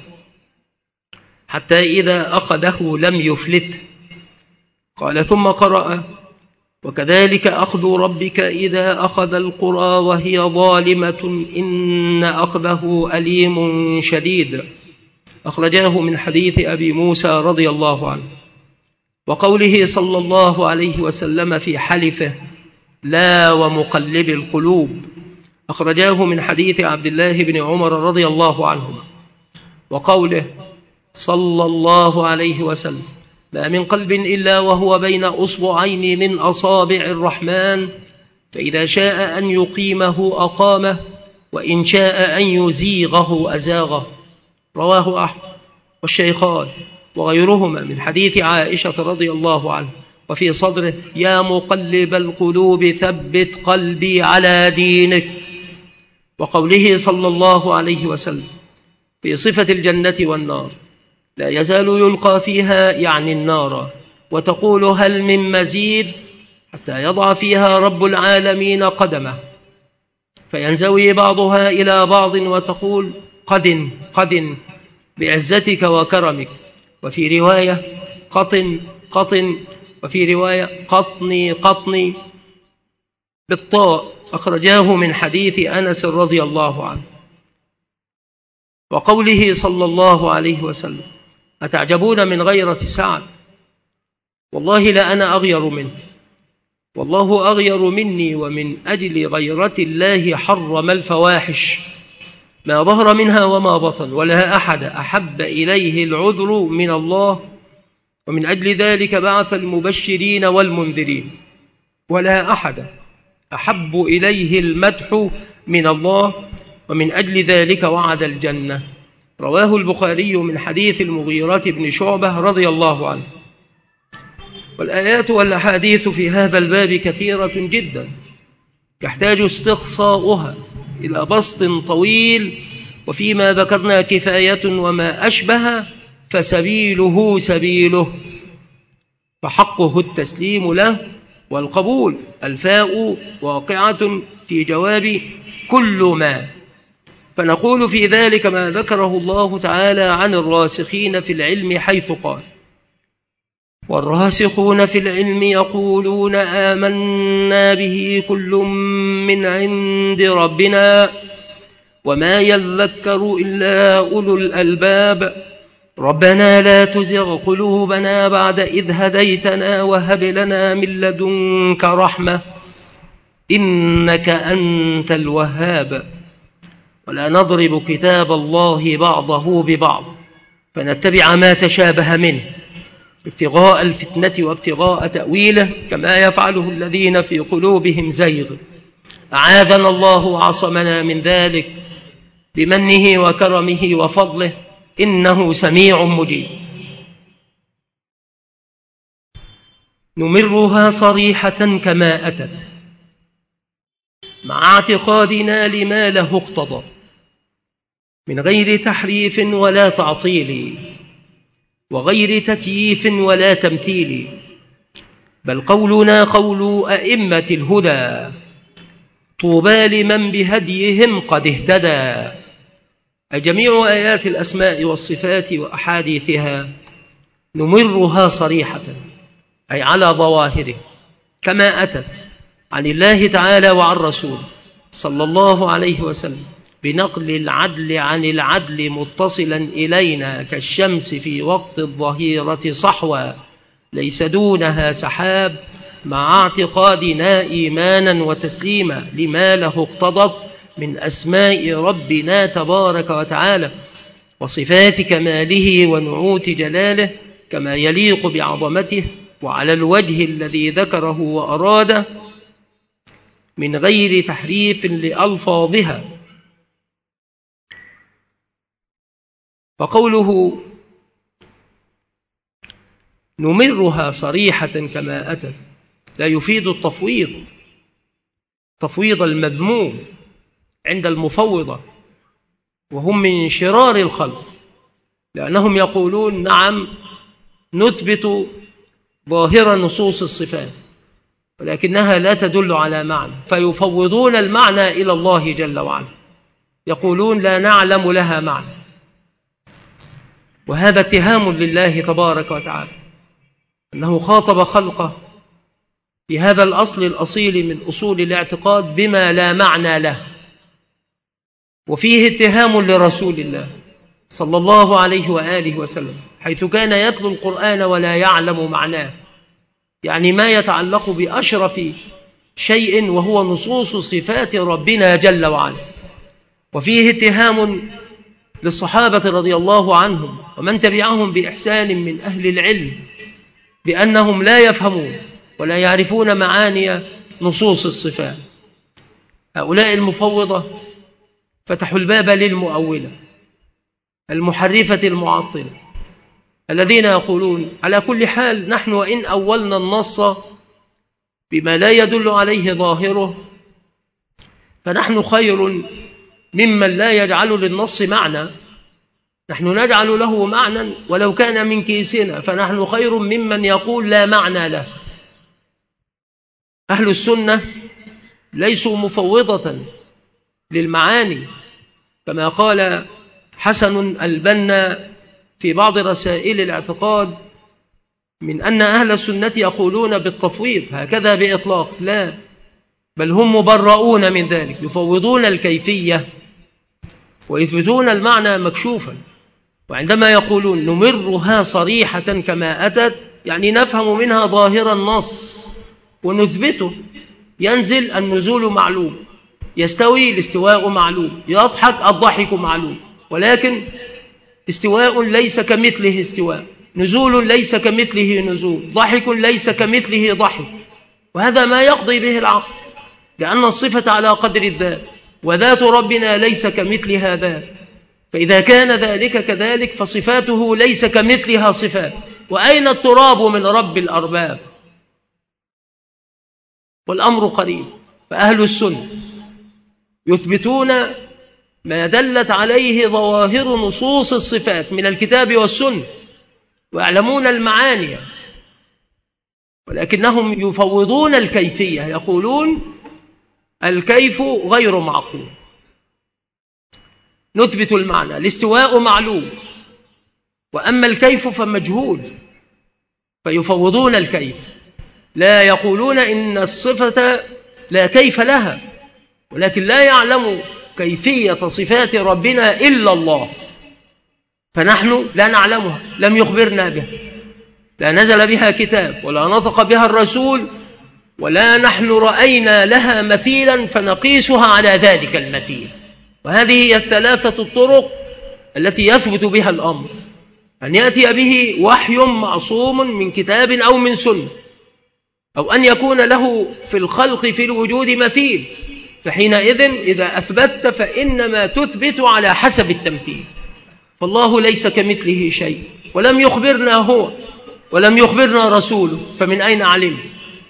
حتى إذا أخذه لم يفلته. قال ثم قرأ: وكذلك أخذ ربك إذا أخذ القرى وهي ظالمة إن أخذه أليم شديد. أخرجاه من حديث أبي موسى رضي الله عنه. وقوله صلى الله عليه وسلم في حلفه لا ومقلب القلوب، أخرجاه من حديث عبد الله بن عمر رضي الله عنهما. وقوله صلى الله عليه وسلم ما من قلب إلا وهو بين أصبعين من أصابع الرحمن، فإذا شاء أن يقيمه أقامه، وإن شاء أن يزيغه أزاغه. رواه أحمد والشيخان وغيرهما من حديث عائشة رضي الله عنها. وفي صدره يا مقلب القلوب ثبت قلبي على دينك. وقوله صلى الله عليه وسلم في صفة الجنة والنار لا يزال يلقى فيها يعني النار وتقول هل من مزيد، حتى يضع فيها رب العالمين قدمه فينزوي بعضها إلى بعض وتقول قد قد بعزتك وكرمك. وفي رواية قطن قطن، وفي رواية قطني قطني بالطاء. أخرجاه من حديث أنس رضي الله عنه. وقوله صلى الله عليه وسلم أتعجبون من غيرة سعد، والله لأنا أغير منه، والله أغير مني، ومن أجل غيرة الله حرم الفواحش ما ظهر منها وما بطن، ولا أحد أحب إليه العذر من الله، ومن أجل ذلك بعث المبشرين والمنذرين، ولا أحد أحب إليه المدح من الله، ومن أجل ذلك وعد الجنة. رواه البخاري من حديث المغيرة بن شعبة رضي الله عنه. والآيات والأحاديث في هذا الباب كثيرة جدا يحتاج استقصاؤها إلى بسط طويل، وفيما ذكرنا كفاية، وما أشبه فسبيله سبيله، فحقه التسليم له والقبول. الفاء واقعة في جواب كل ما، فنقول في ذلك ما ذكره الله تعالى عن الراسخين في العلم حيث قال والراسخون في العلم يقولون آمنا به كل من عند ربنا وما يذكر إلا أولو الألباب ربنا لا تزغ قلوبنا بعد إذ هديتنا وهب لنا من لدنك رحمة إنك أنت الوهاب. ولا نضرب كتاب الله بعضه ببعض فنتبع ما تشابه منه ابتغاء الفتنة وابتغاء تأويله كما يفعله الذين في قلوبهم زيغ. أعاذنا الله وعصمنا من ذلك بمنه وكرمه وفضله إنه سميع مجيب. نمرها صريحة كما أتت مع اعتقادنا لما له اقتضى من غير تحريف ولا تعطيل وغير تكييف ولا تمثيل، بل قولنا قول أئمة الهدى طوبى لمن بهديهم قد اهتدى. أي جميع آيات الأسماء والصفات وأحاديثها نمرها صريحة أي على ظواهره كما أتت عن الله تعالى وعن رسوله صلى الله عليه وسلم بنقل العدل عن العدل متصلا إلينا كالشمس في وقت الظهيرة صحوا ليس دونها سحاب، مع اعتقادنا إيمانا وتسليما لما له اقتضت من أسماء ربنا تبارك وتعالى وصفات كماله ونعوت جلاله كما يليق بعظمته وعلى الوجه الذي ذكره وأراده من غير تحريف لألفاظها. فقوله نمرها صريحة كما أتت لا يفيد التفويض، تفويض المذموم عند المفوضة وهم من شرار الخلق، لأنهم يقولون نعم نثبت ظاهر نصوص الصفات ولكنها لا تدل على معنى، فيفوضون المعنى إلى الله جل وعلا، يقولون لا نعلم لها معنى، وهذا اتهام لله تبارك وتعالى أنه خاطب خلقه في هذا الأصل الأصيل من أصول الاعتقاد بما لا معنى له، وفيه اتهام لرسول الله صلى الله عليه وآله وسلم حيث كان يتلو القرآن ولا يعلم معناه، يعني ما يتعلق بأشرف شيء وهو نصوص صفات ربنا جل وعلا. وفيه اتهام للصحابة رضي الله عنهم ومن تبعهم بإحسان من أهل العلم بأنهم لا يفهمون ولا يعرفون معاني نصوص الصفات. هؤلاء المفوضة فتحوا الباب للمؤولة المحرفة المعطلة الذين يقولون على كل حال نحن وإن أولنا النص بما لا يدل عليه ظاهره فنحن خير ممن لا يجعل للنص معنى، نحن نجعل له معنى ولو كان من كيسنا، فنحن خير ممن يقول لا معنى له. أهل السنة ليسوا مفوضة للمعاني كما قال حسن البنا في بعض رسائل الاعتقاد من أن أهل السنة يقولون بالتفويض هكذا بإطلاق، لا، بل هم مبرؤون من ذلك، يفوضون الكيفية ويثبتون المعنى مكشوفا. وعندما يقولون نمرها صريحة كما أتت يعني نفهم منها ظاهر النص ونثبته، ينزل النزول معلوم، يستوي الاستواء معلوم، يضحك الضحك معلوم، ولكن استواء ليس كمثله استواء، نزول ليس كمثله نزول، ضحك ليس كمثله ضحك. وهذا ما يقضي به العقل، لأن الصفة على قدر الذات، وذات ربنا ليس كمثلها ذات، فإذا كان ذلك كذلك فصفاته ليس كمثلها صفات، وأين التراب من رب الأرباب؟ والأمر قريب. فأهل السنة يثبتون ما دلت عليه ظواهر نصوص الصفات من الكتاب والسنة ويعلمون المعاني، ولكنهم يفوضون الكيفية، يقولون الكيف غير معقول. نثبت المعنى، الاستواء معلوم، وأما الكيف فمجهول، فيفوضون الكيف، لا يقولون إن الصفة لا كيف لها، ولكن لا يعلم كيفية صفات ربنا إلا الله، فنحن لا نعلمها، لم يخبرنا بها، لا نزل بها كتاب ولا نطق بها الرسول، ولا نحن رأينا لها مثيلا فنقيسها على ذلك المثيل. وهذه هي الثلاثة الطرق التي يثبت بها الأمر، أن يأتي به وحي معصوم من كتاب أو من سنة، أو أن يكون له في الخلق في الوجود مثيل، فحينئذ إذا أثبتت فإنما تثبت على حسب التمثيل. فالله ليس كمثله شيء، ولم يخبرنا هو ولم يخبرنا رسوله، فمن أين علم؟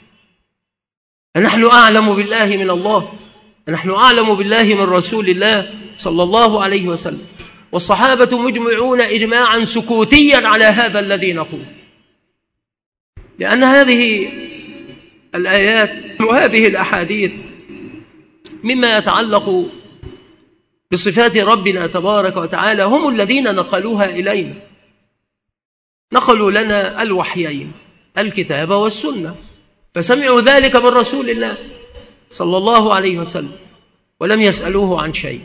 نحن أعلم بالله من الله، نحن أعلم بالله من رسول الله صلى الله عليه وسلم، والصحابة مجمعون إجماعا سكوتيا على هذا الذي نقول، لأن هذه الآيات وهذه الأحاديث مما يتعلق بصفات ربنا تبارك وتعالى هم الذين نقلوها إلينا، نقلوا لنا الوحيين الكتاب والسنة، فسمعوا ذلك من رسول الله صلى الله عليه وسلم ولم يسألوه عن شيء.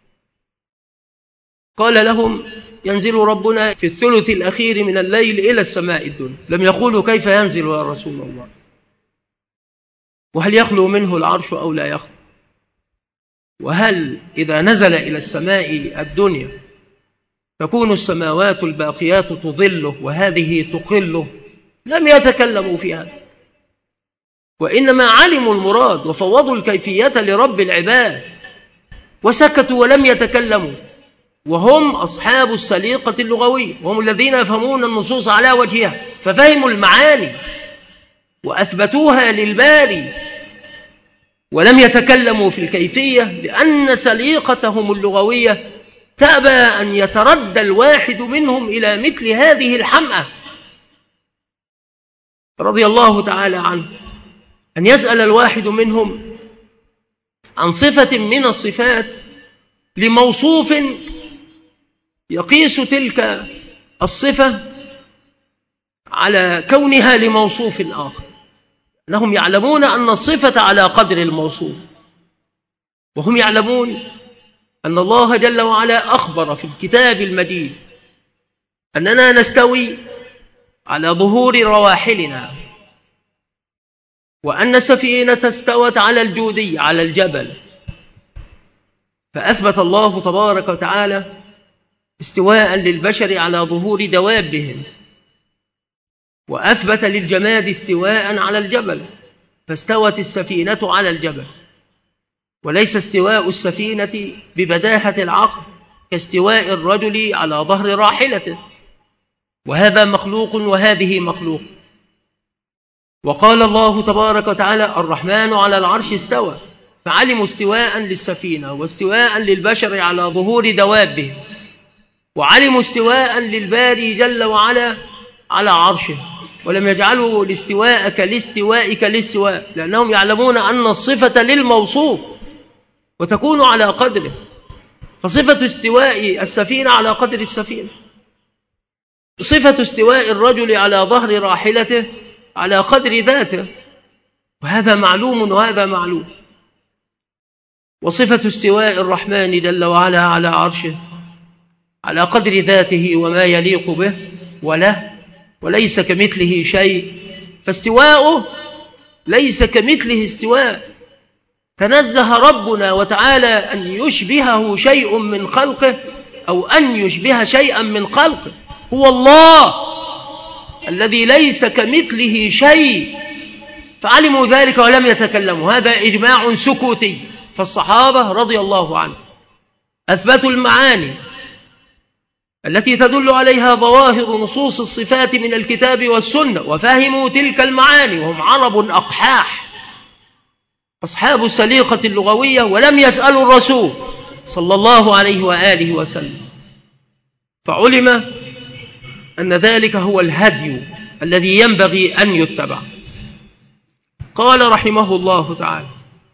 قال لهم ينزل ربنا في الثلث الأخير من الليل إلى السماء الدنيا، لم يقولوا كيف ينزل يا رسول الله، وهل يخلو منه العرش أو لا يخلو، وهل إذا نزل إلى السماء الدنيا تكون السماوات الباقيات تظله وهذه تقله؟ لم يتكلموا في هذا، وإنما علموا المراد وفوضوا الكيفية لرب العباد وسكتوا ولم يتكلموا، وهم أصحاب السليقة اللغوية، وهم الذين يفهمون النصوص على وجهها، ففهموا المعاني وأثبتوها للباري ولم يتكلموا في الكيفية، لأن سليقتهم اللغوية تأبى أن يتردى الواحد منهم إلى مثل هذه الحمأة رضي الله تعالى عنه، أن يسأل الواحد منهم عن صفة من الصفات لموصوف يقيس تلك الصفة على كونها لموصوف آخر، أنهم يعلمون أن الصفة على قدر الموصوف، وهم يعلمون أن الله جل وعلا أخبر في الكتاب المجيد أننا نستوي على ظهور رواحلنا، وأن السفينة استوت على الجودي على الجبل، فأثبت الله تبارك وتعالى استواء للبشر على ظهور دوابهم، وأثبت للجماد استواء على الجبل، فاستوت السفينة على الجبل، وليس استواء السفينة ببداهة العقل كاستواء الرجل على ظهر راحلته، وهذا مخلوق وهذه مخلوق. وقال الله تبارك وتعالى الرحمن على العرش استوى، فعلموا استواء للسفينة واستواء للبشر على ظهور دوابهم، وعلموا استواء للباري جل وعلا على عرشه، ولم يجعلوا الاستواء كالاستواء كالاستواء، لأنهم يعلمون أن الصفة للموصوف وتكون على قدره، فصفة استواء السفينة على قدر السفينة، صفة استواء الرجل على ظهر راحلته على قدر ذاته، وهذا معلوم وهذا معلوم. وصفة استواء الرحمن جل وعلا على عرشه على قدر ذاته وما يليق به وله، وليس كمثله شيء، فاستواؤه ليس كمثله استواء. تنزه ربنا وتعالى أن يشبهه شيء من خلقه أو أن يشبه شيئا من خلقه، هو الله الذي ليس كمثله شيء، فعلموا ذلك ولم يتكلموا. هذا إجماع سكوتي، فالصحابة رضي الله عنهم أثبتوا المعاني التي تدل عليها ظواهر نصوص الصفات من الكتاب والسنة، وفهموا تلك المعاني، وهم عرب أقحاح أصحاب السليقة اللغوية، ولم يسألوا الرسول صلى الله عليه وآله وسلم، فعلم أن ذلك هو الهدي الذي ينبغي أن يتبع. قال رحمه الله تعالى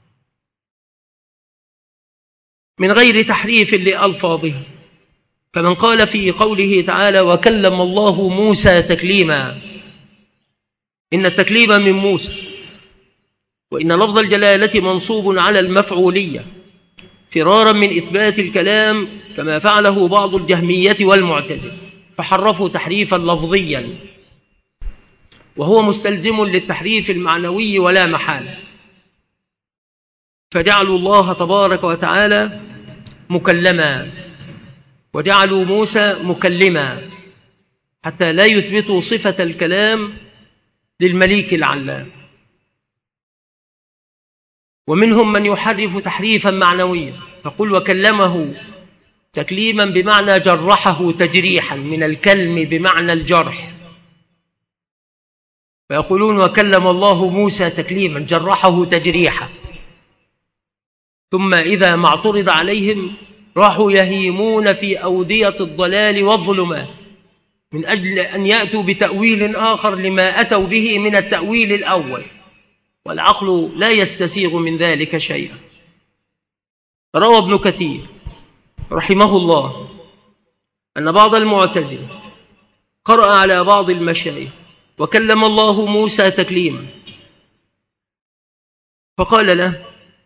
من غير تحريف لألفاظها، كمن قال في قوله تعالى وكلم الله موسى تكليما، إن التكليم من موسى، وإن لفظ الجلالة منصوب على المفعولية فرارا من إثبات الكلام كما فعله بعض الجهمية والمعتزلة، فحرفوا تحريفا لفظيا وهو مستلزم للتحريف المعنوي ولا محالة، فجعلوا الله تبارك وتعالى مكلما وجعلوا موسى مكلما حتى لا يثبتوا صفة الكلام للمليك العلام. ومنهم من يحرف تحريفا معنويا فقل وكلمه تكليما بمعنى جرحه تجريحا، من الكلم بمعنى الجرح، فيقولون وكلم الله موسى تكليما جرحه تجريحا، ثم إذا ما اعترض عليهم راحوا يهيمون في أودية الضلال والظلمات من أجل أن يأتوا بتأويل آخر لما أتوا به من التأويل الأول، والعقل لا يستسيغ من ذلك شيئا. روى ابن كثير رحمه الله أن بعض المعتزلة قرأ على بعض المشايخ وكلم الله موسى تكليما، فقال له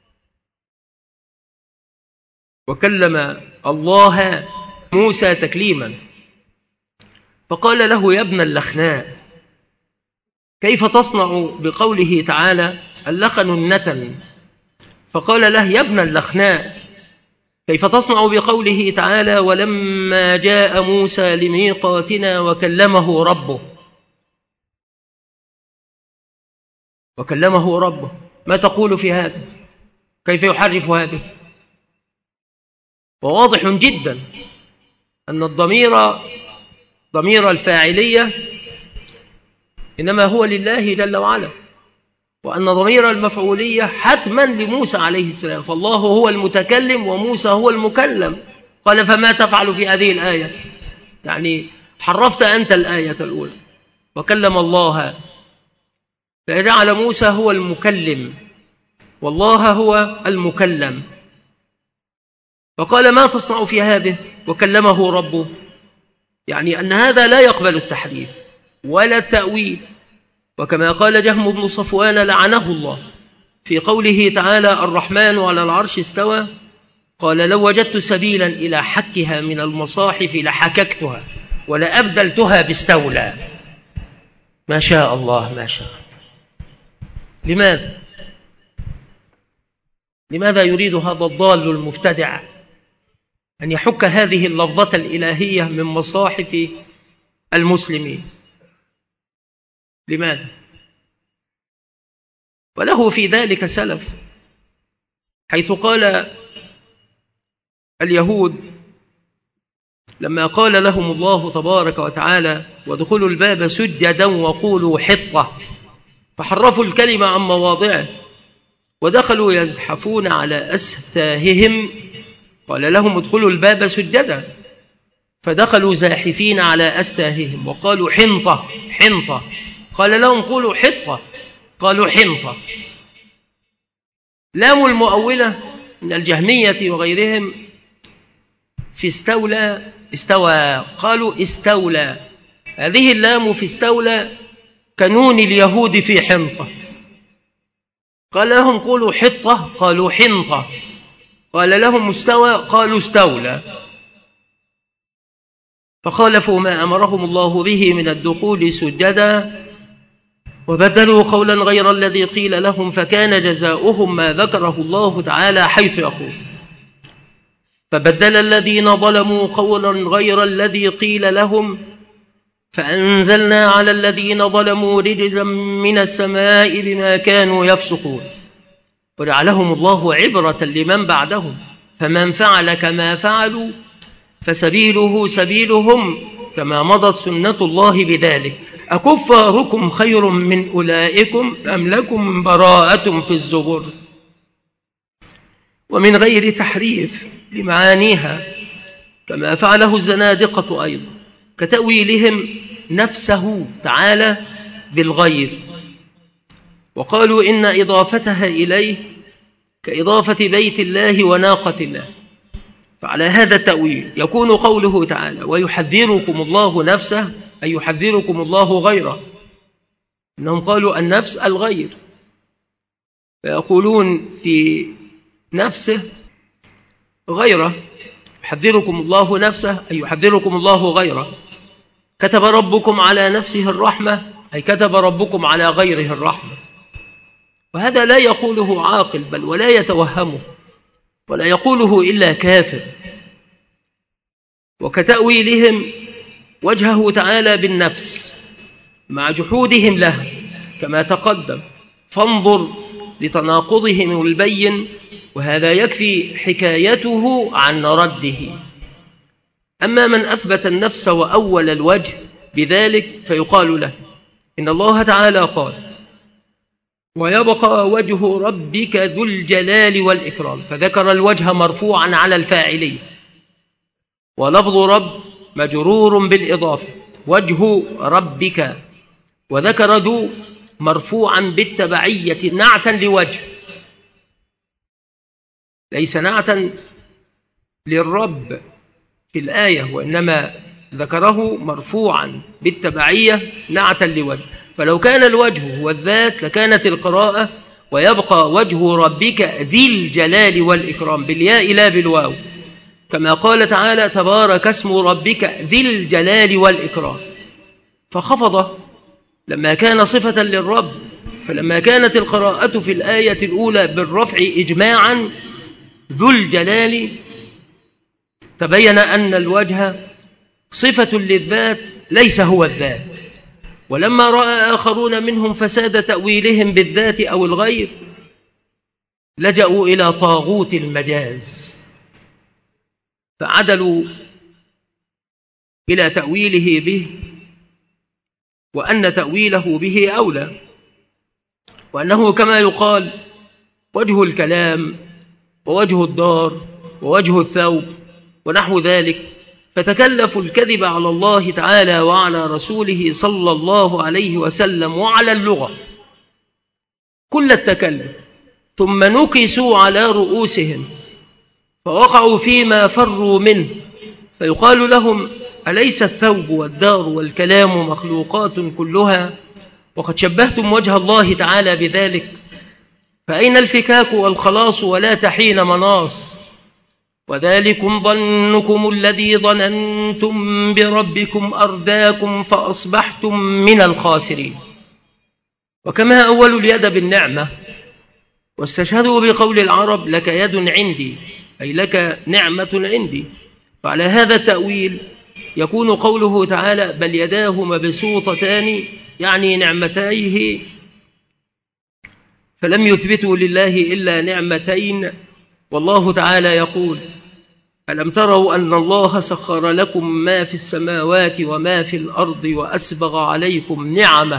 وكلم الله موسى تكليما، فقال له يا ابن اللخناء كيف تصنع بقوله تعالى اللخن النتن، فقال له يا ابن اللخناء كيف تصنع بقوله تعالى ولما جاء موسى لميقاتنا وكلمه ربه، وكلمه ربه، ما تقول في هذا؟ كيف يحرف هذا؟ وواضح جدا أن الضمير ضمير الفاعلية إنما هو لله جل وعلا، وأن ضمير المفعولية حتما لموسى عليه السلام، فالله هو المتكلم وموسى هو المكلم. قال فما تفعل في هذه الآية؟ يعني حرفت أنت الآية الأولى وكلم الله، فجعل موسى هو المكلم والله هو المكلم، فقال ما تصنع في هذه وكلمه ربه، يعني أن هذا لا يقبل التحريف ولا التأويل، وكما قال جهم بن صفوان لعنه الله في قوله تعالى الرحمن على العرش استوى، قال لو وجدت سبيلا إلى حكها من المصاحف لحككتها ولأبدلتها باستولى. ما شاء الله ما شاء. لماذا؟ لماذا يريد هذا الضال المبتدع أن يحك هذه اللفظة الإلهية من مصاحف المسلمين؟ لماذا؟ وله في ذلك سلف، حيث قال اليهود لما قال لهم الله تبارك وتعالى وادخلوا الباب سجدا وقولوا حطة، فحرفوا الكلمة عن مواضعه ودخلوا يزحفون على أستاههم، قال لهم ادخلوا الباب سجدا فدخلوا زاحفين على أستاههم وقالوا حنطة حنطة، قال لهم قولوا حطة قالوا حنطة. لام المؤولة من الجهمية وغيرهم في استولى استوى، قالوا استولى، هذه اللام في استولى كنون اليهود في حنطة. قال لهم قولوا حطة قالوا حنطة، قال لهم استوى قالوا استولى، فخالفوا ما أمرهم الله به من الدخول سجدا وبدلوا قولا غير الذي قيل لهم، فكان جزاؤهم ما ذكره الله تعالى حيث يقول فبدل الذين ظلموا قولا غير الذي قيل لهم فأنزلنا على الذين ظلموا رجزا من السماء بما كانوا يفسقون، وجعلهم الله عبرة لمن بعدهم، فمن فعل كما فعلوا فسبيله سبيلهم كما مضت سنة الله بذلك، أكفاركم خير من أولئكم أم لكم براءة في الزبر. ومن غير تحريف لمعانيها كما فعله الزنادقة أيضا، كتأويلهم نفسه تعالى بالغير، وقالوا إن إضافتها إليه كإضافة بيت الله وناقة الله، فعلى هذا التأويل يكون قوله تعالى ويحذركم الله نفسه أي يحذركم الله غيره، إنهم قالوا النفس الغير، فيقولون في نفسه غيره، يحذركم الله نفسه أي يحذركم الله غيره. كتب ربكم على نفسه الرحمة أي كتب ربكم على غيره الرحمة، وهذا لا يقوله عاقل بل ولا يتوهمه ولا يقوله إلا كافر. وكتأويلهم وجهه تعالى بالنفس مع جحودهم له كما تقدم، فانظر لتناقضهم البين، وهذا يكفي حكايته عن رده. أما من أثبت النفس وأول الوجه بذلك فيقال له إن الله تعالى قال ويبقى وجه ربك ذو الجلال والإكرام، فذكر الوجه مرفوعا على الفاعلية، ولفظ رب مجرور بالإضافة وجه ربك، وذكر ذو مرفوعا بالتبعية نعتا لوجه، ليس نعتا للرب في الآية، وإنما ذكره مرفوعا بالتبعية نعتا لوجه. فلو كان الوجه هو الذات لكانت القراءة ويبقى وجه ربك ذي الجلال والإكرام بالياء لا بالواو، كما قال تعالى تبارك اسم ربك ذي الجلال والإكرام، فخفض لما كان صفة للرب. فلما كانت القراءة في الآية الأولى بالرفع إجماعا ذو الجلال، تبين أن الوجه صفة للذات ليس هو الذات. ولما رأى آخرون منهم فساد تأويلهم بالذات أو الغير لجأوا إلى طاغوت المجاز، فعدلوا إلى تأويله به، وأن تأويله به أولى، وأنه كما يقال وجه الكلام ووجه الدار ووجه الثوب ونحو ذلك، فتكلفوا الكذب على الله تعالى وعلى رسوله صلى الله عليه وسلم وعلى اللغة كل التكلف، ثم نكسوا على رؤوسهم فوقعوا فيما فروا منه، فيقال لهم أليس الثوب والدار والكلام مخلوقات كلها؟ وقد شبهتم وجه الله تعالى بذلك، فأين الفكاك والخلاص ولا تحين مناص؟ وذلكم ظنكم الذي ظننتم بربكم أرداكم فأصبحتم من الخاسرين. وكما أول اليد بالنعمة، واستشهدوا بقول العرب لك يد عندي، أي لك نعمة عندي، فعلى هذا التأويل يكون قوله تعالى بل يداه مبسوطتان يعني نعمتيه، فلم يثبتوا لله إلا نعمتين. والله تعالى يقول ألم تروا أن الله سخر لكم ما في السماوات وما في الأرض وأسبغ عليكم نعمه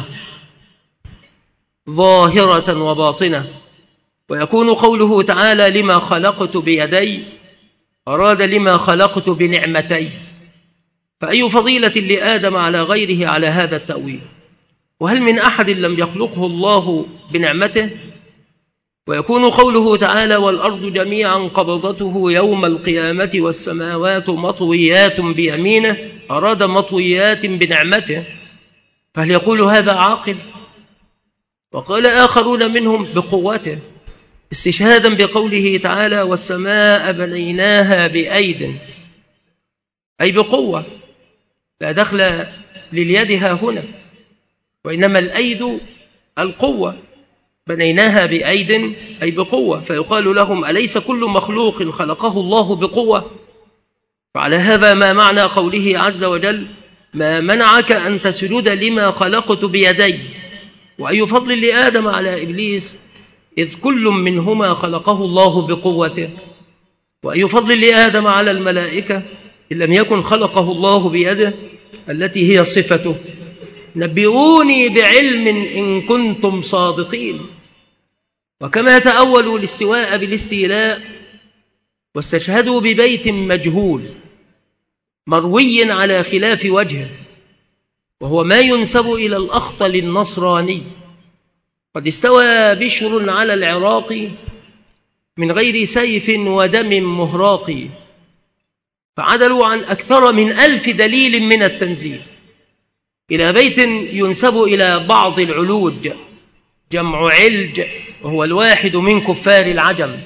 ظاهرة وباطنة. ويكون قوله تعالى لما خلقت بيدي أراد لما خلقت بنعمتي، فأي فضيلة لآدم على غيره على هذا التأويل؟ وهل من أحد لم يخلقه الله بنعمته؟ ويكون قوله تعالى والأرض جميعا قبضته يوم القيامة والسماوات مطويات بيمينه أراد مطويات بنعمته، فهل يقول هذا عاقل؟ وقال آخرون منهم بقوته، استشهادا بقوله تعالى والسماء بنيناها بأيد، أي بقوة، لا دخل لليد ها هنا، وإنما الأيد القوة، بنيناها بأيد أي بقوة. فيقال لهم أليس كل مخلوق خلقه الله بقوة؟ فعلى هذا ما معنى قوله عز وجل ما منعك أن تسجد لما خلقت بيدي؟ وأي فضل لآدم على إبليس إذ كل منهما خلقه الله بقوته؟ وأي فضل لآدم على الملائكة إن لم يكن خلقه الله بيده التي هي صفته؟ نبئوني بعلم إن كنتم صادقين. وكما تأولوا الاستواء بالاستيلاء واستشهدوا ببيت مجهول مروي على خلاف وجهه، وهو ما ينسب إلى الأخطل النصراني، قد استوى بشر على العراق من غير سيف ودم مهراق، فعدلوا عن أكثر من ألف دليل من التنزيل إلى بيت ينسب إلى بعض العلوج جمع علج، وهو الواحد من كفار العجم.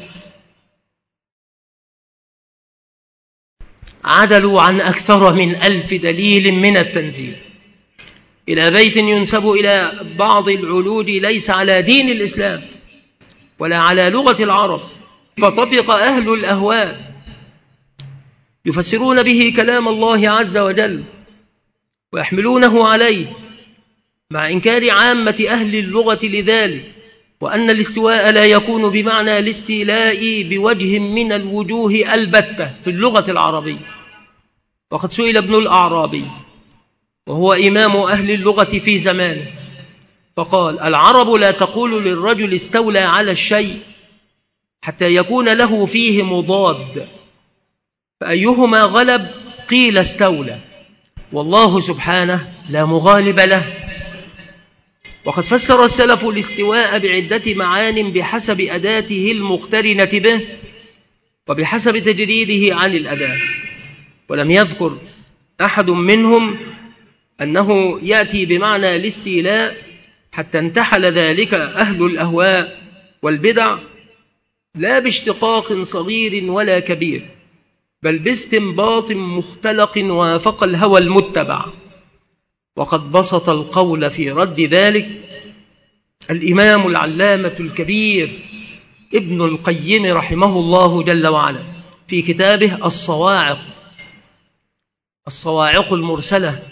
عدلوا عن أكثر من ألف دليل من التنزيل إلى بيت ينسب إلى بعض العلوج ليس على دين الإسلام ولا على لغة العرب، فطفق أهل الأهواء يفسرون به كلام الله عز وجل ويحملونه عليه، مع إنكار عامة أهل اللغة لذلك، وأن الاستواء لا يكون بمعنى الاستيلاء بوجه من الوجوه البتة في اللغة العربية. وقد سئل ابن الأعرابي وهو إمام أهل اللغة في زمانه فقال العرب لا تقول للرجل استولى على الشيء حتى يكون له فيه مضاد، فأيهما غلب قيل استولى، والله سبحانه لا مغالب له. وقد فسر السلف الاستواء بعدة معان بحسب أداته المقترنة به وبحسب تجريده عن الأداة، ولم يذكر أحد منهم أنه يأتي بمعنى الاستيلاء حتى انتحل ذلك أهل الأهواء والبدع، لا باشتقاق صغير ولا كبير، بل باستنباط مختلق وافق الهوى المتبع. وقد بسط القول في رد ذلك الإمام العلامة الكبير ابن القيم رحمه الله جل وعلا في كتابه الصواعق الصواعق المرسلة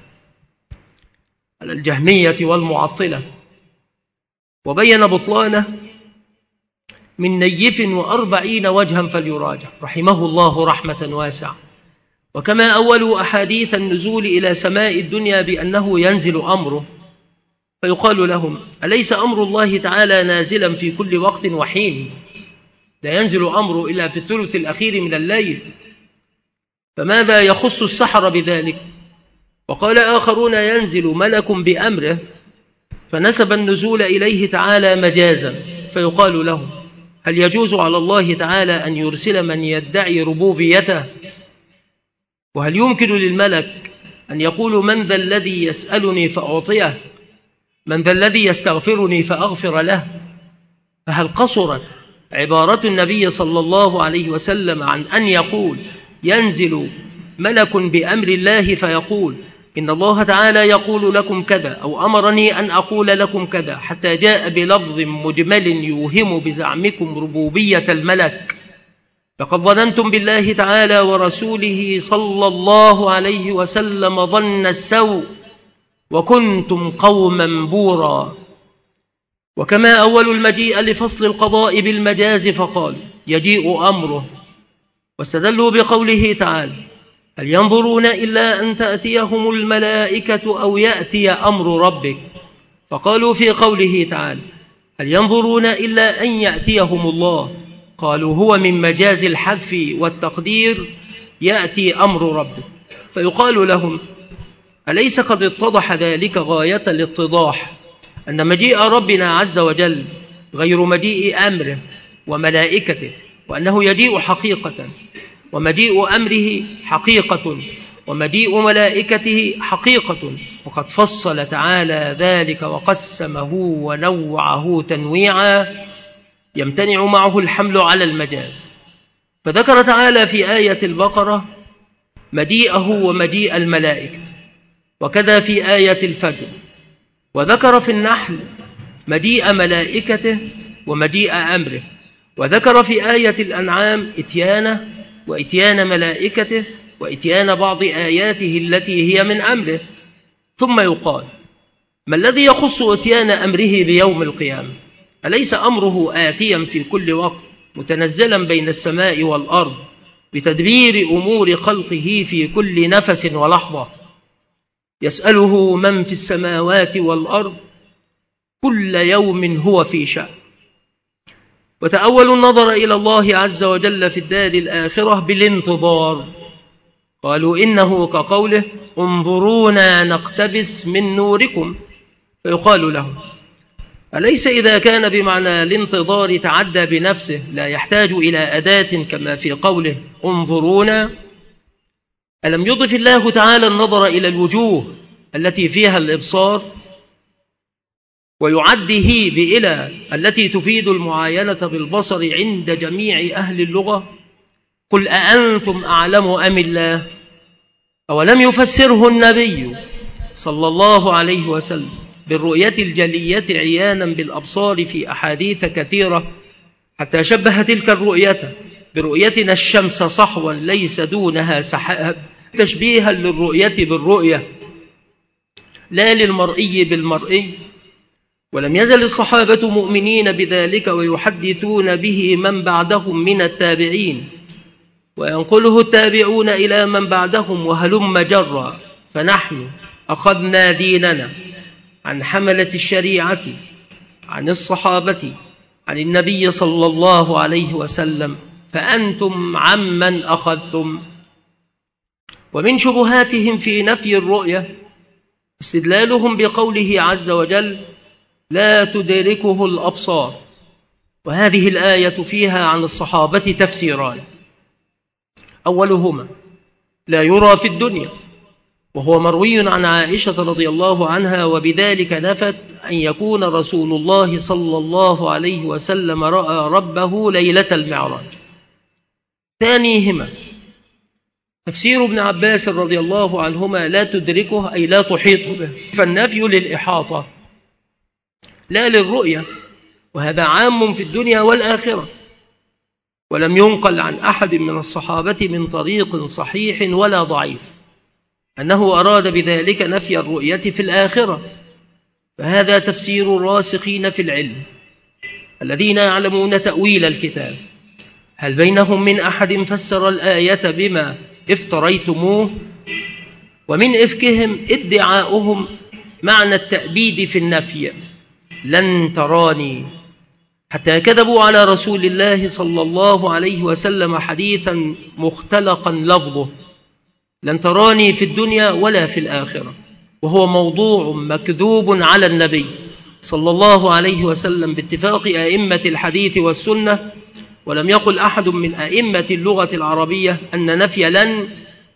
على الجهمية والمعطلة، وبين بطلانه من نيف وأربعين وجها فليراجع رحمه الله رحمة واسعة. وكما أولوا أحاديث النزول إلى سماء الدنيا بأنه ينزل أمره، فيقال لهم أليس أمر الله تعالى نازلا في كل وقت وحين؟ لا ينزل أمره إلا في الثلث الأخير من الليل، فماذا يخص السحر بذلك؟ وقال آخرون ينزل ملك بأمره، فنسب النزول إليه تعالى مجازا، فيقال لهم هل يجوز على الله تعالى أن يرسل من يدعي ربوبيته؟ وهل يمكن للملك أن يقول من ذا الذي يسألني فأعطيه؟ من ذا الذي يستغفرني فأغفر له؟ فهل قصرت عبارة النبي صلى الله عليه وسلم عن أن يقول ينزل ملك بأمر الله فيقول إن الله تعالى يقول لكم كذا أو أمرني أن أقول لكم كذا، حتى جاء بلفظ مجمل يوهم بزعمكم ربوبية الملك؟ لقد ظننتم بالله تعالى ورسوله صلى الله عليه وسلم ظن السوء وكنتم قوما بورا. وكما أول المجيء لفصل القضاء بالمجاز فقال يجيء أمره، واستدلوا بقوله تعالى هل ينظرون إلا أن تأتيهم الملائكة أو يأتي أمر ربك، فقالوا في قوله تعالى هل ينظرون إلا أن يأتيهم الله، قالوا هو من مجاز الحذف والتقدير يأتي أمر ربك، فيقال لهم أليس قد اتضح ذلك غاية الاتضاح أن مجيء ربنا عز وجل غير مجيء أمره وملائكته، وأنه يجيء حقيقة، ومجيء أمره حقيقة، ومجيء ملائكته حقيقة، وقد فصل تعالى ذلك وقسمه ونوعه تنويعا يمتنع معه الحمل على المجاز. فذكر تعالى في آية البقرة مجيئه ومجيء الملائكة، وكذا في آية الفجر، وذكر في النحل مجيء ملائكته ومجيء أمره، وذكر في آية الأنعام إتيانه وإتيان ملائكته وإتيان بعض آياته التي هي من أمره. ثم يقال ما الذي يخص إتيان أمره بيوم القيامة؟ أليس أمره آتيا في كل وقت متنزلا بين السماء والأرض بتدبير أمور خلقه في كل نفس ولحظة؟ يسأله من في السماوات والأرض كل يوم هو في شأن. وتأولوا النظر إلى الله عز وجل في الدار الآخرة بالانتظار، قالوا إنه كقوله انظرونا نقتبس من نوركم، فيقال لهم أليس إذا كان بمعنى الانتظار تعدى بنفسه لا يحتاج إلى أداة كما في قوله انظرونا؟ ألم يضف الله تعالى النظر إلى الوجوه التي فيها الإبصار ويعده بإلى التي تفيد المعاينة بالبصر عند جميع أهل اللغة؟ قل أأنتم أعلم أم الله؟ أولم يفسره النبي صلى الله عليه وسلم بالرؤية الجلية عيانا بالأبصار في أحاديث كثيرة، حتى شبه تلك الرؤية برؤيتنا الشمس صحوا ليس دونها سحاب، تشبيها للرؤية بالرؤية لا للمرئي بالمرئي. ولم يزل الصحابة مؤمنين بذلك ويحدثون به من بعدهم من التابعين، وينقله التابعون إلى من بعدهم وهلم جرا. فنحن أخذنا ديننا عن حملة الشريعة، عن الصحابة، عن النبي صلى الله عليه وسلم، فأنتم عمن أخذتم. ومن شبهاتهم في نفي الرؤية استدلالهم بقوله عز وجل لا تدركه الأبصار، وهذه الآية فيها عن الصحابة تفسيران، أولهما لا يرى في الدنيا، وهو مروي عن عائشة رضي الله عنها، وبذلك نفت أن يكون رسول الله صلى الله عليه وسلم رأى ربه ليلة المعراج. ثانيهما تفسير ابن عباس رضي الله عنهما لا تدركه أي لا تحيط به، فالنفي للإحاطة لا للرؤية، وهذا عام في الدنيا والآخرة. ولم ينقل عن أحد من الصحابة من طريق صحيح ولا ضعيف أنه أراد بذلك نفي الرؤية في الآخرة، فهذا تفسير الراسخين في العلم الذين يعلمون تأويل الكتاب. هل بينهم من أحد فسر الآية بما افتريتموه؟ ومن إفكهم ادعاؤهم معنى التأبيد في النفي لن تراني، حتى كذبوا على رسول الله صلى الله عليه وسلم حديثا مختلقا لفظه لن تراني في الدنيا ولا في الآخرة، وهو موضوع مكذوب على النبي صلى الله عليه وسلم باتفاق أئمة الحديث والسنة. ولم يقل أحد من أئمة اللغة العربية أن نفي لن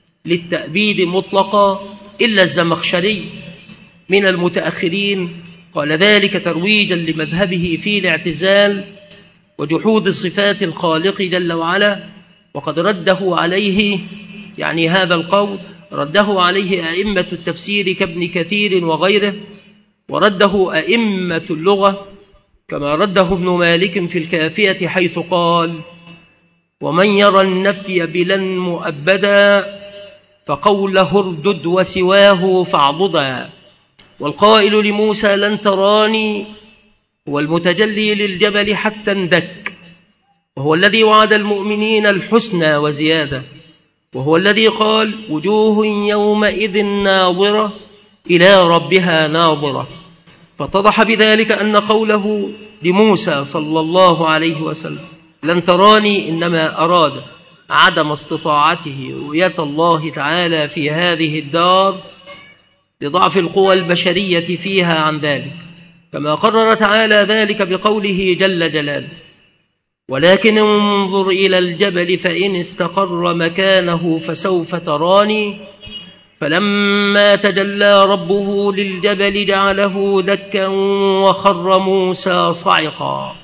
للتأبيد مطلقا إلا الزمخشري من المتأخرين، قال ذلك ترويجا لمذهبه في الاعتزال وجحود صفات الخالق جل وعلا، وقد رده عليه، يعني هذا القول رده عليه أئمة التفسير كابن كثير وغيره، ورده أئمة اللغة كما رده ابن مالك في الكافية حيث قال: ومن يرى النفي بلن مؤبدا فقوله اردد وسواه فاعضدا. والقائل لموسى لن تراني هو المتجلي للجبل حتى اندك، وهو الذي وعد المؤمنين الحسنى وزيادة، وهو الذي قال وجوه يومئذ ناظرة إلى ربها ناظرة. فاتضح بذلك أن قوله لموسى صلى الله عليه وسلم لن تراني إنما أراد عدم استطاعته رؤية الله تعالى في هذه الدار لضعف القوى البشرية فيها عن ذلك، كما قرر تعالى ذلك بقوله جل جلاله: ولكن انظر إلى الجبل فإن استقر مكانه فسوف تراني فلما تجلى ربه للجبل جعله دكا وخر موسى صعقا.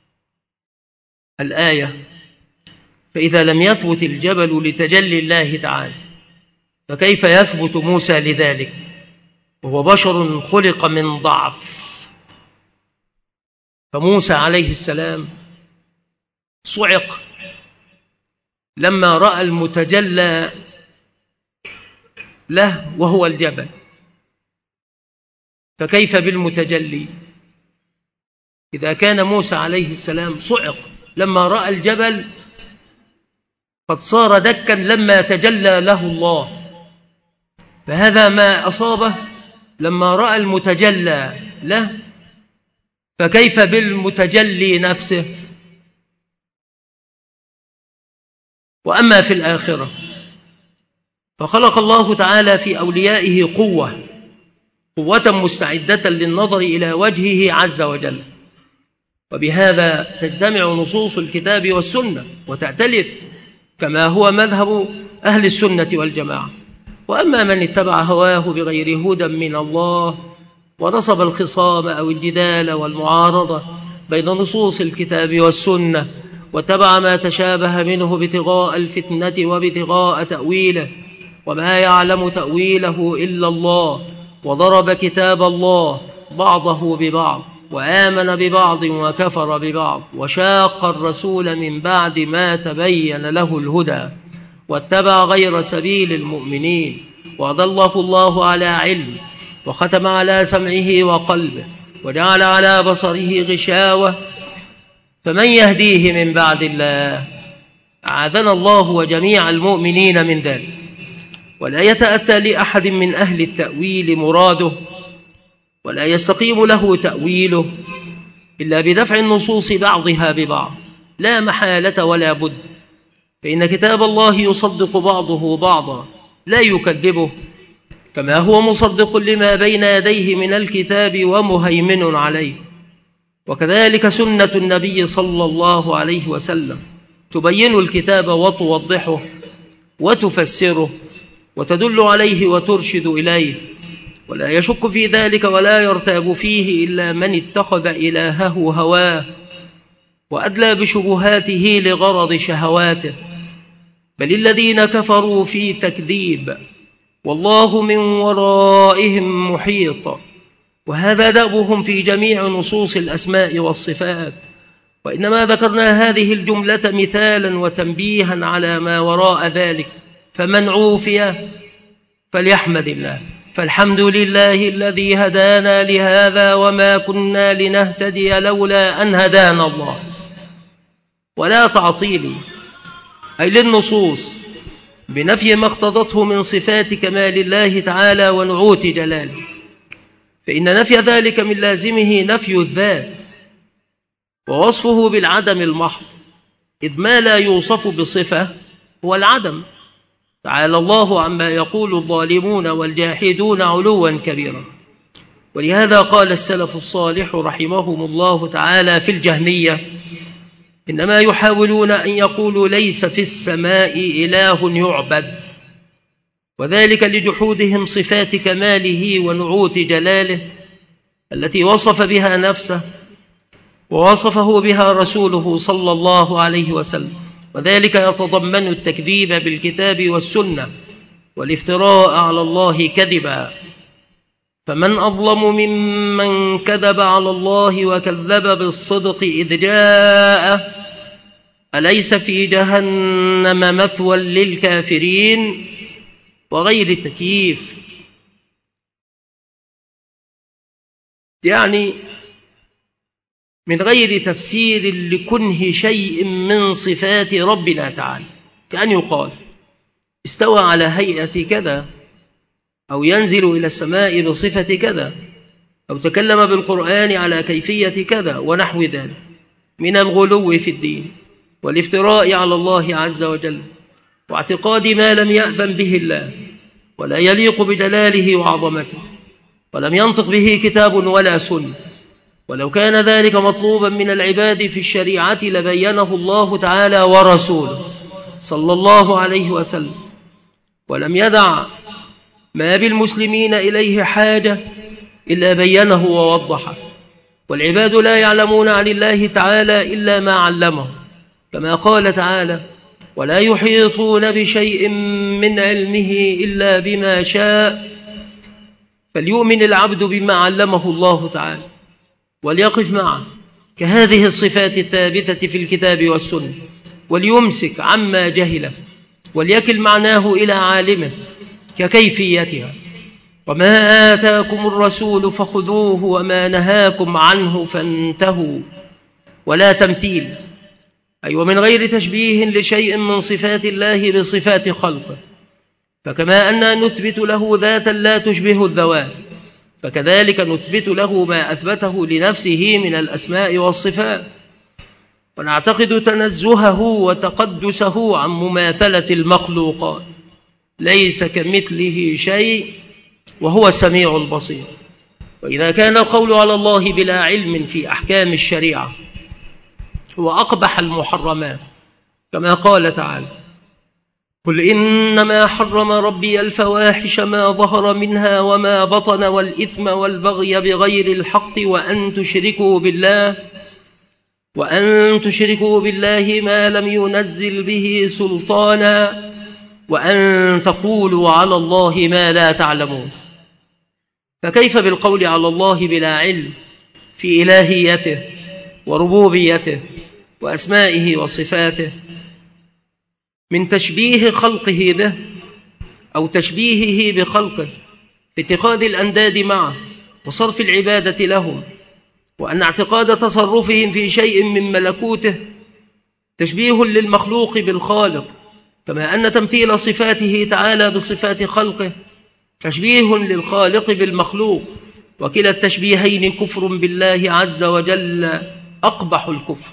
الآية: فإذا لم يثبت الجبل لتجلي الله تعالى فكيف يثبت موسى لذلك وهو بشر خلق من ضعف؟ فموسى عليه السلام صعق لما رأى المتجلى له وهو الجبل، فكيف بالمتجلي؟ إذا كان موسى عليه السلام صعق لما رأى الجبل قد صار دكا لما تجلى له الله، فهذا ما أصابه لما رأى المتجلى له، فكيف بالمتجلي نفسه؟ وأما في الآخرة فخلق الله تعالى في أوليائه قوة قوة مستعدة للنظر إلى وجهه عز وجل، وبهذا تجتمع نصوص الكتاب والسنة وتأتلف كما هو مذهب أهل السنة والجماعة. وأما من اتبع هواه بغير هدى من الله ونصب الخصام أو الجدال والمعارضة بين نصوص الكتاب والسنة واتبع ما تشابه منه ابتغاء الفتنة وابتغاء تأويله وما يعلم تأويله إلا الله، وضرب كتاب الله بعضه ببعض وآمن ببعض وكفر ببعض وشاق الرسول من بعد ما تبين له الهدى واتبع غير سبيل المؤمنين وأضله الله على علم وختم على سمعه وقلبه وجعل على بصره غشاوة، فمن يهديه من بعد الله؟ أعاذنا الله وجميع المؤمنين من ذلك. ولا يتأتى لأحد من أهل التأويل مراده ولا يستقيم له تأويله إلا بدفع النصوص بعضها ببعض لا محالة ولا بد، فإن كتاب الله يصدق بعضه بعضا لا يكذبه، كما هو مصدق لما بين يديه من الكتاب ومهيمن عليه. وكذلك سنة النبي صلى الله عليه وسلم تبين الكتاب وتوضحه وتفسره وتدل عليه وترشد إليه، ولا يشك في ذلك ولا يرتاب فيه إلا من اتخذ إلهه هواه وأدلى بشبهاته لغرض شهواته، بل الذين كفروا في تكذيب والله من ورائهم محيط. وهذا دأبهم في جميع نصوص الأسماء والصفات، وإنما ذكرنا هذه الجملة مثالا وتنبيها على ما وراء ذلك، فمن عوفي فليحمد الله، فالحمد لله الذي هدانا لهذا وما كنا لنهتدي لولا أن هدانا الله. ولا تعطيل أي للنصوص بنفي ما اقتضته من صفات كمال الله تعالى ونعوت جلاله، فإن نفي ذلك من لازمه نفي الذات ووصفه بالعدم المحض، إذ ما لا يوصف بصفة هو العدم. تعالى الله عما يقول الظالمون والجاحدون علوا كبيرا. ولهذا قال السلف الصالح رحمهم الله تعالى في الجهمية: إنما يحاولون أن يقولوا ليس في السماء إله يعبد، وذلك لجحودهم صفات كماله ونعوت جلاله التي وصف بها نفسه ووصفه بها رسوله صلى الله عليه وسلم، وذلك يتضمن التكذيب بالكتاب والسنة والافتراء على الله كذبا. فمن أظلم ممن كذب على الله وكذب بالصدق إذ جاءه، أليس في جهنم مثوى للكافرين؟ وغير تكييف. يعني من غير تفسير لكنه شيء من صفات ربنا تعالى، كأن يقال استوى على هيئة كذا، أو ينزل إلى السماء بصفة كذا، أو تكلم بالقرآن على كيفية كذا ونحو ذلك من الغلو في الدين والافتراء على الله عز وجل، واعتقاد ما لم يأذن به الله ولا يليق بدلاله وعظمته، ولم ينطق به كتاب ولا سنة. ولو كان ذلك مطلوبا من العباد في الشريعة لبينه الله تعالى ورسوله صلى الله عليه وسلم، ولم يدع ما بالمسلمين إليه حاجة إلا بينه ووضحه. والعباد لا يعلمون عن الله تعالى إلا ما علمه، كما قال تعالى: ولا يحيطون بشيء من علمه إلا بما شاء. فليؤمن العبد بما علمه الله تعالى وليقف معه كهذه الصفات الثابتة في الكتاب والسنة، وليمسك عما جهله وليكل معناه إلى عالمه ككيفيتها. وما آتاكم الرسول فخذوه وما نهاكم عنه فانتهوا. ولا تمثيل، أي ومن غير تشبيه لشيء من صفات الله بصفات خلقه، فكما أننا نثبت له ذاتا لا تشبه الذوات، فكذلك نثبت له ما أثبته لنفسه من الأسماء والصفات، ونعتقد تنزهه وتقدسه عن مماثلة المخلوقات. ليس كمثله شيء وهو السميع البصير. وإذا كان القول على الله بلا علم في أحكام الشريعة هو أقبح المحرمات، كما قال تعالى: قل إنما حرم ربي الفواحش ما ظهر منها وما بطن والإثم والبغي بغير الحق وأن تشركوا بالله وأن تشركوا بالله ما لم ينزل به سلطانا وأن تقولوا على الله ما لا تعلمون. فكيف بالقول على الله بلا علم في إلهيته وربوبيته وأسمائه وصفاته، من تشبيه خلقه به أو تشبيهه بخلقه في اتخاذ الأنداد معه وصرف العبادة لهم، وأن اعتقاد تصرفهم في شيء من ملكوته تشبيه للمخلوق بالخالق، كما أن تمثيل صفاته تعالى بصفات خلقه تشبيه للخالق بالمخلوق، وكلا التشبيهين كفر بالله عز وجل أقبح الكفر.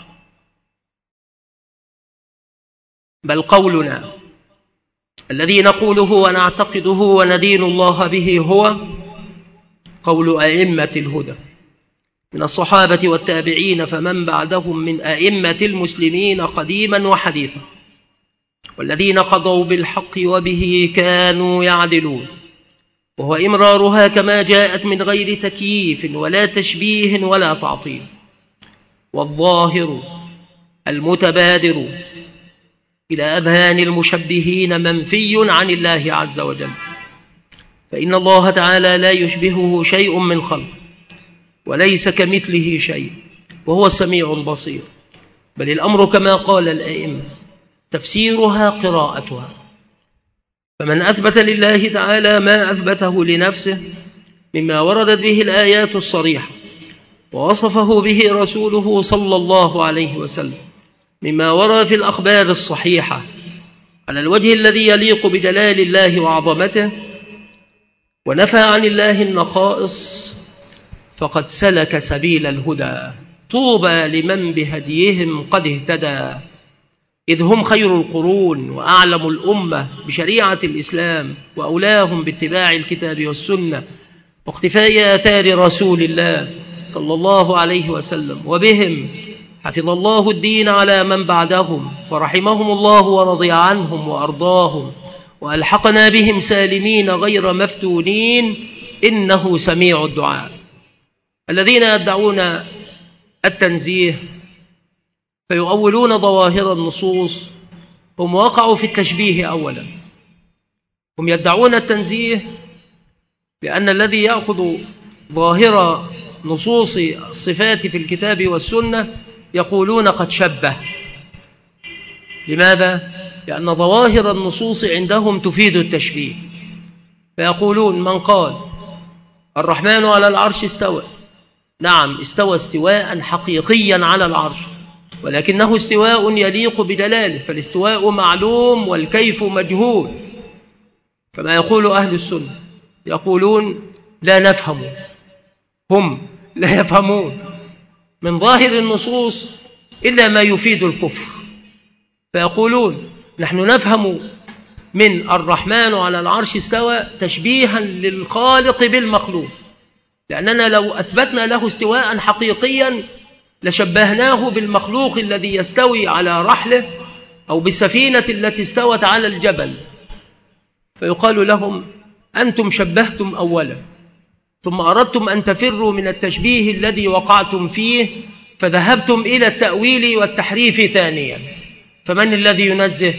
بل قولنا الذي نقوله ونعتقده وندين الله به هو قول أئمة الهدى من الصحابة والتابعين فمن بعدهم من أئمة المسلمين قديما وحديثا، والذين قضوا بالحق وبه كانوا يعدلون، وهو إمرارها كما جاءت من غير تكييف ولا تشبيه ولا تعطيل. والظاهر المتبادر إلى أذهان المشبهين منفي عن الله عز وجل، فإن الله تعالى لا يشبهه شيء من خلقه وليس كمثله شيء وهو السميع البصير. بل الأمر كما قال الأئمة تفسيرها قراءتها. فمن أثبت لله تعالى ما أثبته لنفسه مما وردت به الآيات الصريحة ووصفه به رسوله صلى الله عليه وسلم مما ورد في الأخبار الصحيحة على الوجه الذي يليق بجلال الله وعظمته، ونفى عن الله النقائص، فقد سلك سبيل الهدى. طوبى لمن بهديهم قد اهتدى، إذ هم خير القرون وأعلم الأمة بشريعة الإسلام وأولاهم باتباع الكتاب والسنة واقتفاء آثار رسول الله صلى الله عليه وسلم، وبهم حفظ الله الدين على من بعدهم، فرحمهم الله ورضي عنهم وأرضاهم، وألحقنا بهم سالمين غير مفتونين، إنه سميع الدعاء. الذين يدعون التنزيه فيؤولون ظواهر النصوص هم وقعوا في التشبيه أولا. هم يدعون التنزيه لأن الذي يأخذ ظاهر نصوص الصفات في الكتاب والسنة يقولون قد شبه. لماذا؟ لأن ظواهر النصوص عندهم تفيد التشبيه، فيقولون من قال الرحمن على العرش استوى، نعم استوى استواء حقيقيا على العرش، ولكنه استواء يليق بدلاله، فالاستواء معلوم والكيف مجهول. كما يقول أهل السنة يقولون لا نفهم، هم لا يفهمون من ظاهر النصوص إلا ما يفيد الكفر، فيقولون نحن نفهم من الرحمن على العرش استوى تشبيها للخالق بالمخلوق، لأننا لو أثبتنا له استواء حقيقيا لشبهناه بالمخلوق الذي يستوي على رحله أو بالسفينة التي استوت على الجبل. فيقال لهم أنتم شبهتم أولا ثم أردتم أن تفروا من التشبيه الذي وقعتم فيه فذهبتم إلى التأويل والتحريف ثانيا، فمن الذي ينزه؟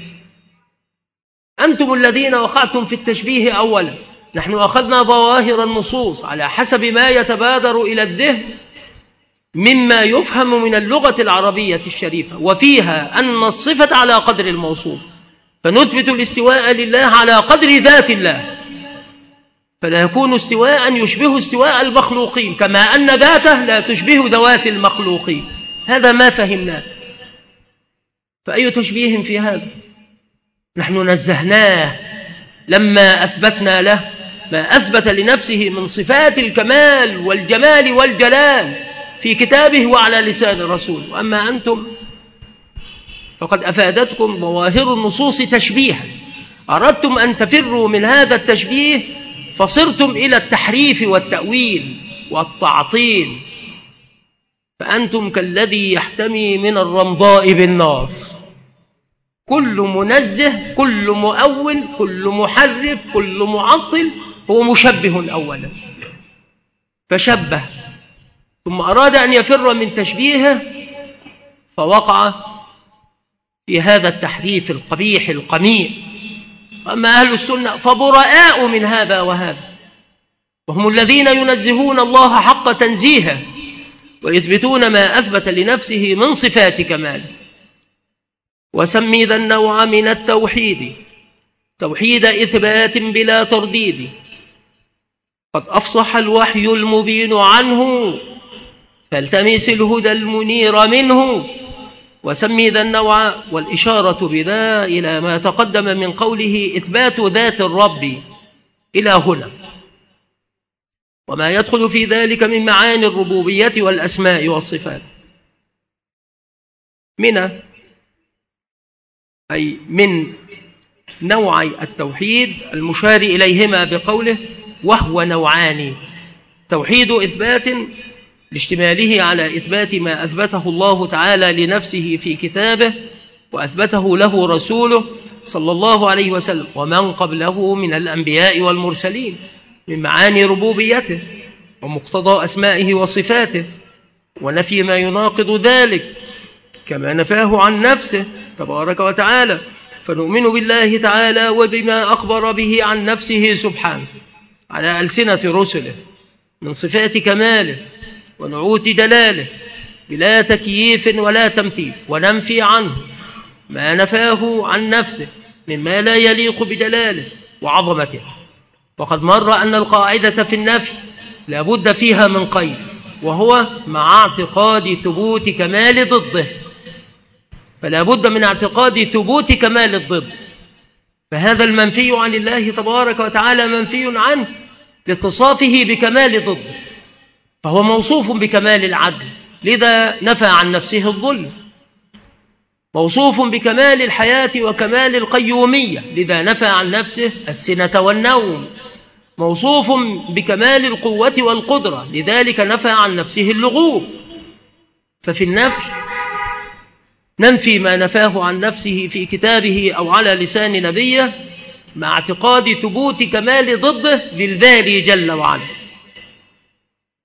أنتم الذين وقعتم في التشبيه أولا. نحن أخذنا ظواهر النصوص على حسب ما يتبادر إلى الذهن مما يفهم من اللغة العربية الشريفة، وفيها أن الصفة على قدر الموصوف، فنثبت الاستواء لله على قدر ذات الله، فلا يكون استواء يشبه استواء المخلوقين، كما أن ذاته لا تشبه ذوات المخلوقين. هذا ما فهمناه، فأي تشبيه في هذا؟ نحن نزهناه لما أثبتنا له ما أثبت لنفسه من صفات الكمال والجمال والجلال في كتابه وعلى لسان الرسول. وأما أنتم فقد أفادتكم ظواهر النصوص تشبيها، أردتم أن تفروا من هذا التشبيه فصرتم إلى التحريف والتأويل والتعطيل، فأنتم كالذي يحتمي من الرمضاء بالنار. كل منزه، كل مؤول، كل محرف، كل معطل هو مشبه أولا، فشبه ثم أراد أن يفر من تشبيهه فوقع في هذا التحريف القبيح القميء. أما أهل السنة فبراء من هذا وهذا، وهم الذين ينزهون الله حق تنزيهه ويثبتون ما أثبت لنفسه من صفات كماله. وسمي ذا النوع من التوحيد توحيد إثبات بلا ترديد، قد أفصح الوحي المبين عنه فالتمس الهدى المنير منه. وسمي ذا النوع، والإشارة بذا إلى ما تقدم من قوله إثبات ذات الرب إلى هنا، وما يدخل في ذلك من معاني الربوبية والأسماء والصفات، من أي من نوع التوحيد المشار إليهما بقوله وهو نوعان: توحيد إثبات لاشتماله على إثبات ما أثبته الله تعالى لنفسه في كتابه وأثبته له رسوله صلى الله عليه وسلم ومن قبله من الأنبياء والمرسلين من معاني ربوبيته ومقتضى أسمائه وصفاته، ونفي ما يناقض ذلك كما نفاه عن نفسه تبارك وتعالى. فنؤمن بالله تعالى وبما أخبر به عن نفسه سبحانه على ألسنة رسله من صفات كماله ونعوت جلاله بلا تكييف ولا تمثيل، وننفي عنه ما نفاه عن نفسه مما لا يليق بجلاله وعظمته. وقد مر أن القاعدة في النفي لا بد فيها من قيد، وهو مع اعتقاد ثبوت كمال ضده، فلا بد من اعتقاد ثبوت كمال الضد. فهذا المنفي عن الله تبارك وتعالى منفي عنه لاتصافه بكمال ضده، فهو موصوف بكمال العدل لذا نفى عن نفسه الظلم، موصوف بكمال الحياة وكمال القيومية لذا نفى عن نفسه السنة والنوم، موصوف بكمال القوة والقدرة لذلك نفى عن نفسه اللغوب. ففي النفي ننفي ما نفاه عن نفسه في كتابه أو على لسان نبيه مع اعتقاد ثبوت كمال ضده للباري جل وعلا.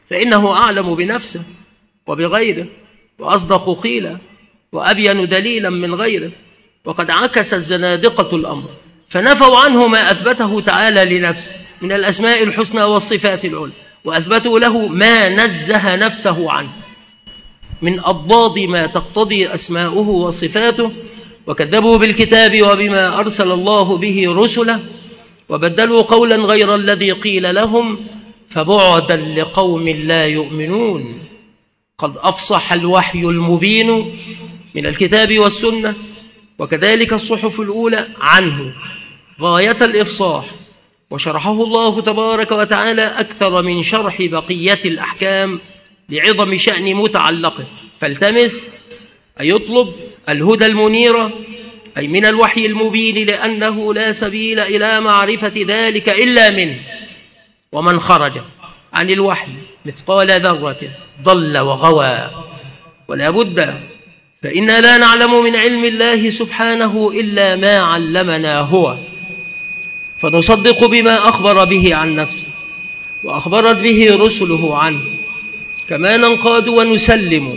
فإنه أعلم بنفسه وبغيره وأصدق قيلا وأبين دليلا من غيره. وقد عكس الزنادقة الأمر فنفوا عنه ما أثبته تعالى لنفسه من الأسماء الحسنى والصفات العلى، وأثبتوا له ما نزه نفسه عنه من أضداد ما تقتضي أسماؤه وصفاته، وكذبوا بالكتاب وبما أرسل الله به رسله، وبدلوا قولا غير الذي قيل لهم، فبعدا لقوم لا يؤمنون. قد أفصح الوحي المبين من الكتاب والسنة، وكذلك الصحف الأولى عنه غاية الإفصاح، وشرحه الله تبارك وتعالى أكثر من شرح بقية الأحكام لعظم شأن متعلقه. فالتمس أي يطلب الهدى المنير أي من الوحي المبين، لأنه لا سبيل إلى معرفة ذلك إلا منه، ومن خرج عن الوحي مثقال ذرة ضل وغوى. ولا بد، فإنا لا نعلم من علم الله سبحانه إلا ما علمنا هو، فنصدق بما أخبر به عن نفسه وأخبرت به رسله عنه، كما ننقاد ونسلم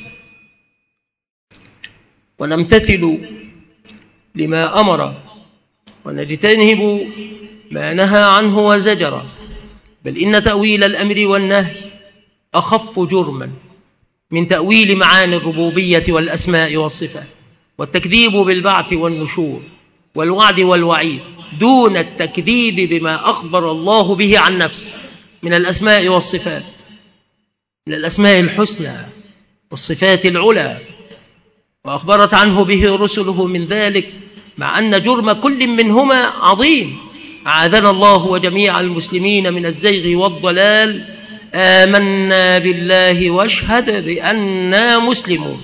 ونمتثل لما أمر ونجتنب ما نهى عنه وزجر. بل إن تأويل الأمر والنهي أخف جرما من تأويل معاني الربوبية والأسماء والصفات، والتكذيب بالبعث والنشور والوعد والوعيد دون التكذيب بما أخبر الله به عن نفسه من الأسماء والصفات، من الأسماء الحسنى والصفات العلى، وأخبرت عنه به رسله من ذلك، مع أن جرم كل منهما عظيم. أعاذنا الله وجميع المسلمين من الزيغ والضلال. آمنا بالله واشهد بأننا مسلمون.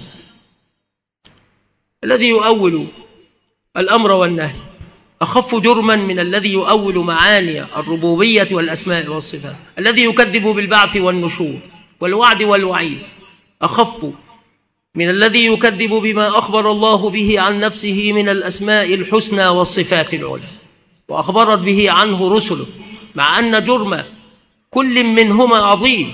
الذي يؤول الأمر والنهي أخف جرما من الذي يؤول معاني الربوبية والأسماء والصفات. الذي يكذب بالبعث والنشور والوعد والوعيد أخف من الذي يكذب بما أخبر الله به عن نفسه من الأسماء الحسنى والصفات العلى، وأخبرت به عنه رسله، مع أن جرم كل منهما عظيم.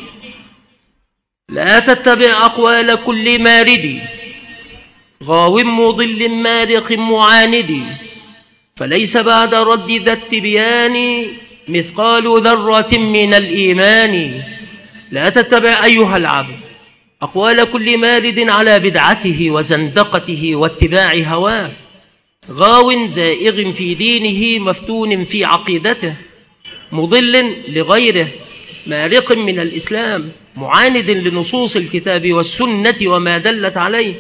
لا تتبع أقوال كل مارد غاو مضل مارق معاند، فليس بعد رد ذا التبيان مثقال ذرة من الإيمان. لا تتبع أيها العبد أقوال كل مارد على بدعته وزندقته واتباع هواه، غاو زائغ في دينه مفتون في عقيدته، مضل لغيره مارق من الإسلام، معاند لنصوص الكتاب والسنة وما دلت عليه،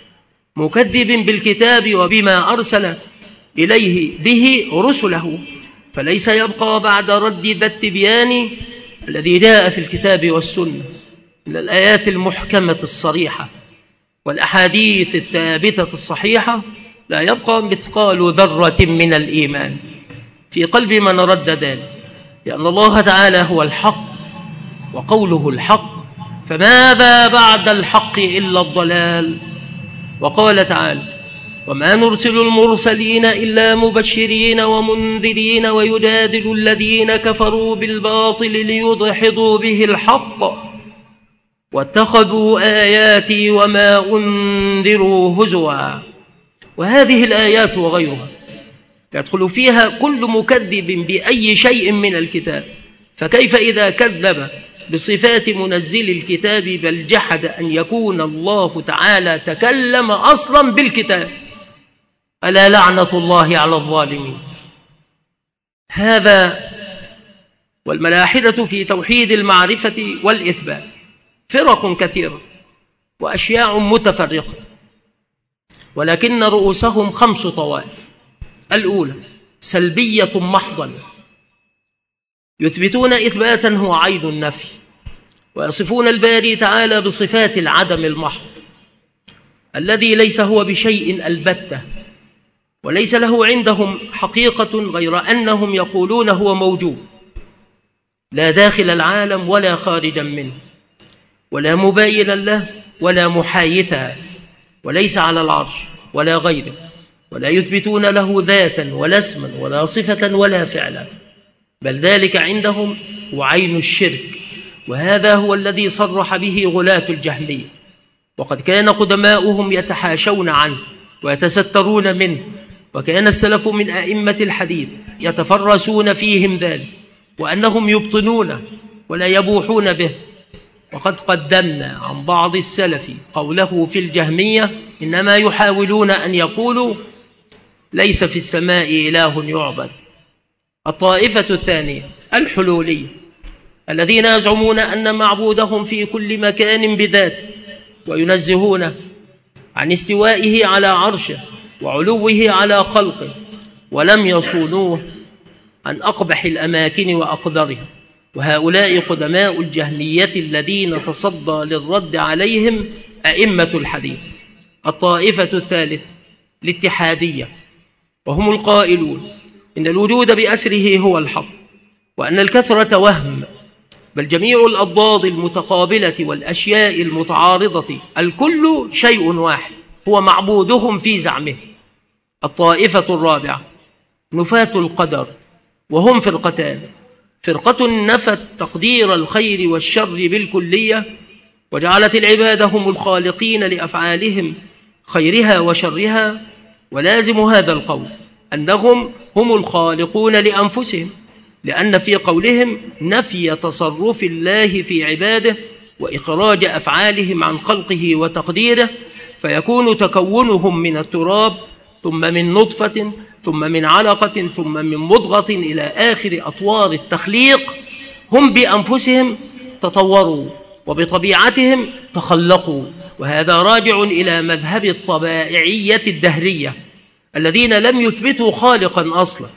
مكذب بالكتاب وبما أرسل إليه به رسله. فليس يبقى بعد رد ذا التبيان الذي جاء في الكتاب والسنة من الآيات المحكمة الصريحة والأحاديث الثابتة الصحيحة، لا يبقى مثقال ذرة من الإيمان في قلب من رد ذلك، لأن الله تعالى هو الحق وقوله الحق، فماذا بعد الحق إلا الضلال. وقال تعالى: وما نرسل المرسلين إلا مبشرين ومنذرين ويجادل الذين كفروا بالباطل ليدحضوا به الحق واتخذوا آياتي وما أنذروا هزوا. وهذه الآيات وغيرها يدخل فيها كل مكذب بأي شيء من الكتاب، فكيف إذا كذب بصفات منزل الكتاب بل جحد أن يكون الله تعالى تكلم أصلا بالكتاب؟ ألا لعنة الله على الظالمين. هذا والملاحدة في توحيد المعرفة والإثبات فرق كثيرة وأشياء متفرقة، ولكن رؤوسهم خمس طوائف. الأولى سلبية محضا، يثبتون إثباتا هو عين النفي، ويصفون الباري تعالى بصفات العدم المحض الذي ليس هو بشيء البتة، وليس له عندهم حقيقة غير أنهم يقولون هو موجود، لا داخل العالم ولا خارجا منه، ولا مباينا له ولا محايثا، وليس على العرش ولا غيره، ولا يثبتون له ذاتا ولا اسما ولا صفة ولا فعلا، بل ذلك عندهم هو عين الشرك وهذا هو الذي صرح به غلاة الجهمية، وقد كان قدماؤهم يتحاشون عنه ويتسترون منه، وكان السلف من أئمة الحديث يتفرسون فيهم ذلك، وأنهم يبطنونه ولا يبوحون به. وقد قدمنا عن بعض السلف قوله في الجهمية: إنما يحاولون أن يقولوا ليس في السماء إله يعبد. الطائفة الثانية الحلولية، الذين يزعمون أن معبودهم في كل مكان بذاته، وينزهونه عن استوائه على عرشه وعلوه على خلقه، ولم يصونوه عن أقبح الأماكن وأقدرها. وهؤلاء قدماء الجهمية الذين تصدى للرد عليهم أئمة الحديث. الطائفة الثالثة الاتحادية، وهم القائلون إن الوجود بأسره هو الحق، وأن الكثرة وهم، بل جميع الأضداد المتقابلة والأشياء المتعارضة الكل شيء واحد هو معبودهم في زعمه. الطائفة الرابعة نفاة القدر، وهم فرقتان: فرقة نفت تقدير الخير والشر بالكلية، وجعلت العباد هم الخالقين لأفعالهم خيرها وشرها، ولازم هذا القول أنهم هم الخالقون لأنفسهم، لأن في قولهم نفي تصرف الله في عباده وإخراج أفعالهم عن خلقه وتقديره، فيكون تكونهم من التراب، ثم من نطفة، ثم من علقة، ثم من مضغة، إلى آخر أطوار التخليق. هم بأنفسهم تطوروا وبطبيعتهم تخلقوا، وهذا راجع إلى مذهب الطبائعية الدهرية الذين لم يثبتوا خالقا أصلا.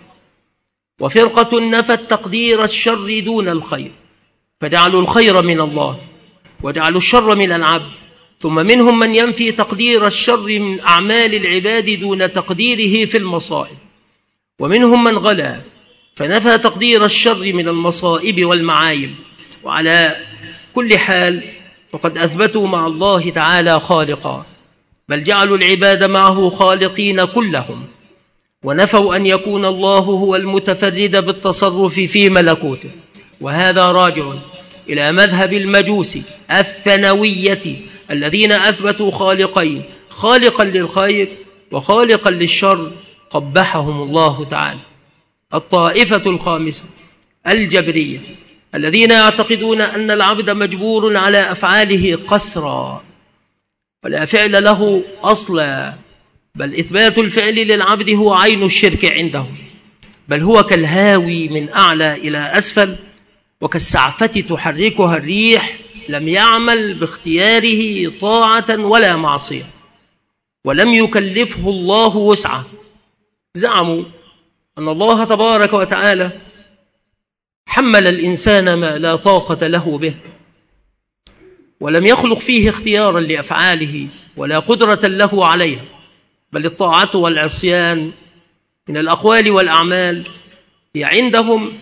وفرقة نفت تقدير الشر دون الخير، فجعلوا الخير من الله وجعلوا الشر من العبد. ثم منهم من ينفي تقدير الشر من أعمال العباد دون تقديره في المصائب، ومنهم من غلا فنفى تقدير الشر من المصائب والمعايب. وعلى كل حال فقد أثبتوا مع الله تعالى خالقا، بل جعلوا العباد معه خالقين كلهم، ونفوا أن يكون الله هو المتفرد بالتصرف في ملكوته. وهذا راجع إلى مذهب المجوس الثانوية الذين أثبتوا خالقين: خالقا للخير وخالقا للشر، قبحهم الله تعالى. الطائفة الخامسة الجبرية، الذين يعتقدون أن العبد مجبور على أفعاله قسرا، ولا فعل له أصلا، بل إثبات الفعل للعبد هو عين الشرك عندهم، بل هو كالهاوي من أعلى إلى أسفل، وكالسعفة تحركها الريح، لم يعمل باختياره طاعة ولا معصية، ولم يكلفه الله وسعه. زعموا أن الله تبارك وتعالى حمل الإنسان ما لا طاقة له به، ولم يخلق فيه اختيارا لأفعاله ولا قدرة له عليها، بل الطاعة والعصيان من الأقوال والأعمال هي عندهم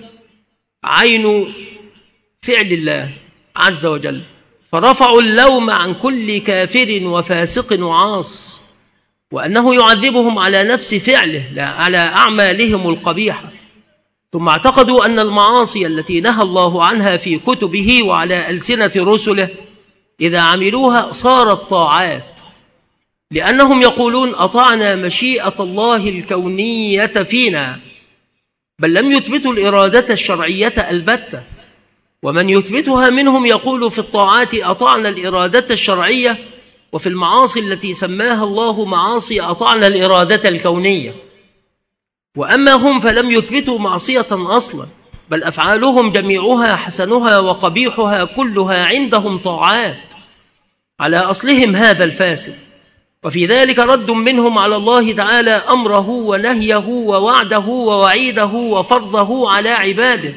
عين فعل الله عز وجل، فرفعوا اللوم عن كل كافر وفاسق وعاص، وأنه يعذبهم على نفس فعله لا على أعمالهم القبيحة. ثم اعتقدوا أن المعاصي التي نهى الله عنها في كتبه وعلى ألسنة رسله إذا عملوها صارت طاعات، لأنهم يقولون أطعنا مشيئة الله الكونية فينا، بل لم يثبتوا الإرادة الشرعية البتة. ومن يثبتها منهم يقول في الطاعات أطعنا الإرادة الشرعية، وفي المعاصي التي سماها الله معاصي أطعنا الإرادة الكونية. وأما هم فلم يثبتوا معصية أصلا، بل أفعالهم جميعها حسنها وقبيحها كلها عندهم طاعات على أصلهم هذا الفاسد. وفي ذلك رد منهم على الله تعالى أمره ونهيه ووعده ووعيده وفرضه على عباده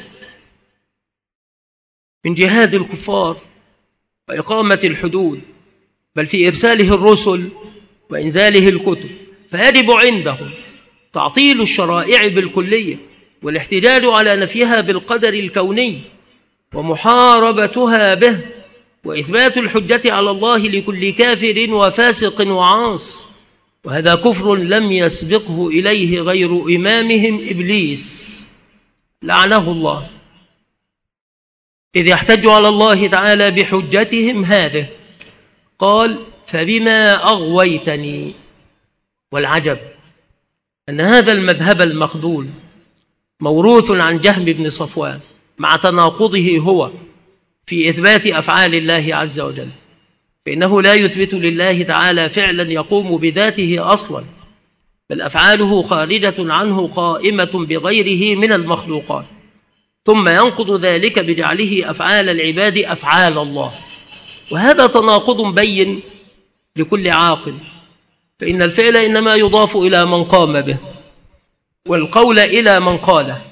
من جهاد الكفار وإقامة الحدود، بل في إرساله الرسل وإنزاله الكتب. فيجب عندهم تعطيل الشرائع بالكلية، والاحتجاج على نفيها بالقدر الكوني، ومحاربتها به، وإثبات الحجة على الله لكل كافر وفاسق وعاص. وهذا كفر لم يسبقه إليه غير إمامهم إبليس لعنه الله. إذ يحتج على الله تعالى بحجتهم هذه. قال: فبما أغويتني. والعجب أن هذا المذهب المخذول موروث عن جهم بن صفوان مع تناقضه هو في إثبات أفعال الله عز وجل، فإنه لا يثبت لله تعالى فعلا يقوم بذاته أصلا، بل أفعاله خارجة عنه قائمة بغيره من المخلوقات، ثم ينقض ذلك بجعله أفعال العباد أفعال الله. وهذا تناقض بين لكل عاقل، فإن الفعل إنما يضاف إلى من قام به، والقول إلى من قاله،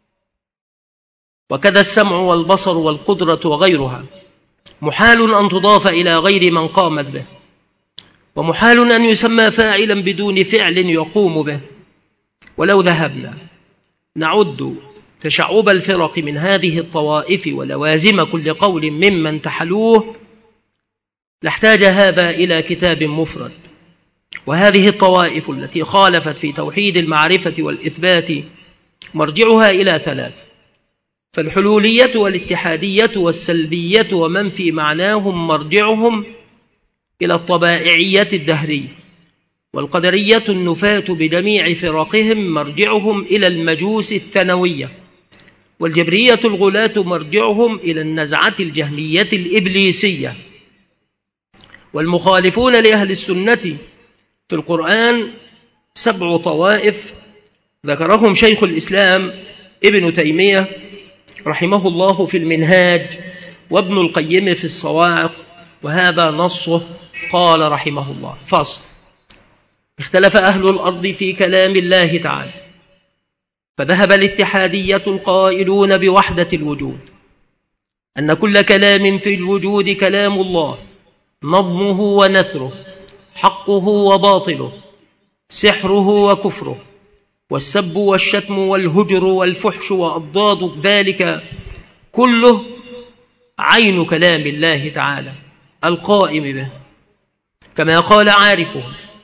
وكذا السمع والبصر والقدرة وغيرها محال أن تضاف إلى غير من قامت به، ومحال أن يسمى فاعلا بدون فعل يقوم به. ولو ذهبنا نعد تشعب الفرق من هذه الطوائف ولوازم كل قول ممن تحلوه لاحتاج هذا إلى كتاب مفرد. وهذه الطوائف التي خالفت في توحيد المعرفة والإثبات مرجعها إلى ثلاث: فالحلولية والاتحادية والسلبية ومن في معناهم مرجعهم إلى الطبائعية الدهرية، والقدرية النفاة بجميع فرقهم مرجعهم إلى المجوس الثانوية، والجبرية الغلاة مرجعهم إلى النزعة الجهمية الإبليسية. والمخالفون لأهل السنة في القرآن سبع طوائف ذكرهم شيخ الإسلام ابن تيمية رحمه الله في المنهاج، وابن القيم في الصواعق، وهذا نصه. قال رحمه الله: فصل: اختلف أهل الأرض في كلام الله تعالى، فذهب الاتحادية القائلون بوحدة الوجود أن كل كلام في الوجود كلام الله، نظمه ونثره، حقه وباطله، سحره وكفره، والسب والشتم والهجر والفحش وأضداد ذلك كله عين كلام الله تعالى القائم به، كما قال عارفه: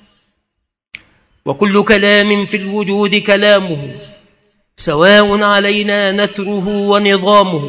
وكل كلام في الوجود كلامه، سواء علينا نثره ونظامه.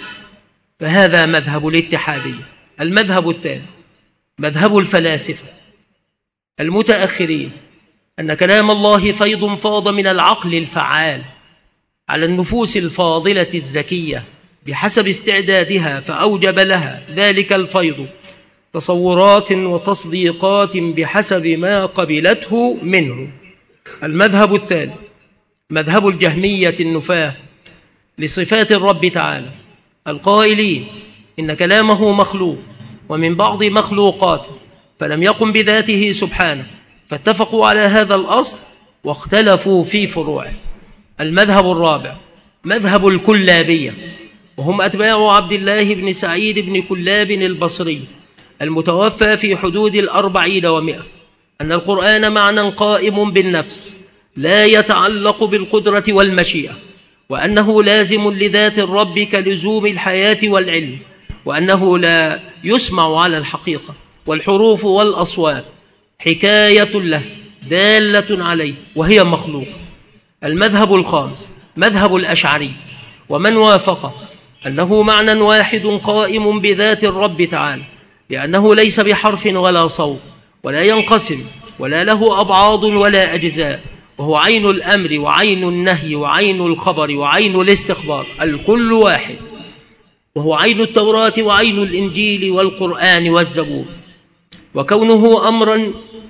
فهذا مذهب الاتحادية. المذهب الثاني مذهب الفلاسفة المتأخرين، أن كلام الله فيض فاض من العقل الفعال على النفوس الفاضلة الزكية بحسب استعدادها، فأوجب لها ذلك الفيض تصورات وتصديقات بحسب ما قبلته منه. المذهب الثالث مذهب الجهمية النفاة لصفات الرب تعالى، القائلين إن كلامه مخلوق ومن بعض مخلوقاته، فلم يقم بذاته سبحانه، فاتفقوا على هذا الأصل واختلفوا في فروعه. المذهب الرابع مذهب الكلابية، وهم أتباع عبد الله بن سعيد بن كلاب البصري المتوفى في حدود الأربعين ومئة، أن القرآن معنى قائم بالنفس لا يتعلق بالقدرة والمشيئة، وأنه لازم لذات الرب كلزوم الحياة والعلم، وأنه لا يسمع على الحقيقة، والحروف والأصوات حكاية له دالة عليه وهي مخلوقة. المذهب الخامس مذهب الأشعري، ومن وافق أنه معنى واحد قائم بذات الرب تعالى، لأنه ليس بحرف ولا صوت ولا ينقسم ولا له أبعاض ولا أجزاء، وهو عين الأمر وعين النهي وعين الخبر وعين الاستخبار، الكل واحد، وهو عين التوراة وعين الإنجيل والقرآن والزبور. وكونه أمرا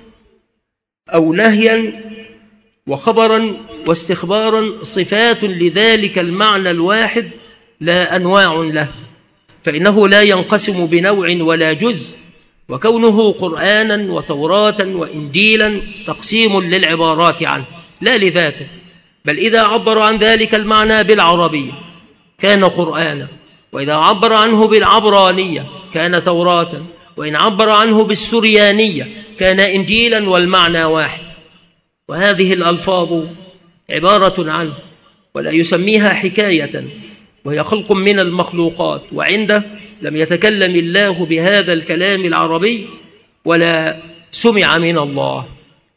أو نهيا وخبرا واستخبارا صفات لذلك المعنى الواحد لا أنواع له، فإنه لا ينقسم بنوع ولا جزء. وكونه قرآنا وتوراة وإنجيلا تقسيم للعبارات عنه لا لذاته، بل إذا عبر عن ذلك المعنى بالعربية كان قرآنا، وإذا عبر عنه بالعبرانية كان توراة، وإن عبر عنه بالسريانية كان إنجيلا، والمعنى واحد. وهذه الألفاظ عبارة عنه ولا يسميها حكاية، وهي خلق من المخلوقات، وعنده لم يتكلم الله بهذا الكلام العربي ولا سمع من الله.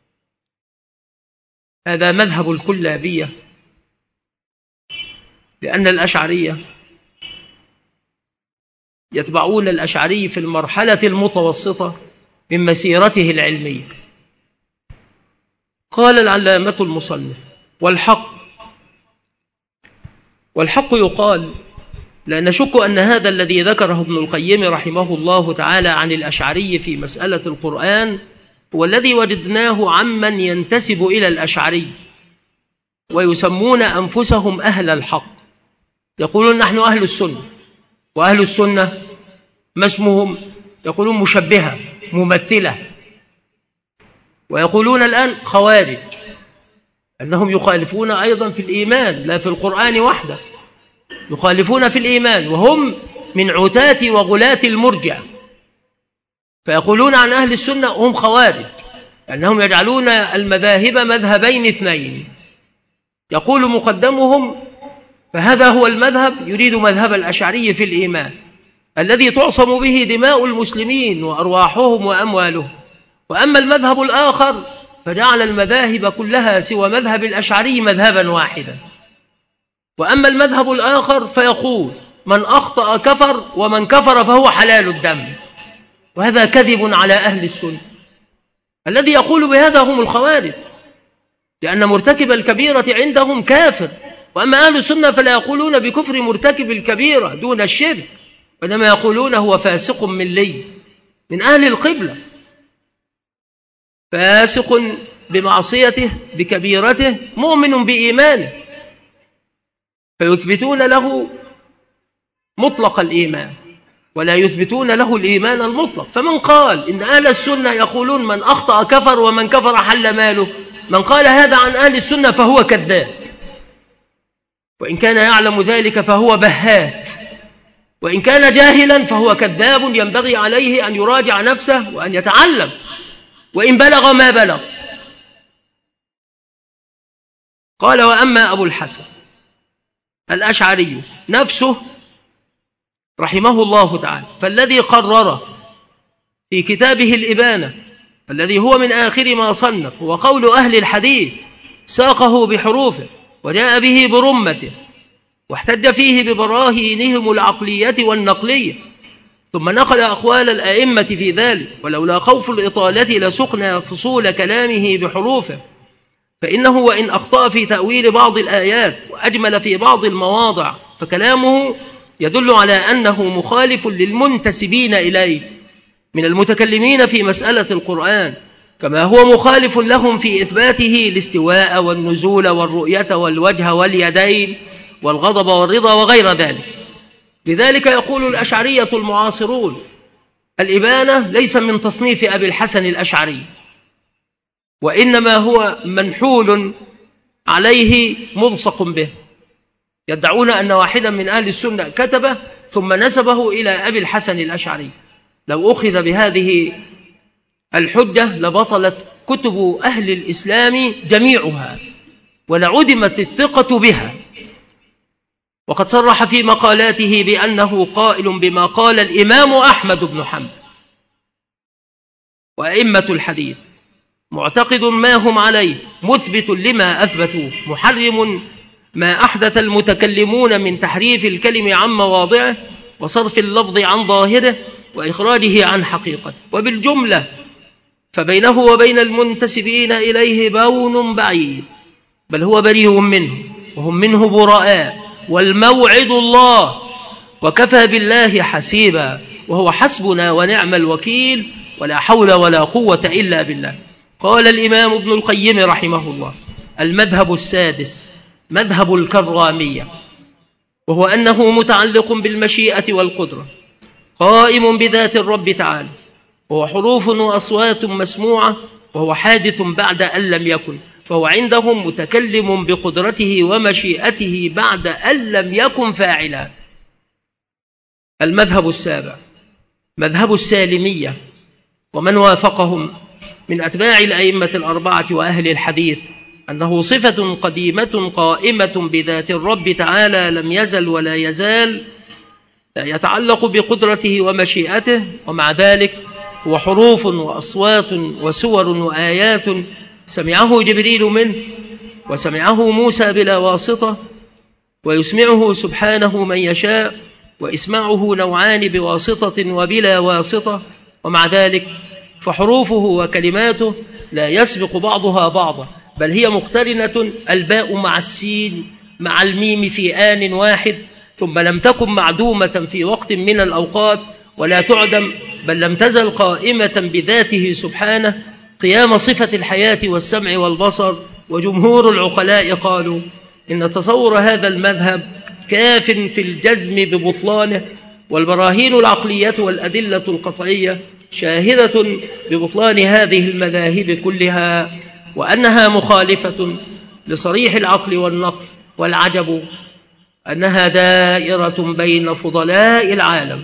هذا مذهب الكلابية، لأن الأشعرية يتبعون الأشعري في المرحلة المتوسطة من مسيرته العلمية. قال العلامة المصنف: والحق والحق يقال لا نشك أن هذا الذي ذكره ابن القيم رحمه الله تعالى عن الأشعري في مسألة القرآن هو الذي وجدناه عمن ينتسب إلى الأشعري ويسمون أنفسهم أهل الحق، يقولون نحن أهل السنة، وأهل السنة ما اسمهم؟ يقولون مشبهة ممثلة، ويقولون الآن خوارج، أنهم يخالفون أيضا في الإيمان لا في القرآن وحده، يخالفون في الإيمان، وهم من عتاة وغلاة المرجع، فيقولون عن أهل السنة هم خوارج، أنهم يجعلون المذاهب مذهبين اثنين، يقول مقدمهم فهذا هو المذهب، يريد مذهب الأشعري في الإيمان الذي تعصم به دماء المسلمين وأرواحهم وأموالهم، وأما المذهب الآخر فجعل المذاهب كلها سوى مذهب الأشعري مذهبا واحدا، وأما المذهب الآخر فيقول من أخطأ كفر ومن كفر فهو حلال الدم، وهذا كذب على أهل السنة. الذي يقول بهذا هم الخوارج، لأن مرتكب الكبيرة عندهم كافر، وأما أهل السنة فلا يقولون بكفر مرتكب الكبيرة دون الشرك، وإنما يقولون هو فاسق ملي من أهل القبلة، فاسق بمعصيته بكبيرته مؤمن بإيمانه، فيثبتون له مطلق الإيمان ولا يثبتون له الإيمان المطلق. فمن قال إن أهل السنة يقولون من أخطأ كفر ومن كفر حل ماله، من قال هذا عن أهل السنة فهو كذاب، وإن كان يعلم ذلك فهو بهات، وإن كان جاهلا فهو كذاب، ينبغي عليه أن يراجع نفسه وأن يتعلم وإن بلغ ما بلغ. قال: وأما أبو الحسن الأشعري نفسه رحمه الله تعالى فالذي قرر في كتابه الإبانة الذي هو من آخر ما صنف هو قول أهل الحديث، ساقه بحروفه وجاء به برمته واحتج فيه ببراهينهم العقلية والنقلية، ثم نقل أقوال الأئمة في ذلك، ولولا خوف الإطالة لسقنا فصول كلامه بحروفه، فإنه وإن أخطأ في تأويل بعض الآيات وأجمل في بعض المواضع فكلامه يدل على أنه مخالف للمنتسبين إليه من المتكلمين في مسألة القرآن، كما هو مخالف لهم في إثباته الاستواء والنزول والرؤية والوجه واليدين والغضب والرضا وغير ذلك. لذلك يقول الأشعرية المعاصرون الإبانة ليس من تصنيف أبي الحسن الأشعري، وإنما هو منحول عليه ملصق به، يدعون أن واحدا من أهل السنة كتبه ثم نسبه إلى أبي الحسن الأشعري. لو أخذ بهذه الحجة لبطلت كتب أهل الإسلام جميعها ولعدمت الثقة بها، وقد صرح في مقالاته بأنه قائل بما قال الإمام أحمد بن حنبل وأئمة الحديث، معتقد ما هم عليه، مثبت لما أثبتوه، محرم ما أحدث المتكلمون من تحريف الكلم عن مواضعه وصرف اللفظ عن ظاهره وإخراجه عن حقيقته. وبالجملة فبينه وبين المنتسبين إليه بون بعيد، بل هو بريء منه وهم منه براء، والموعد الله، وكفى بالله حسيبا، وهو حسبنا ونعم الوكيل، ولا حول ولا قوة إلا بالله. قال الإمام ابن القيم رحمه الله: المذهب السادس مذهب الكرامية، وهو أنه متعلق بالمشيئة والقدرة، قائم بذات الرب تعالى، وهو حروف وأصوات مسموعة، وهو حادث بعد أن لم يكن، فهو عندهم متكلم بقدرته ومشيئته بعد أن لم يكن فاعلا. المذهب السابع مذهب السالمية، ومن وافقهم من أتباع الأئمة الأربعة وأهل الحديث أنه صفة قديمة قائمة بذات الرب تعالى لم يزل ولا يزال، لا يتعلق بقدرته ومشيئته، ومع ذلك هو حروف وأصوات وسور وآيات سمعه جبريل منه وسمعه موسى بلا واسطة، ويسمعه سبحانه من يشاء، وإسماعه نوعان بواسطة وبلا واسطة، ومع ذلك فحروفه وكلماته لا يسبق بعضها بعضا، بل هي مقترنة، الباء مع السين مع الميم في آن واحد، ثم لم تكن معدومة في وقت من الأوقات ولا تعدم، بل لم تزل قائمة بذاته سبحانه قيام صفة الحياة والسمع والبصر. وجمهور العقلاء قالوا إن تصور هذا المذهب كاف في الجزم ببطلانه، والبراهين العقلية والأدلة القطعية شاهدة ببطلان هذه المذاهب كلها، وأنها مخالفة لصريح العقل والنقل. والعجب أنها دائرة بين فضلاء العالم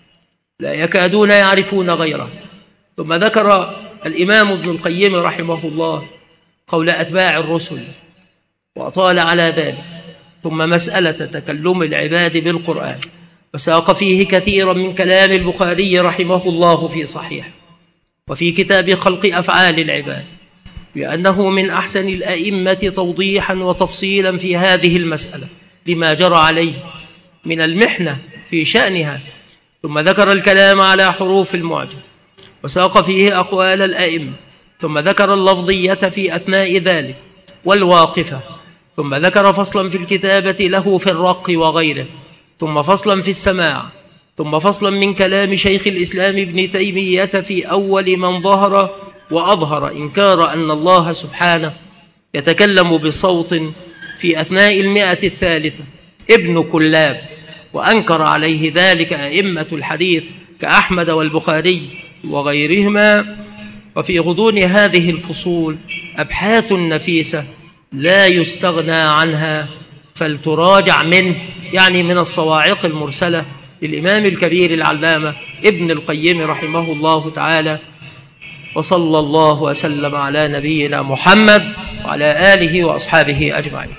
لا يكادون يعرفون غيره. ثم ذكر الإمام ابن القيم رحمه الله قول أتباع الرسل وأطال على ذلك، ثم مسألة تكلم العباد بالقرآن، وساق فيه كثيرا من كلام البخاري رحمه الله في صحيح وفي كتاب خلق أفعال العباد، لأنه من أحسن الأئمة توضيحا وتفصيلا في هذه المسألة لما جرى عليه من المحنة في شأنها. ثم ذكر الكلام على حروف المعجم وساق فيه أقوال الأئمة، ثم ذكر اللفظية في أثناء ذلك والواقفة، ثم ذكر فصلا في الكتابة له في الرق وغيره، ثم فصلا في السماع، ثم فصلا من كلام شيخ الإسلام ابن تيمية في أول من ظهر وأظهر إنكار أن الله سبحانه يتكلم بصوت في أثناء المئة الثالثة، ابن كلاب، وأنكر عليه ذلك أئمة الحديث كأحمد والبخاري وغيرهما. وفي غضون هذه الفصول أبحاث نفيسة لا يستغنى عنها، فلتراجع منه، يعني من الصواعق المرسلة للإمام الكبير العلامة ابن القيم رحمه الله تعالى. وصلى الله وسلم على نبينا محمد وعلى آله وأصحابه أجمعين.